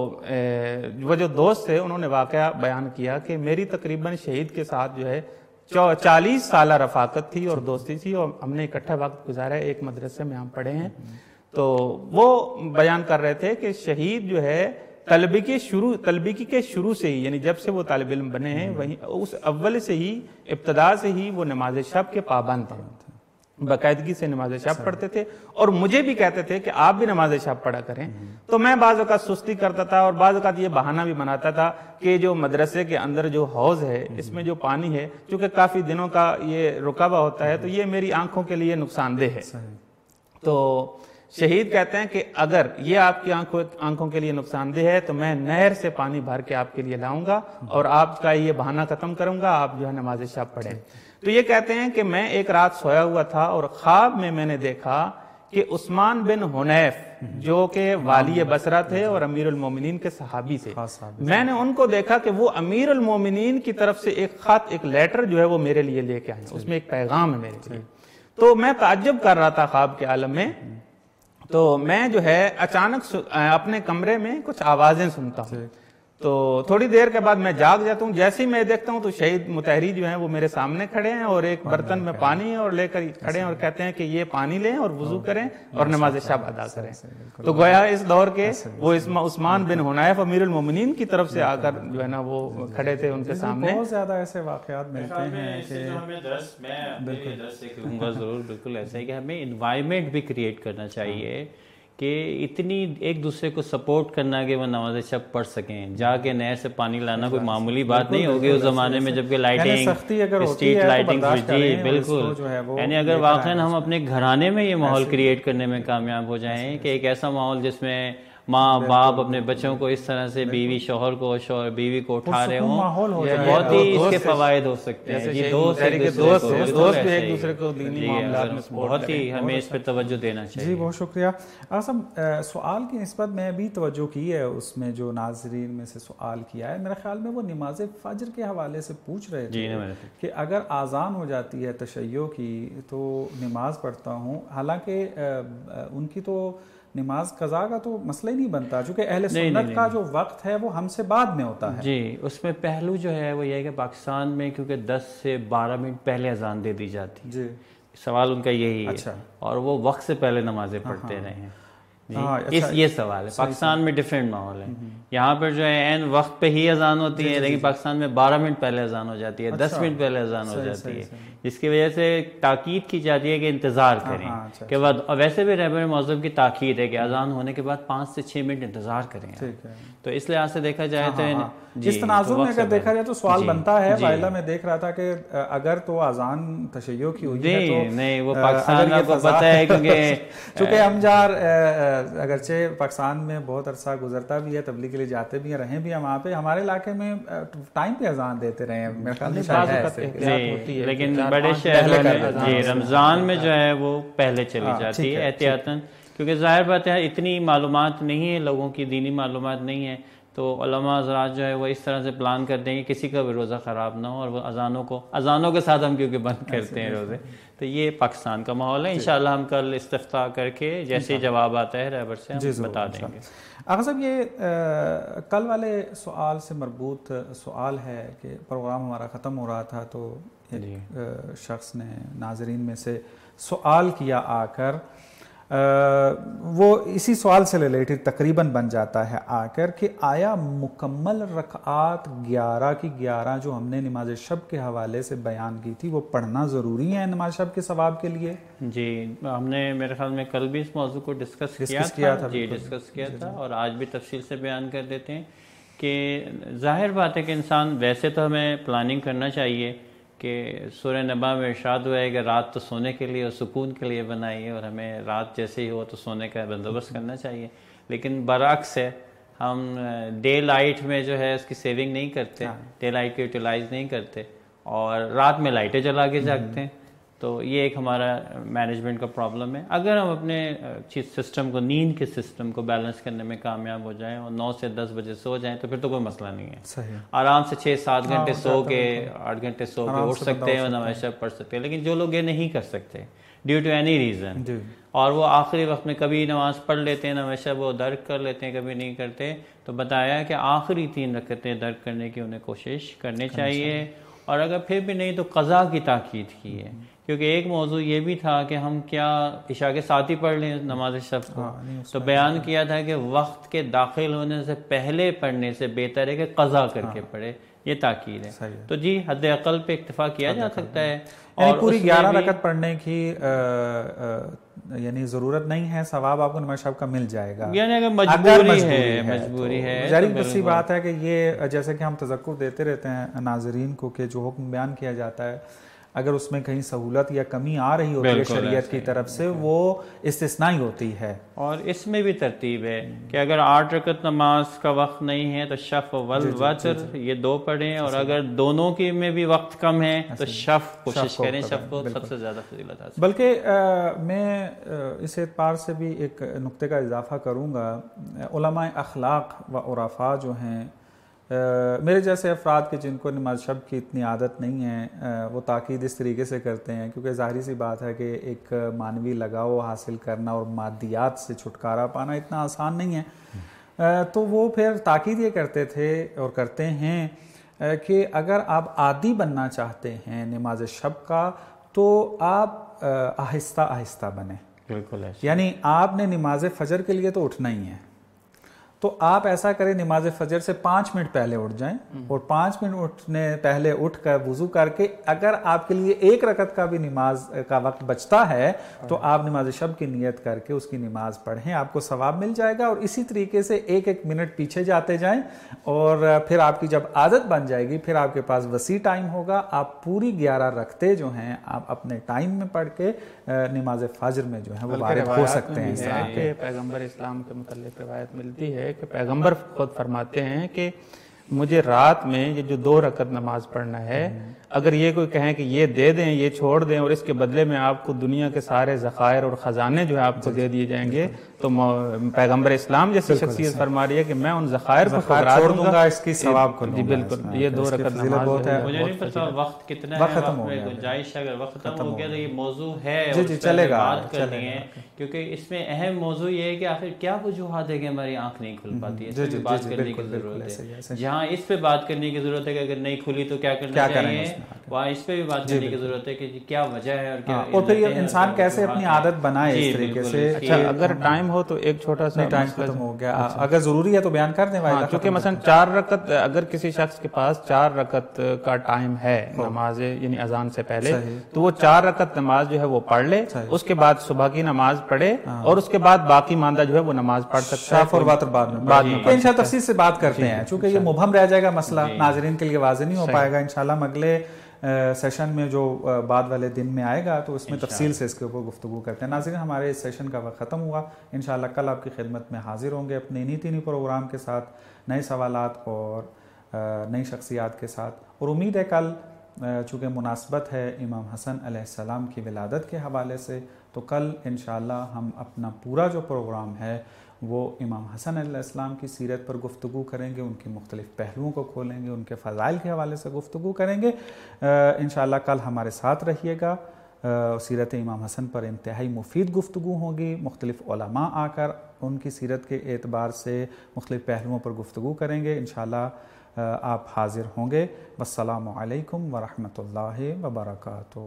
وہ جو دوست تھے انہوں نے واقعہ بیان کیا کہ میری تقریباً شہید کے ساتھ جو ہے 40 سالہ رفاقت تھی اور دوستی تھی، اور ہم نے اکٹھا وقت گزارا ہے، ایک مدرسے میں ہم پڑھے ہیں۔ تو وہ بیان کر رہے تھے کہ شہید جو ہے طلبگی کے شروع سے ہی، یعنی جب سے وہ طالب علم بنے ہیں وہیں اس اول سے ہی، ابتدا سے ہی وہ نماز شب کے پابند تھے، باقاعدگی سے نماز شب پڑھتے تھے، اور مجھے بھی کہتے تھے کہ آپ بھی نماز شب پڑھا کریں۔ تو میں بعض اوقات سستی کرتا تھا اور بعض اوقات یہ بہانہ بھی بناتا تھا کہ جو مدرسے کے اندر جو حوض ہے اس میں جو پانی ہے چونکہ کافی دنوں کا یہ رکا ہوا ہوتا ہے تو یہ میری آنکھوں کے لیے نقصان دہ ہے۔ تو شہید کہتے ہیں کہ اگر یہ آپ کی آنکھوں کے لیے نقصان دہ ہے تو میں نہر سے پانی بھر کے آپ کے لیے لاؤں گا اور آپ کا یہ بہانہ ختم کروں گا، آپ جو ہے نماز شب پڑھیں۔ تو یہ کہتے ہیں کہ میں ایک رات سویا ہوا تھا اور خواب میں نے دیکھا کہ عثمان بن حنیف جو کہ والی بصرہ تھے اور امیر المومنین کے صحابی تھے، میں نے ان کو دیکھا کہ وہ امیر المومنین کی طرف سے ایک خط، ایک لیٹر جو ہے وہ میرے لیے لے کے آئے، اس میں ایک پیغام ہے میرے لیے۔ تو میں تعجب کر رہا تھا خواب کے عالم میں، تو میں جو ہے اچانک اپنے کمرے میں کچھ آوازیں سنتا ہوں، تو تھوڑی دیر کے بعد میں جاگ جاتا ہوں، جیسے ہی میں دیکھتا ہوں تو شہید مطہری جو ہیں وہ میرے سامنے کھڑے ہیں اور ایک برتن میں پانی اور لے کر کھڑے ہیں اور کہتے ہیں کہ یہ پانی لیں اور وضو کریں اور نماز شب ادا کریں۔ تو گویا اس دور کے وہ عثمان بن حنیف امیر المومنین کی طرف سے آ کر جو ہے نا وہ کھڑے تھے ان کے سامنے۔ بہت زیادہ ایسے واقعات ملتے ہیں کہ ضرور بالکل ایسا ہے کہ ہمیں انوائرمنٹ بھی کریٹ کرنا چاہیے کہ اتنی ایک دوسرے کو سپورٹ کرنا کہ وہ نماز شب پڑھ سکیں، جا کے نہر سے پانی لانا کوئی معمولی بات نہیں ہوگی اس زمانے میں، جبکہ لائٹنگ، اسٹریٹ لائٹنگ، جی بالکل، یعنی اگر واقعاً ہم اپنے گھرانے میں یہ ماحول کریٹ کرنے میں کامیاب ہو جائیں کہ ایک ایسا ماحول جس میں ماں باپ اپنے بچوں کو اس طرح سے بیوی شوہر کو، شوہر بیوی کو اٹھا رہے ہوں، بہت ہی اس کے فوائد ہو سکتے ہیں۔ یہ دوست بھی ایک دوسرے کو دینی معاملات میں بہت ہی ہمیں اس پہ توجہ دینا چاہیے۔ جی بہت شکریہ اعظم۔ سوال کی نسبت میں بھی توجہ کی ہے، اس میں جو ناظرین میں سے سوال کیا ہے، میرے خیال میں وہ نماز فجر کے حوالے سے پوچھ رہے تھے کہ اگر اذان ہو جاتی ہے تشیع کی تو نماز پڑھتا ہوں، حالانکہ ان کی تو نماز قضا کا تو مسئلہ ہی نہیں بنتا، چونکہ اہل سنت کا جو وقت ہے وہ ہم سے بعد میں ہوتا ہے۔ جی اس میں پہلو جو ہے وہ یہ ہے کہ پاکستان میں کیونکہ 10 سے 12 منٹ پہلے اذان دے دی جاتی ہے، سوال ان کا یہی ہے، اور وہ وقت سے پہلے نمازیں پڑھتے رہے ہیں۔ یہ سوال ہے، پاکستان میں ڈیفرنٹ ماحول ہے، یہاں پر جو ہے عین وقت پہ ہی اذان ہوتی ہے، لیکن پاکستان میں 12 منٹ پہلے اذان ہو جاتی ہے، 10 منٹ پہلے اذان ہو جاتی ہے، جس کی وجہ سے تاکید کی جاتی ہے کہ انتظار کریں، کہ ویسے بھی رہبر معظم کی تاکید ہے کہ اذان ہونے کے بعد 5 سے 6 منٹ انتظار کریں۔ تو اس لحاظ سے دیکھا جائے تو اس تناظر میں اگر دیکھا جائے تو سوال بنتا ہے، وائلہ میں دیکھ رہا تھا کہ اگر تو اذان تشیع کی ہوئی ہے تو نہیں، وہ پاکستان آپ کو پتہ ہے چونکہ ہم جار اگرچہ پاکستان میں بہت عرصہ گزرتا بھی ہے، تبلیغ کے لیے جاتے بھی ہیں، رہیں بھی ہیں وہاں پہ، ہمارے علاقے میں ٹائم پہ اذان دیتے رہے ہیں، میرے خیال میں لیکن بڑے شہر میں رمضان میں جو ہے وہ پہلے چلی جاتی ہے احتیاطاً، کیونکہ ظاہر بات ہے اتنی معلومات نہیں ہے لوگوں کی، دینی معلومات نہیں ہے، تو علماء حضرات جو ہے وہ اس طرح سے پلان کر دیں کہ کسی کا بھی روزہ خراب نہ ہو، اور وہ اذانوں کے ساتھ ہم کیونکہ بند کرتے ہیں روزے۔ تو یہ پاکستان کا ماحول ہے، انشاءاللہ ہم کل استفتاء کر کے جیسے جواب آتا ہے رہبر سے ہم بتا دیں گے۔ آقا صاحب یہ کل والے سوال سے مربوط سوال ہے کہ پروگرام ہمارا ختم ہو رہا تھا تو ایک شخص نے ناظرین میں سے سوال کیا آ کر، وہ اسی سوال سے ریلیٹڈ تقریباً بن جاتا ہے آ کر کہ آیا مکمل رکعات 11 کی 11 جو ہم نے نماز شب کے حوالے سے بیان کی تھی وہ پڑھنا ضروری ہے نماز شب کے ثواب کے لیے؟ جی ہم نے میرے خیال میں کل بھی اس موضوع کو ڈسکس کیا تھا اور آج بھی تفصیل سے بیان کر دیتے ہیں کہ ظاہر بات ہے کہ انسان ویسے تو ہمیں پلاننگ کرنا چاہیے کہ سورہ نبا میں ارشاد ہوا ہے کہ رات تو سونے کے لیے اور سکون کے لیے بنائی ہے، اور ہمیں رات جیسے ہی ہو تو سونے کا بندوبست کرنا چاہیے. لیکن برعکس ہے، ہم ڈے لائٹ میں جو ہے اس کی سیونگ نہیں کرتے، ڈے لائٹ کی یوٹیلائز نہیں کرتے، اور رات میں لائٹیں جلا کے جاگتے ہیں. تو یہ ایک ہمارا مینجمنٹ کا پرابلم ہے. اگر ہم اپنے سسٹم کو، نیند کے سسٹم کو بیلنس کرنے میں کامیاب ہو جائیں اور 9 سے 10 بجے سو جائیں تو پھر تو کوئی مسئلہ نہیں ہے. صحیح. آرام سے 6-7 گھنٹے سو کے 8 گھنٹے سو کے اٹھ سکتے ہیں اور نماز شب پڑھ سکتے ہیں. لیکن جو لوگ یہ نہیں کر سکتے ڈیو ٹو اینی ریزن، اور وہ آخری وقت میں کبھی نماز پڑھ لیتے ہیں، نماز شب وہ درک کر لیتے ہیں، کبھی نہیں کرتے، تو بتایا کہ آخری 3 رکعتیں درک کرنے کی انہیں کوشش کرنی چاہیے. اور اگر پھر بھی نہیں تو قضا کی تاکید کی ہے، کیونکہ ایک موضوع یہ بھی تھا کہ ہم کیا عشاء کے ساتھ ہی پڑھ لیں نماز شب کو، تو بیان کیا تھا کہ وقت کے داخل ہونے سے پہلے پڑھنے سے بہتر ہے کہ قضا کر کے پڑھے، یہ تاکید ہے. تو جی حد اقل پہ اکتفا کیا جا سکتا ہے. اور پوری 11 رکعت پڑھنے کی یعنی ضرورت نہیں ہے، ثواب آپ کو نماز شب کا مل جائے گا. یعنی اگر مجبوری ہے ظاہر سی بات ہے کہ یہ جیسے کہ ہم تذکر دیتے رہتے ہیں ناظرین کو کہ جو حکم بیان کیا جاتا ہے اگر اس میں کہیں سہولت یا کمی آ رہی ہوتی ہے شریعت کی طرف سے وہ استثنائی ہوتی ہے. اور اس میں بھی ترتیب ہے کہ اگر 8 رکعت نماز کا وقت نہیں ہے تو شفع والوتر یہ 2 پڑھیں، اور اگر دونوں کی میں بھی وقت کم ہے تو شفع کوشش کریں، شفع کو سب سے زیادہ فضیلت حاصل. بلکہ میں اس اعتبار سے بھی ایک نقطے کا اضافہ کروں گا، علماء اخلاق و عرفاء جو ہیں، میرے جیسے افراد کے جن کو نماز شب کی اتنی عادت نہیں ہے، وہ تاکید اس طریقے سے کرتے ہیں، کیونکہ ظاہری سی بات ہے کہ ایک معنوی لگاؤ حاصل کرنا اور مادیات سے چھٹکارا پانا اتنا آسان نہیں ہے. تو وہ پھر تاکید یہ کرتے تھے اور کرتے ہیں کہ اگر آپ عادی بننا چاہتے ہیں نماز شب کا تو آپ آہستہ آہستہ بنیں. بالکل، یعنی آپ نے نماز فجر کے لیے تو اٹھنا ہی ہے، تو آپ ایسا کریں نماز فجر سے 5 منٹ پہلے اٹھ جائیں، اور 5 منٹ اٹھنے پہلے اٹھ کر وضو کر کے اگر آپ کے لیے 1 رکعت کا بھی نماز کا وقت بچتا ہے تو آپ نماز شب کی نیت کر کے اس کی نماز پڑھیں، آپ کو ثواب مل جائے گا. اور اسی طریقے سے 1-1 منٹ پیچھے جاتے جائیں، اور پھر آپ کی جب عادت بن جائے گی پھر آپ کے پاس وسیع ٹائم ہوگا، آپ پوری 11 رکعتیں جو ہیں آپ اپنے ٹائم میں پڑھ کے نماز فجر میں جو ہے وہ وارد ہو سکتے ہیں. پیغمبر اسلام کے متعلق روایت ملتی ہے کہ پیغمبر خود فرماتے ہیں کہ مجھے رات میں یہ جو 2 رکعت نماز پڑھنا ہے، اگر یہ کوئی کہیں کہ یہ دے دیں، یہ چھوڑ دیں، اور اس کے بدلے میں آپ کو دنیا کے سارے ذخائر اور خزانے جو ہے آپ کو دے دیے جائیں گے، تو پیغمبر اسلام جیسی شخصیت فرما رہی ہے کہ میں ان ذخائر کو چھوڑ دوں گا اس کی ثواب کو. جی بالکل، یہ 2 رکعت نماز ہے. مجھے نہیں پتا وقت کتنا ہے، وقت میں گنجائش ہے، اگر وقت ختم ہو گیا تو یہ موضوع ہے جی چلے گا بات کرنی ہے، کیونکہ اس میں اہم موضوع یہ ہے کہ آخر کیا وجوہات ہے کہ ہماری آنکھ نہیں کھل پاتی ہے. اس پہ بات کرنے کی ضرورت ہے. جہاں اس پہ بات کرنے کی ضرورت ہے کہ اگر نہیں کھلی تو کیا کرنا چاہیے، وہاں اس پہ بھی بات کرنے کی ضرورت ہے کہ کیا وجہ ہے اور کیا، اور پھر انسان کیسے اپنی عادت بنائے اس طریقے سے. اچھا اگر ٹائم ہو تو ایک چھوٹا سا ٹائم ختم ہو گیا، اگر ضروری ہے تو بیان کر دیں. کیونکہ مثلا 4 رکعت اگر کسی شخص کے پاس 4 رکعت کا ٹائم ہے نماز یعنی اذان سے پہلے، تو وہ 4 رکعت نماز جو ہے وہ پڑھ لے، اس کے بعد صبح کی نماز پڑھے، اور اس کے بعد باقی ماندہ جو ہے وہ نماز پڑھ سکتا ہے. شفع اور وتر بعد میں انشاءاللہ تفصیل سے بات کرتے ہیں، چونکہ یہ مبہم رہ جائے گا مسئلہ، ناظرین کے لیے واضح نہیں ہو پائے گا. انشاءاللہ ہم اگلے سیشن میں جو بعد والے دن میں آئے گا تو اس میں تفصیل سے اس کے اوپر گفتگو کرتے ہیں. ناظرین ہمارے اس سیشن کا وقت ختم ہوا، انشاءاللہ کل آپ کی خدمت میں حاضر ہوں گے اپنے انہی تینی پروگرام کے ساتھ، نئے سوالات اور نئی شخصیات کے ساتھ. اور امید ہے کل چونکہ مناسبت ہے امام حسن علیہ السلام کی ولادت کے حوالے سے، تو کل انشاءاللہ ہم اپنا پورا جو پروگرام ہے وہ امام حسن علیہ السلام کی سیرت پر گفتگو کریں گے، ان کی مختلف پہلوؤں کو کھولیں گے، ان کے فضائل کے حوالے سے گفتگو کریں گے. انشاءاللہ کل ہمارے ساتھ رہیے گا. سیرت امام حسن پر انتہائی مفید گفتگو ہوگی، مختلف علماء آ کر ان کی سیرت کے اعتبار سے مختلف پہلوؤں پر گفتگو کریں گے. انشاءاللہ آپ حاضر ہوں گے. والسلام علیکم ورحمۃ اللہ وبرکاتہ.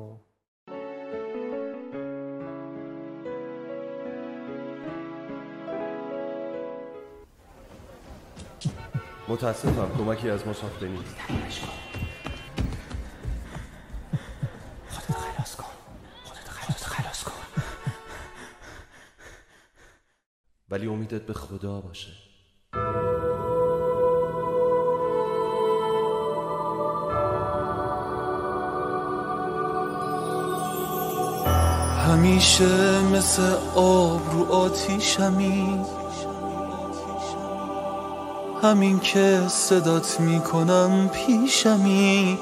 متاسفم کمکی از ما ساخته نیست. خودت خلاص کن. ولی امیدت به خدا باشه. همیشه مثل آب رو آتیشمی، همین که صدات میکنم پیشمی.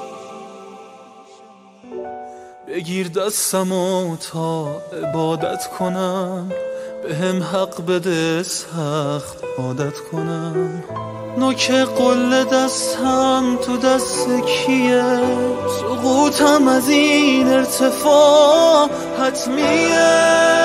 بگیر دستمو تا عبادت کنم، به هم حق بده سخت عادت کنم. نوک قل دستم تو دست کیه، سقوطم از این ارتفاع حتمیه.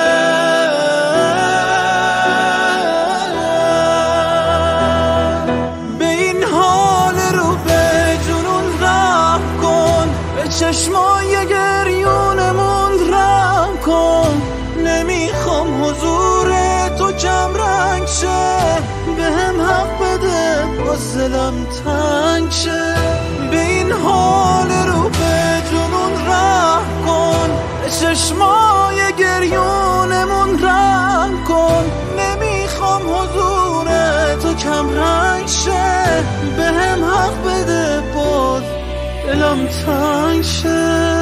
به این حال رو به جنون رحم کن، به چشمای گریونمون رحم کن. نمیخوام حضور تو کم رنگ شه، به هم حق بده باز دلم تنگ شه. به این حال رو به جنون رحم کن، به چشمای گریونمون رحم کن. نمیخوام حضور تو کم رنگ شه، به هم حق بده باز دلم تنگ شه.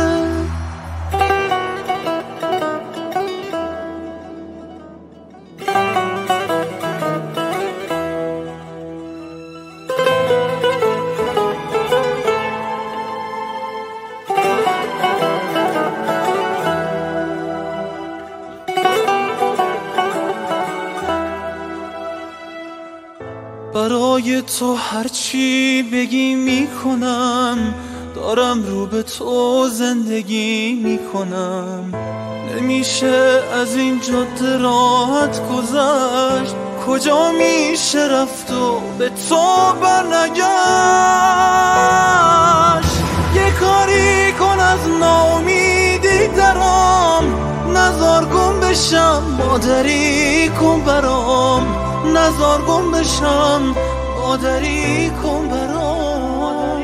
برای تو هرچی بگی میکنم، دارم رو به تو زندگی میکنم. نمیشه از این جاده راحت گذشت، کجا میشه رفت و به تو برنگشت. یه کاری کن از ناامیدی درام، نزار گم بشم مادری کن برام. نزار گم بشم مادری کن برام.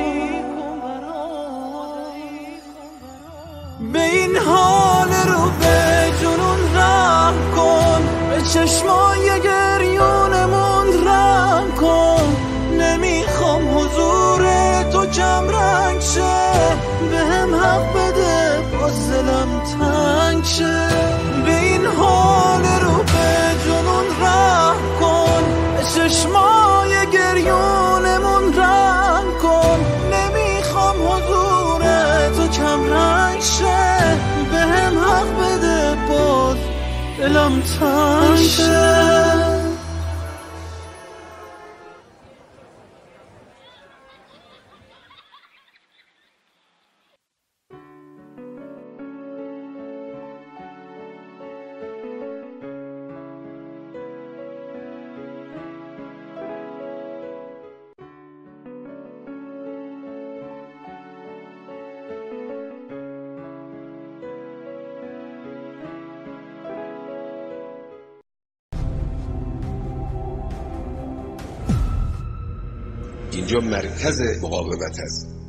به این حال رو به جنون رحم کن، به چشمای گریونمون رحم کن. نمیخوام حضور تو کم رنگ شه، به هم حق بده باز دلم تنگ شه. به این حال رو به جنون رحم کن، به چشمای گریونمون رحم کن. نمیخوام حضور تو کم رنگ شه، به هم حق بده باز دلم تنگ شه. اینجا مرکز مقاومت است.